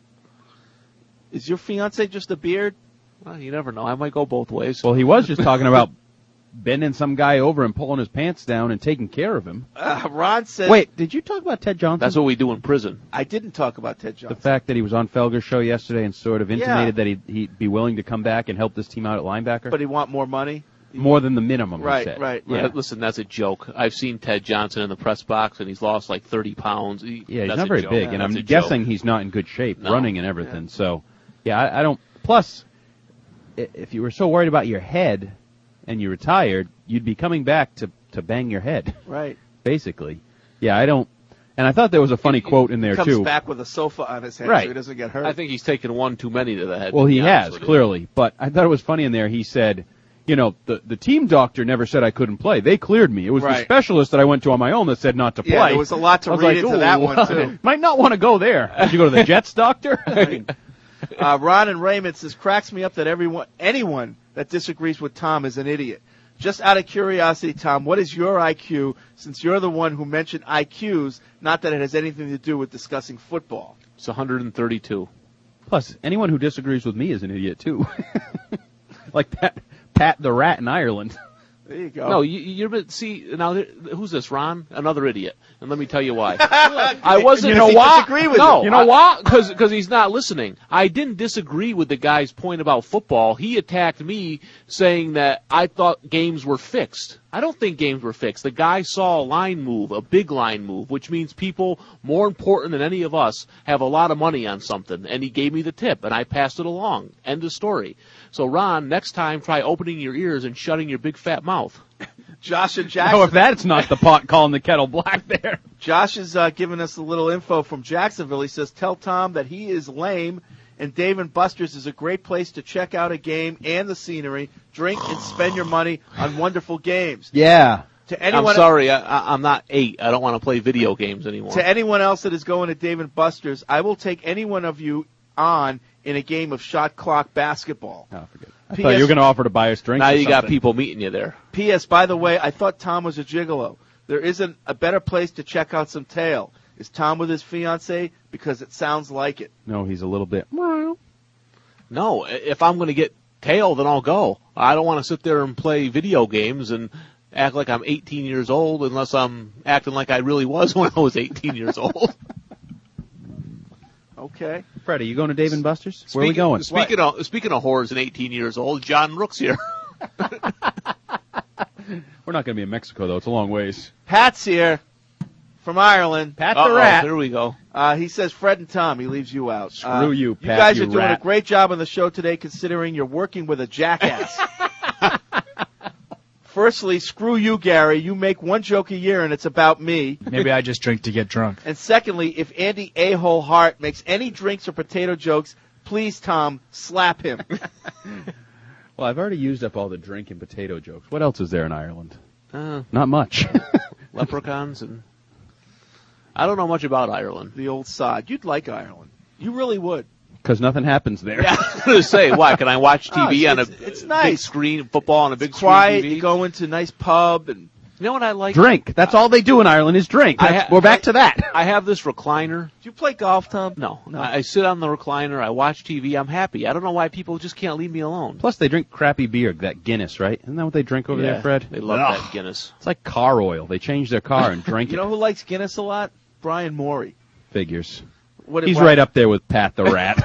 Is your fiance just a beard? Well, you never know. I might go both ways. Well, he was just talking about bending some guy over and pulling his pants down and taking care of him. Ron says... Wait, did you talk about Ted Johnson? That's what we do in prison. I didn't talk about Ted Johnson. The fact that he was on Felger's show yesterday and sort of intimated that he'd be willing to come back and help this team out at linebacker. But he want more money? More than the minimum, right, he said. Right, yeah. Listen, that's a joke. I've seen Ted Johnson in the press box, and he's lost like 30 pounds. He's not very big, and I'm guessing he's not in good shape, running and everything. Yeah. So, I don't... Plus, if you were so worried about your head and you retired, you'd be coming back to bang your head. Right. Basically. Yeah, I don't... And I thought there was a funny quote in there, too. He too. comes back with a sofa on his head right. so he doesn't get hurt. I think he's taken one too many to the head. Well, he has, clearly. But I thought it was funny in there. He said... the team doctor never said I couldn't play. They cleared me. It was the specialist that I went to on my own that said not to play. Yeah, there was a lot to read into that one, too. Might not want to go there. Did you go to the Jets doctor? Ron and Raymond says, cracks me up that anyone that disagrees with Tom is an idiot. Just out of curiosity, Tom, what is your IQ, since you're the one who mentioned IQs, not that it has anything to do with discussing football? It's 132. Plus, anyone who disagrees with me is an idiot, too. Like Pat the Rat in Ireland. There you go. No, see, now, who's this, Ron? Another idiot. And let me tell you why. I wasn't, you know what? Disagree with no, him. you know what? Because he's not listening. I didn't disagree with the guy's point about football. He attacked me saying that I thought games were fixed. I don't think games were fixed. The guy saw a line move, a big line move, which means people more important than any of us have a lot of money on something, and he gave me the tip, and I passed it along. End of story. So, Ron, next time try opening your ears and shutting your big fat mouth. Josh and Jackson. Oh, if that's not the pot calling the kettle black there. Josh is giving us a little info from Jacksonville. He says, tell Tom that he is lame, and Dave & Buster's is a great place to check out a game and the scenery, drink, and spend your money on wonderful games. Yeah. To anyone, I'm sorry, I'm not 8. I don't want to play video games anymore. To anyone else that is going to Dave & Buster's, I will take any one of you on in a game of shot clock basketball. Oh, forget it. I thought you were going to offer to buy us drinks. Now or you got something. people meeting you there. P.S. By the way, I thought Tom was a gigolo. There isn't a better place to check out some tail. Is Tom with his fiancée? Because it sounds like it. No, he's a little bit. No, if I'm going to get tail, then I'll go. I don't want to sit there and play video games and act like I'm 18 years old unless I'm acting like I really was when I was 18 years old. Okay. Freddie, you going to Dave & Buster's? Where are we going? Speaking of whores and 18 years old, John Rook's here. We're not going to be in Mexico, though. It's a long ways. Pat's here from Ireland. Pat the Rat. There we go. He says Fred and Tom. He leaves you out. Screw you, Pat, you guys you are doing rat. a great job on the show today, considering you're working with a jackass. Firstly, screw you, Gary. You make one joke a year, and it's about me. Maybe I just drink to get drunk. And secondly, if Andy A-hole Hart makes any drinks or potato jokes, please, Tom, slap him. Well, I've already used up all the drink and potato jokes. What else is there in Ireland? Not much. Leprechauns and I don't know much about Ireland. The old sod. You'd like Ireland. You really would. Because nothing happens there. Yeah, I was going to say, why? Can I watch TV on it's a nice. big screen, football on a big Quiet. screen TV? You go into a nice pub and you know what I like? Drink. That's all they do in Ireland is drink. We're back to that. I have this recliner. Do you play golf, Tom? No. I sit on the recliner. I watch TV. I'm happy. I don't know why people just can't leave me alone. Plus, they drink crappy beer, that Guinness, right? Isn't that what they drink over there, Fred? They love that Guinness. It's like car oil. They change their car and drink You know who likes Guinness a lot? Brian Morey. Figures. What- He's what- right up there with Pat the Rat.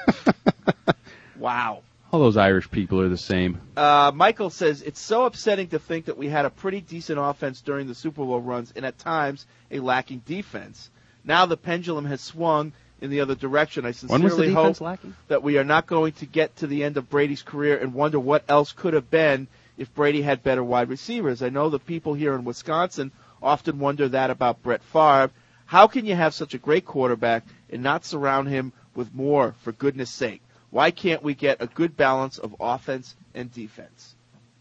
Wow. All those Irish people are the same. Michael says, it's so upsetting to think that we had a pretty decent offense during the Super Bowl runs and at times a lacking defense. Now the pendulum has swung in the other direction. I When was the sincerely defense hope lacking? that we are not going to get to the end of Brady's career and wonder what else could have been if Brady had better wide receivers. I know the people here in Wisconsin often wonder that about Brett Favre. How can you have such a great quarterback and not surround him with more, for goodness sake? Why can't we get a good balance of offense and defense?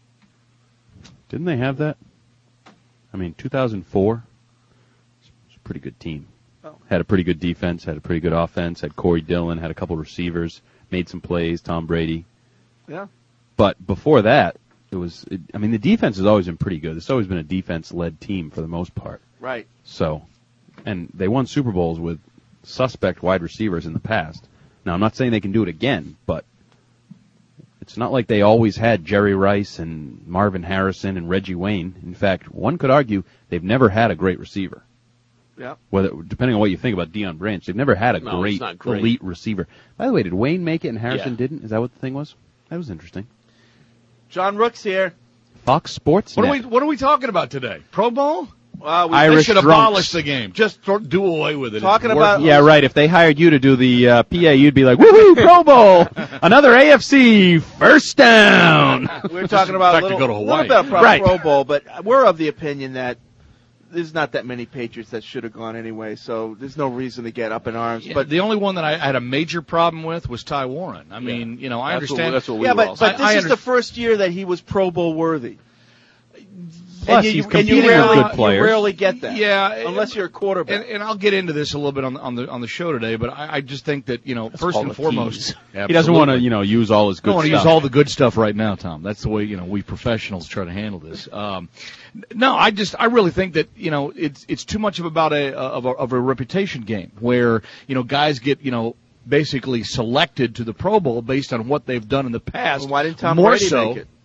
Didn't they have that? I mean, 2004, it's a pretty good team. Oh. Had a pretty good defense, had a pretty good offense, had Corey Dillon, had a couple receivers, made some plays, Tom Brady. Yeah. But before that, the defense has always been pretty good. It's always been a defense-led team for the most part. Right. So, and they won Super Bowls with suspect wide receivers in the past. Now, I'm not saying they can do it again, but it's not like they always had Jerry Rice and Marvin Harrison and Reggie Wayne. In fact, one could argue they've never had a great receiver. Yeah. Depending on what you think about Deion Branch, they've never had a great elite receiver. By the way, did Wayne make it and Harrison didn't? Is that what the thing was? That was interesting. John Rook's here. Fox Sports. What are we talking about today? Pro Bowl? Irish they should drunks. abolish the game. Just do away with it. Talking It's about- Yeah, right. If they hired you to do the PA, you'd be like, woohoo, Pro Bowl! Another AFC first down! We're talking about a to go to Hawaii. little bit of Right. Pro Bowl, but we're of the opinion that there's not that many Patriots that should have gone anyway, so there's no reason to get up in arms. But But the only one that I had a major problem with was Ty Warren. I mean, I understand. That's what we yeah, were but all but saying. this is the first year that he was Pro Bowl worthy. Plus, and he's you competing with rarely, good players. You rarely get that. Yeah, unless you're a quarterback. And I'll get into this a little bit on the show today, but I just think that first called and a foremost, He doesn't want to, use all his I good don't want to stuff. use all the good stuff right now, Tom. That's the way we professionals try to handle this. No, I really think that it's too much of a reputation game where guys get basically selected to the Pro Bowl based on what they've done in the past. Well, why didn't Tom more Brady so, make it?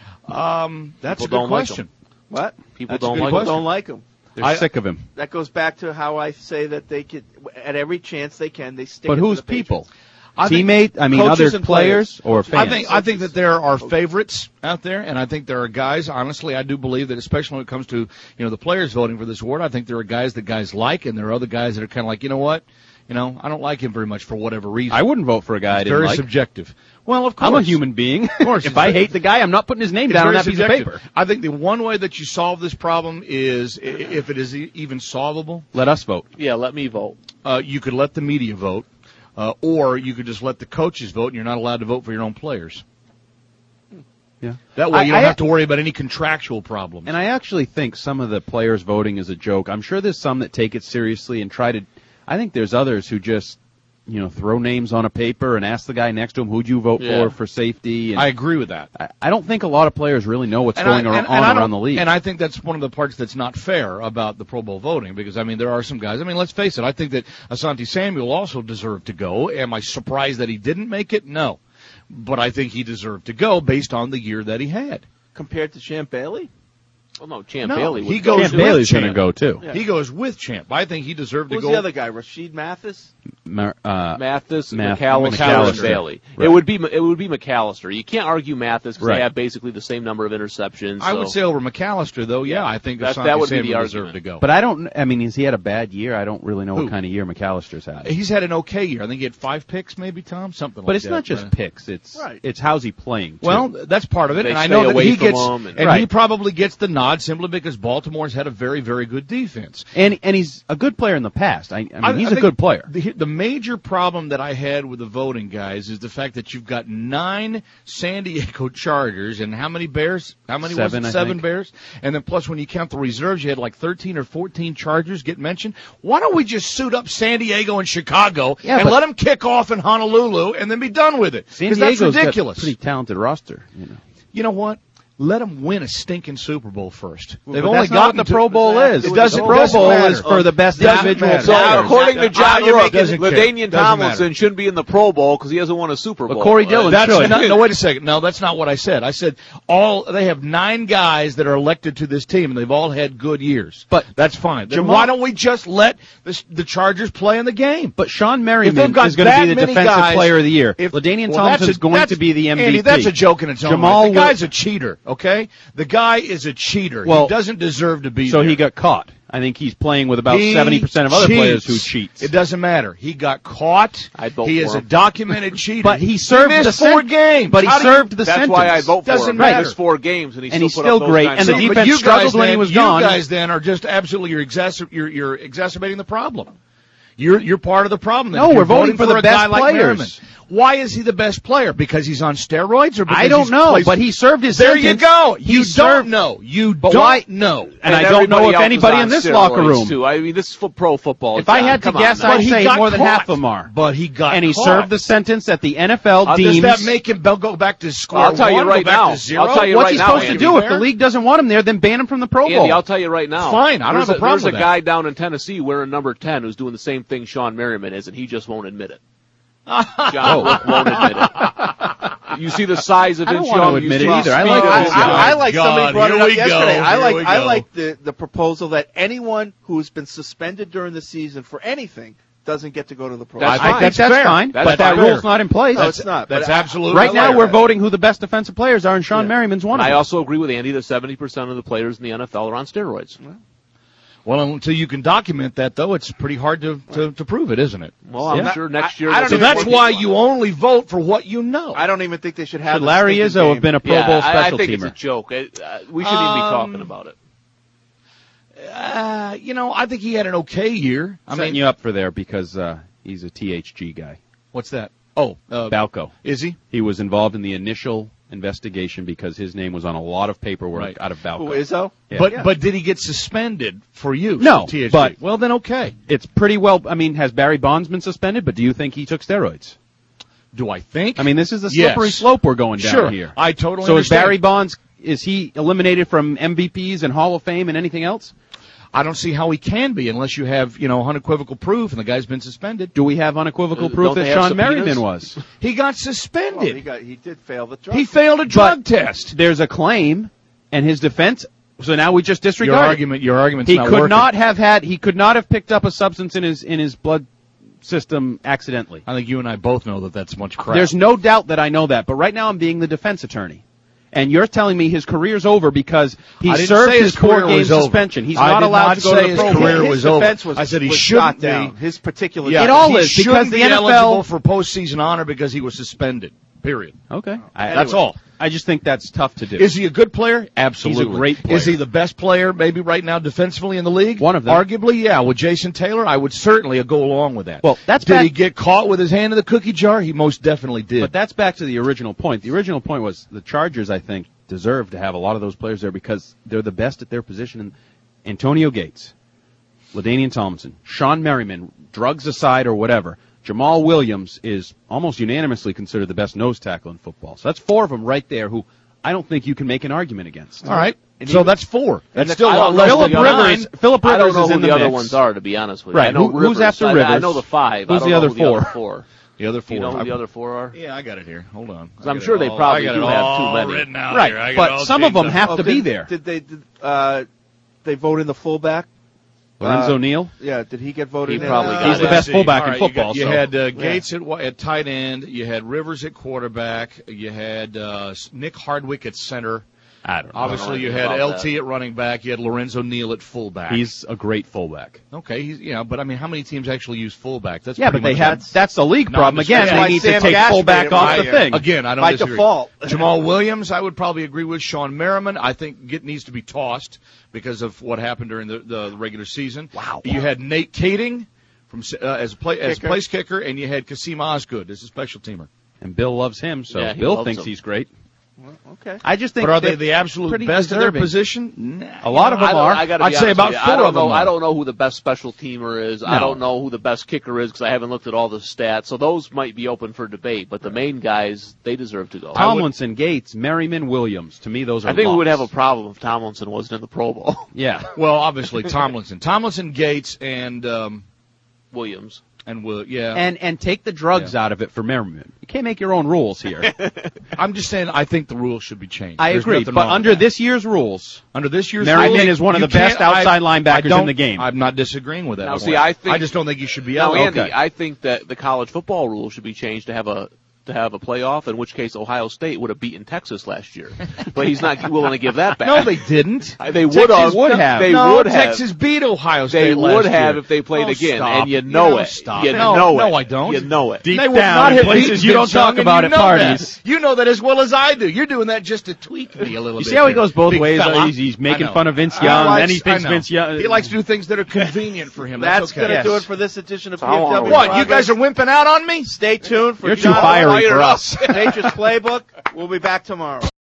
That's People a good don't like question. him. What? People That's a don't good like question. him. Don't like him. They're sick of him. That goes back to how I say that they could, at every chance they can, they stick. But it to who's the Patriots. people? Teammate? I mean, coaches other and players or fans? I think that there are favorites out there, and I think there are guys. Honestly, I do believe that, especially when it comes to the players voting for this award, I think there are guys that guys like, and there are other guys that are kind of like, you know what, I don't like him very much for whatever reason. I wouldn't vote for a guy I didn't very like. subjective. Well, of course, I'm a human being. Of course, if I hate the guy, I'm not putting his name it's down on very that piece subjective. of paper. I think the one way that you solve this problem is, if it is even solvable, let us vote. Yeah, let me vote. You could let the media vote. Or you could just let the coaches vote, and you're not allowed to vote for your own players. Yeah. That way you don't have to worry about any contractual problems. And I actually think some of the players voting is a joke. I'm sure there's some that take it seriously and try to. I think there's others who just, throw names on a paper and ask the guy next to him, who'd you vote for safety? And I agree with that. I don't think a lot of players really know what's going on around the league. And I think that's one of the parts that's not fair about the Pro Bowl voting, because, there are some guys. Let's face it, I think that Asante Samuel also deserved to go. Am I surprised that he didn't make it? No. But I think he deserved to go based on the year that he had. Compared to Champ Bailey? Well, no, Champ Bailey would he goes Champ with Bailey's Champ. going to go, too. Yeah. He goes with Champ. I think he deserved to Who's go. the other guy? Rashid Mathis? Mathis, McAllister, McAllister, Bailey. Right. It would be McAllister. You can't argue Mathis because Right. they have basically the same number of interceptions. I would say over McAllister, though. Yeah, I think that Asante would be the Samuel argument. deserved to go. But has he had a bad year? I don't really know what kind of year McAllister's had. He's had an okay year. I think he had 5 picks, maybe, Tom, something like that. But it's not just picks. It's how's he playing, too. Well, that's part of it, They and I stay know that away he from gets, him and Right. he probably gets the nod simply because Baltimore's had a very, very good defense. And he's a good player in the past. I mean, he's a think good player. The major problem that I had with the voting, guys, is the fact that you've got 9 San Diego Chargers and how many Bears? How many was it? 7 Bears? And then plus when you count the reserves, you had like 13 or 14 Chargers get mentioned. Why don't we just suit up San Diego and Chicago and let them kick off in Honolulu and then be done with it? San Because that's Diego's ridiculous. got a pretty talented roster. You know what? Let them win a stinking Super Bowl first. They've But only that's not gotten what the Pro Bowl is. It doesn't. The Pro doesn't Bowl matter. is for the best Doesn't individual matter. players. So according to John you're Rook, making- LaDainian doesn't Tomlinson matter. shouldn't be in the Pro Bowl because he hasn't won a Super Bowl. But Corey Dillon should. No, wait a second. No, that's not what I said. I said they have 9 guys that are elected to this team, and they've all had good years. But that's fine. Then Jamal- why don't we just let the Chargers play in the game? But Sean If Merriman they've got is going to be that the many defensive guys- player of the year. If- LaDainian well, Tomlinson that's is going to be the MVP. Andy, that's a joke in its own Jamal right. The Will- guy's a cheater, okay? The guy is a cheater. Well, he doesn't deserve to be So there. he got caught. I think he's playing with about He 70% of other players who cheats. cheats. It doesn't matter. He got caught. I'd vote He for is a him. documented cheater. But he served missed the 4 sen- games. But he How do served the That's sentence. why I vote for Doesn't him. matter. He missed 4 games and And he's still still put up those great. kinds And of the See, numbers. but defense you struggled guys when he then- was gone. You guys then are just absolutely you're exacerbating the problem. You're part of the problem. Then. No, You're we're voting for the a guy best like players. Merriman. Why is he the best player? Because he's on steroids, or because I don't he's know, plays- but he served his There sentence. you go. He You served- don't know. You But don't why- know. And I don't know everybody if else anybody is in on this steroids, locker room. Too. I mean, this is pro football. If I had to Come on guess, now. I'd But he say got more than caught. half of them are. But he got And he caught. served the sentence that the NFL Does deems. that make him go back to square I'll tell you one, right go back now. to 0? I'll tell you What's right he now, supposed to Andy. do if the league doesn't want him there? Then ban him from the Pro Bowl. Andy, I'll tell you right now. Fine, I don't have a problem There's with a that. guy down in Tennessee wearing number 10 who's doing the same thing Sean Merriman is, and he just won't admit it. John Rook won't admit it. You see the size of I don't Vince want to Young. admit you it see either. the I speed like of this his guy. I like somebody brought it here up we go, yesterday. here we I go. like the proposal that anyone who's been suspended during the season for anything doesn't get to go to the Pro Bowl. I think that's fine, but that rule's not in place. No, it's not. That's But absolutely Right now, like we're that. voting who the best defensive players are, and Sean Merriman's one of I them. also agree with Andy that 70% of the players in the NFL are on steroids. Well, until you can document that, though, it's pretty hard to prove it, isn't it? Well, I'm sure next year. I don't So even that's think- why you only vote for what you know. I don't even think they should have. Should the Larry stinking Izzo game. have been a Pro Yeah, Bowl I special think teamer? it's a joke. We shouldn't even be talking about it. I think he had an okay year. I'm setting you up for there because he's a THG guy. What's that? Oh, Balco. Is he? He was involved in the initial investigation because his name was on a lot of paperwork out of Balco. Who, Izzo? Yeah. But did he get suspended for use? No, THG? but- well then okay. It's pretty well. I mean, has Barry Bonds been suspended? But do you think he took steroids? Do I think? I mean, this is a slippery Yes. slope we're going down Sure. here. I totally So is understand. Barry Bonds? Is he eliminated from MVPs and Hall of Fame and anything else? I don't see how he can be unless you have, unequivocal proof and the guy's been suspended. Do we have unequivocal proof that Sean Merriman was? He got suspended. Well, he did fail the drug. He failed a drug test. There's a claim, and his defense. So now we just disregard Your argument's he not could working. not have had. He could not have picked up a substance in his blood system accidentally. I think you and I both know that that's much crap. There's no doubt that I know that, but right now I'm being the defense attorney. And you're telling me his career's over because he served his 4-game suspension. He's not allowed to go to the Pro Bowl. His career was over. Was, I said he was shouldn't be. down. His particular. Yeah, it all is he because shouldn't the be NFL eligible for postseason honor because he was suspended. Period. Okay, That's all. I just think that's tough to do. Is he a good player? Absolutely. He's a great player. Is he the best player maybe right now defensively in the league? One of them. Arguably, yeah. With Jason Taylor, I would certainly go along with that. Well, did he get caught with his hand in the cookie jar? He most definitely did. But that's back to the original point. The original point was the Chargers, I think, deserve to have a lot of those players there because they're the best at their position. And Antonio Gates, LaDainian Tomlinson, Sean Merriman, drugs aside or whatever, Jamal Williams is almost unanimously considered the best nose tackle in football. So that's 4 of them right there who I don't think you can make an argument against. All right. So that's 4. That's still a lot less than Phillip Rivers I don't know is who in the other mix. ones are, to be honest with you. Right. I know Who's after Rivers? I know the 5. Who's I don't the other know who 4? The other 4. The other 4. You know who the other 4 are? Yeah, I got it here. Hold on. I'm sure they probably do have too many. Written out Right. here. But some of them have to be there. Did they vote in the fullback? Lorenzo Neal? Yeah, did he get voted in? He probably got He's the best fullback in Right, football. You had Gates at tight end. You had Rivers at quarterback. You had Nick Hardwick at center. I don't know. Obviously, you had LT at running back. You had Lorenzo Neal at fullback. He's a great fullback. Okay, but I mean, how many teams actually use fullback? That's but they have. That's the league problem. Again, they need to take fullback off the thing. Again, I don't by disagree. default. Jamal Williams, I would probably agree with. Sean Merriman, I think needs to be tossed because of what happened during the regular season. Wow. You had Nate Kading as place kicker, and you had Kasim Osgood as a special teamer. And Bill loves him, so Yeah, he Bill loves thinks him. he's great. Well, okay. I just think. But are they the absolute best at their position? Nah. A lot of them are. I'd say about 4 of them. I don't know who the best special teamer is. No. I don't know who the best kicker is because I haven't looked at all the stats. So those might be open for debate. But the main guys, they deserve to go. Tomlinson, Gates, Merriman, Williams. To me, those are. I think locks. we would have a problem if Tomlinson wasn't in the Pro Bowl. Yeah. Well, obviously Tomlinson, Gates, and Williams. And take the drugs out of it for Merriman. You can't make your own rules here. I'm just saying I think the rules should be changed. I agree, but under this year's rules, Merriman is one of the best outside linebackers in the game. I'm not disagreeing with that. Now, see, I just don't think you should be out. out. Andy, I think that the college football rules should be changed to have a playoff, in which case Ohio State would have beaten Texas last year. But he's not willing to give that back. No, they didn't. They would have. They would have. Texas beat Ohio State They last would have year. if they played again, stop. and you know it. Stop. You No, know it. no, I don't. You know it. Deep They would down not in have places beaten you don't Vince Young, talk about and at you know parties. that. You know that as well as I do. You're doing that just to tweak me a little bit. You see how he goes both Big ways? fella. He's making I know. fun of Vince Young, and then he I thinks know. Vince Young. He likes to do things that are convenient for him. That's okay. going to do it for this edition of So how PFW. What? You guys are wimping out on me? Stay tuned for You're too John fiery White for us. Nature's Playbook. We'll be back tomorrow.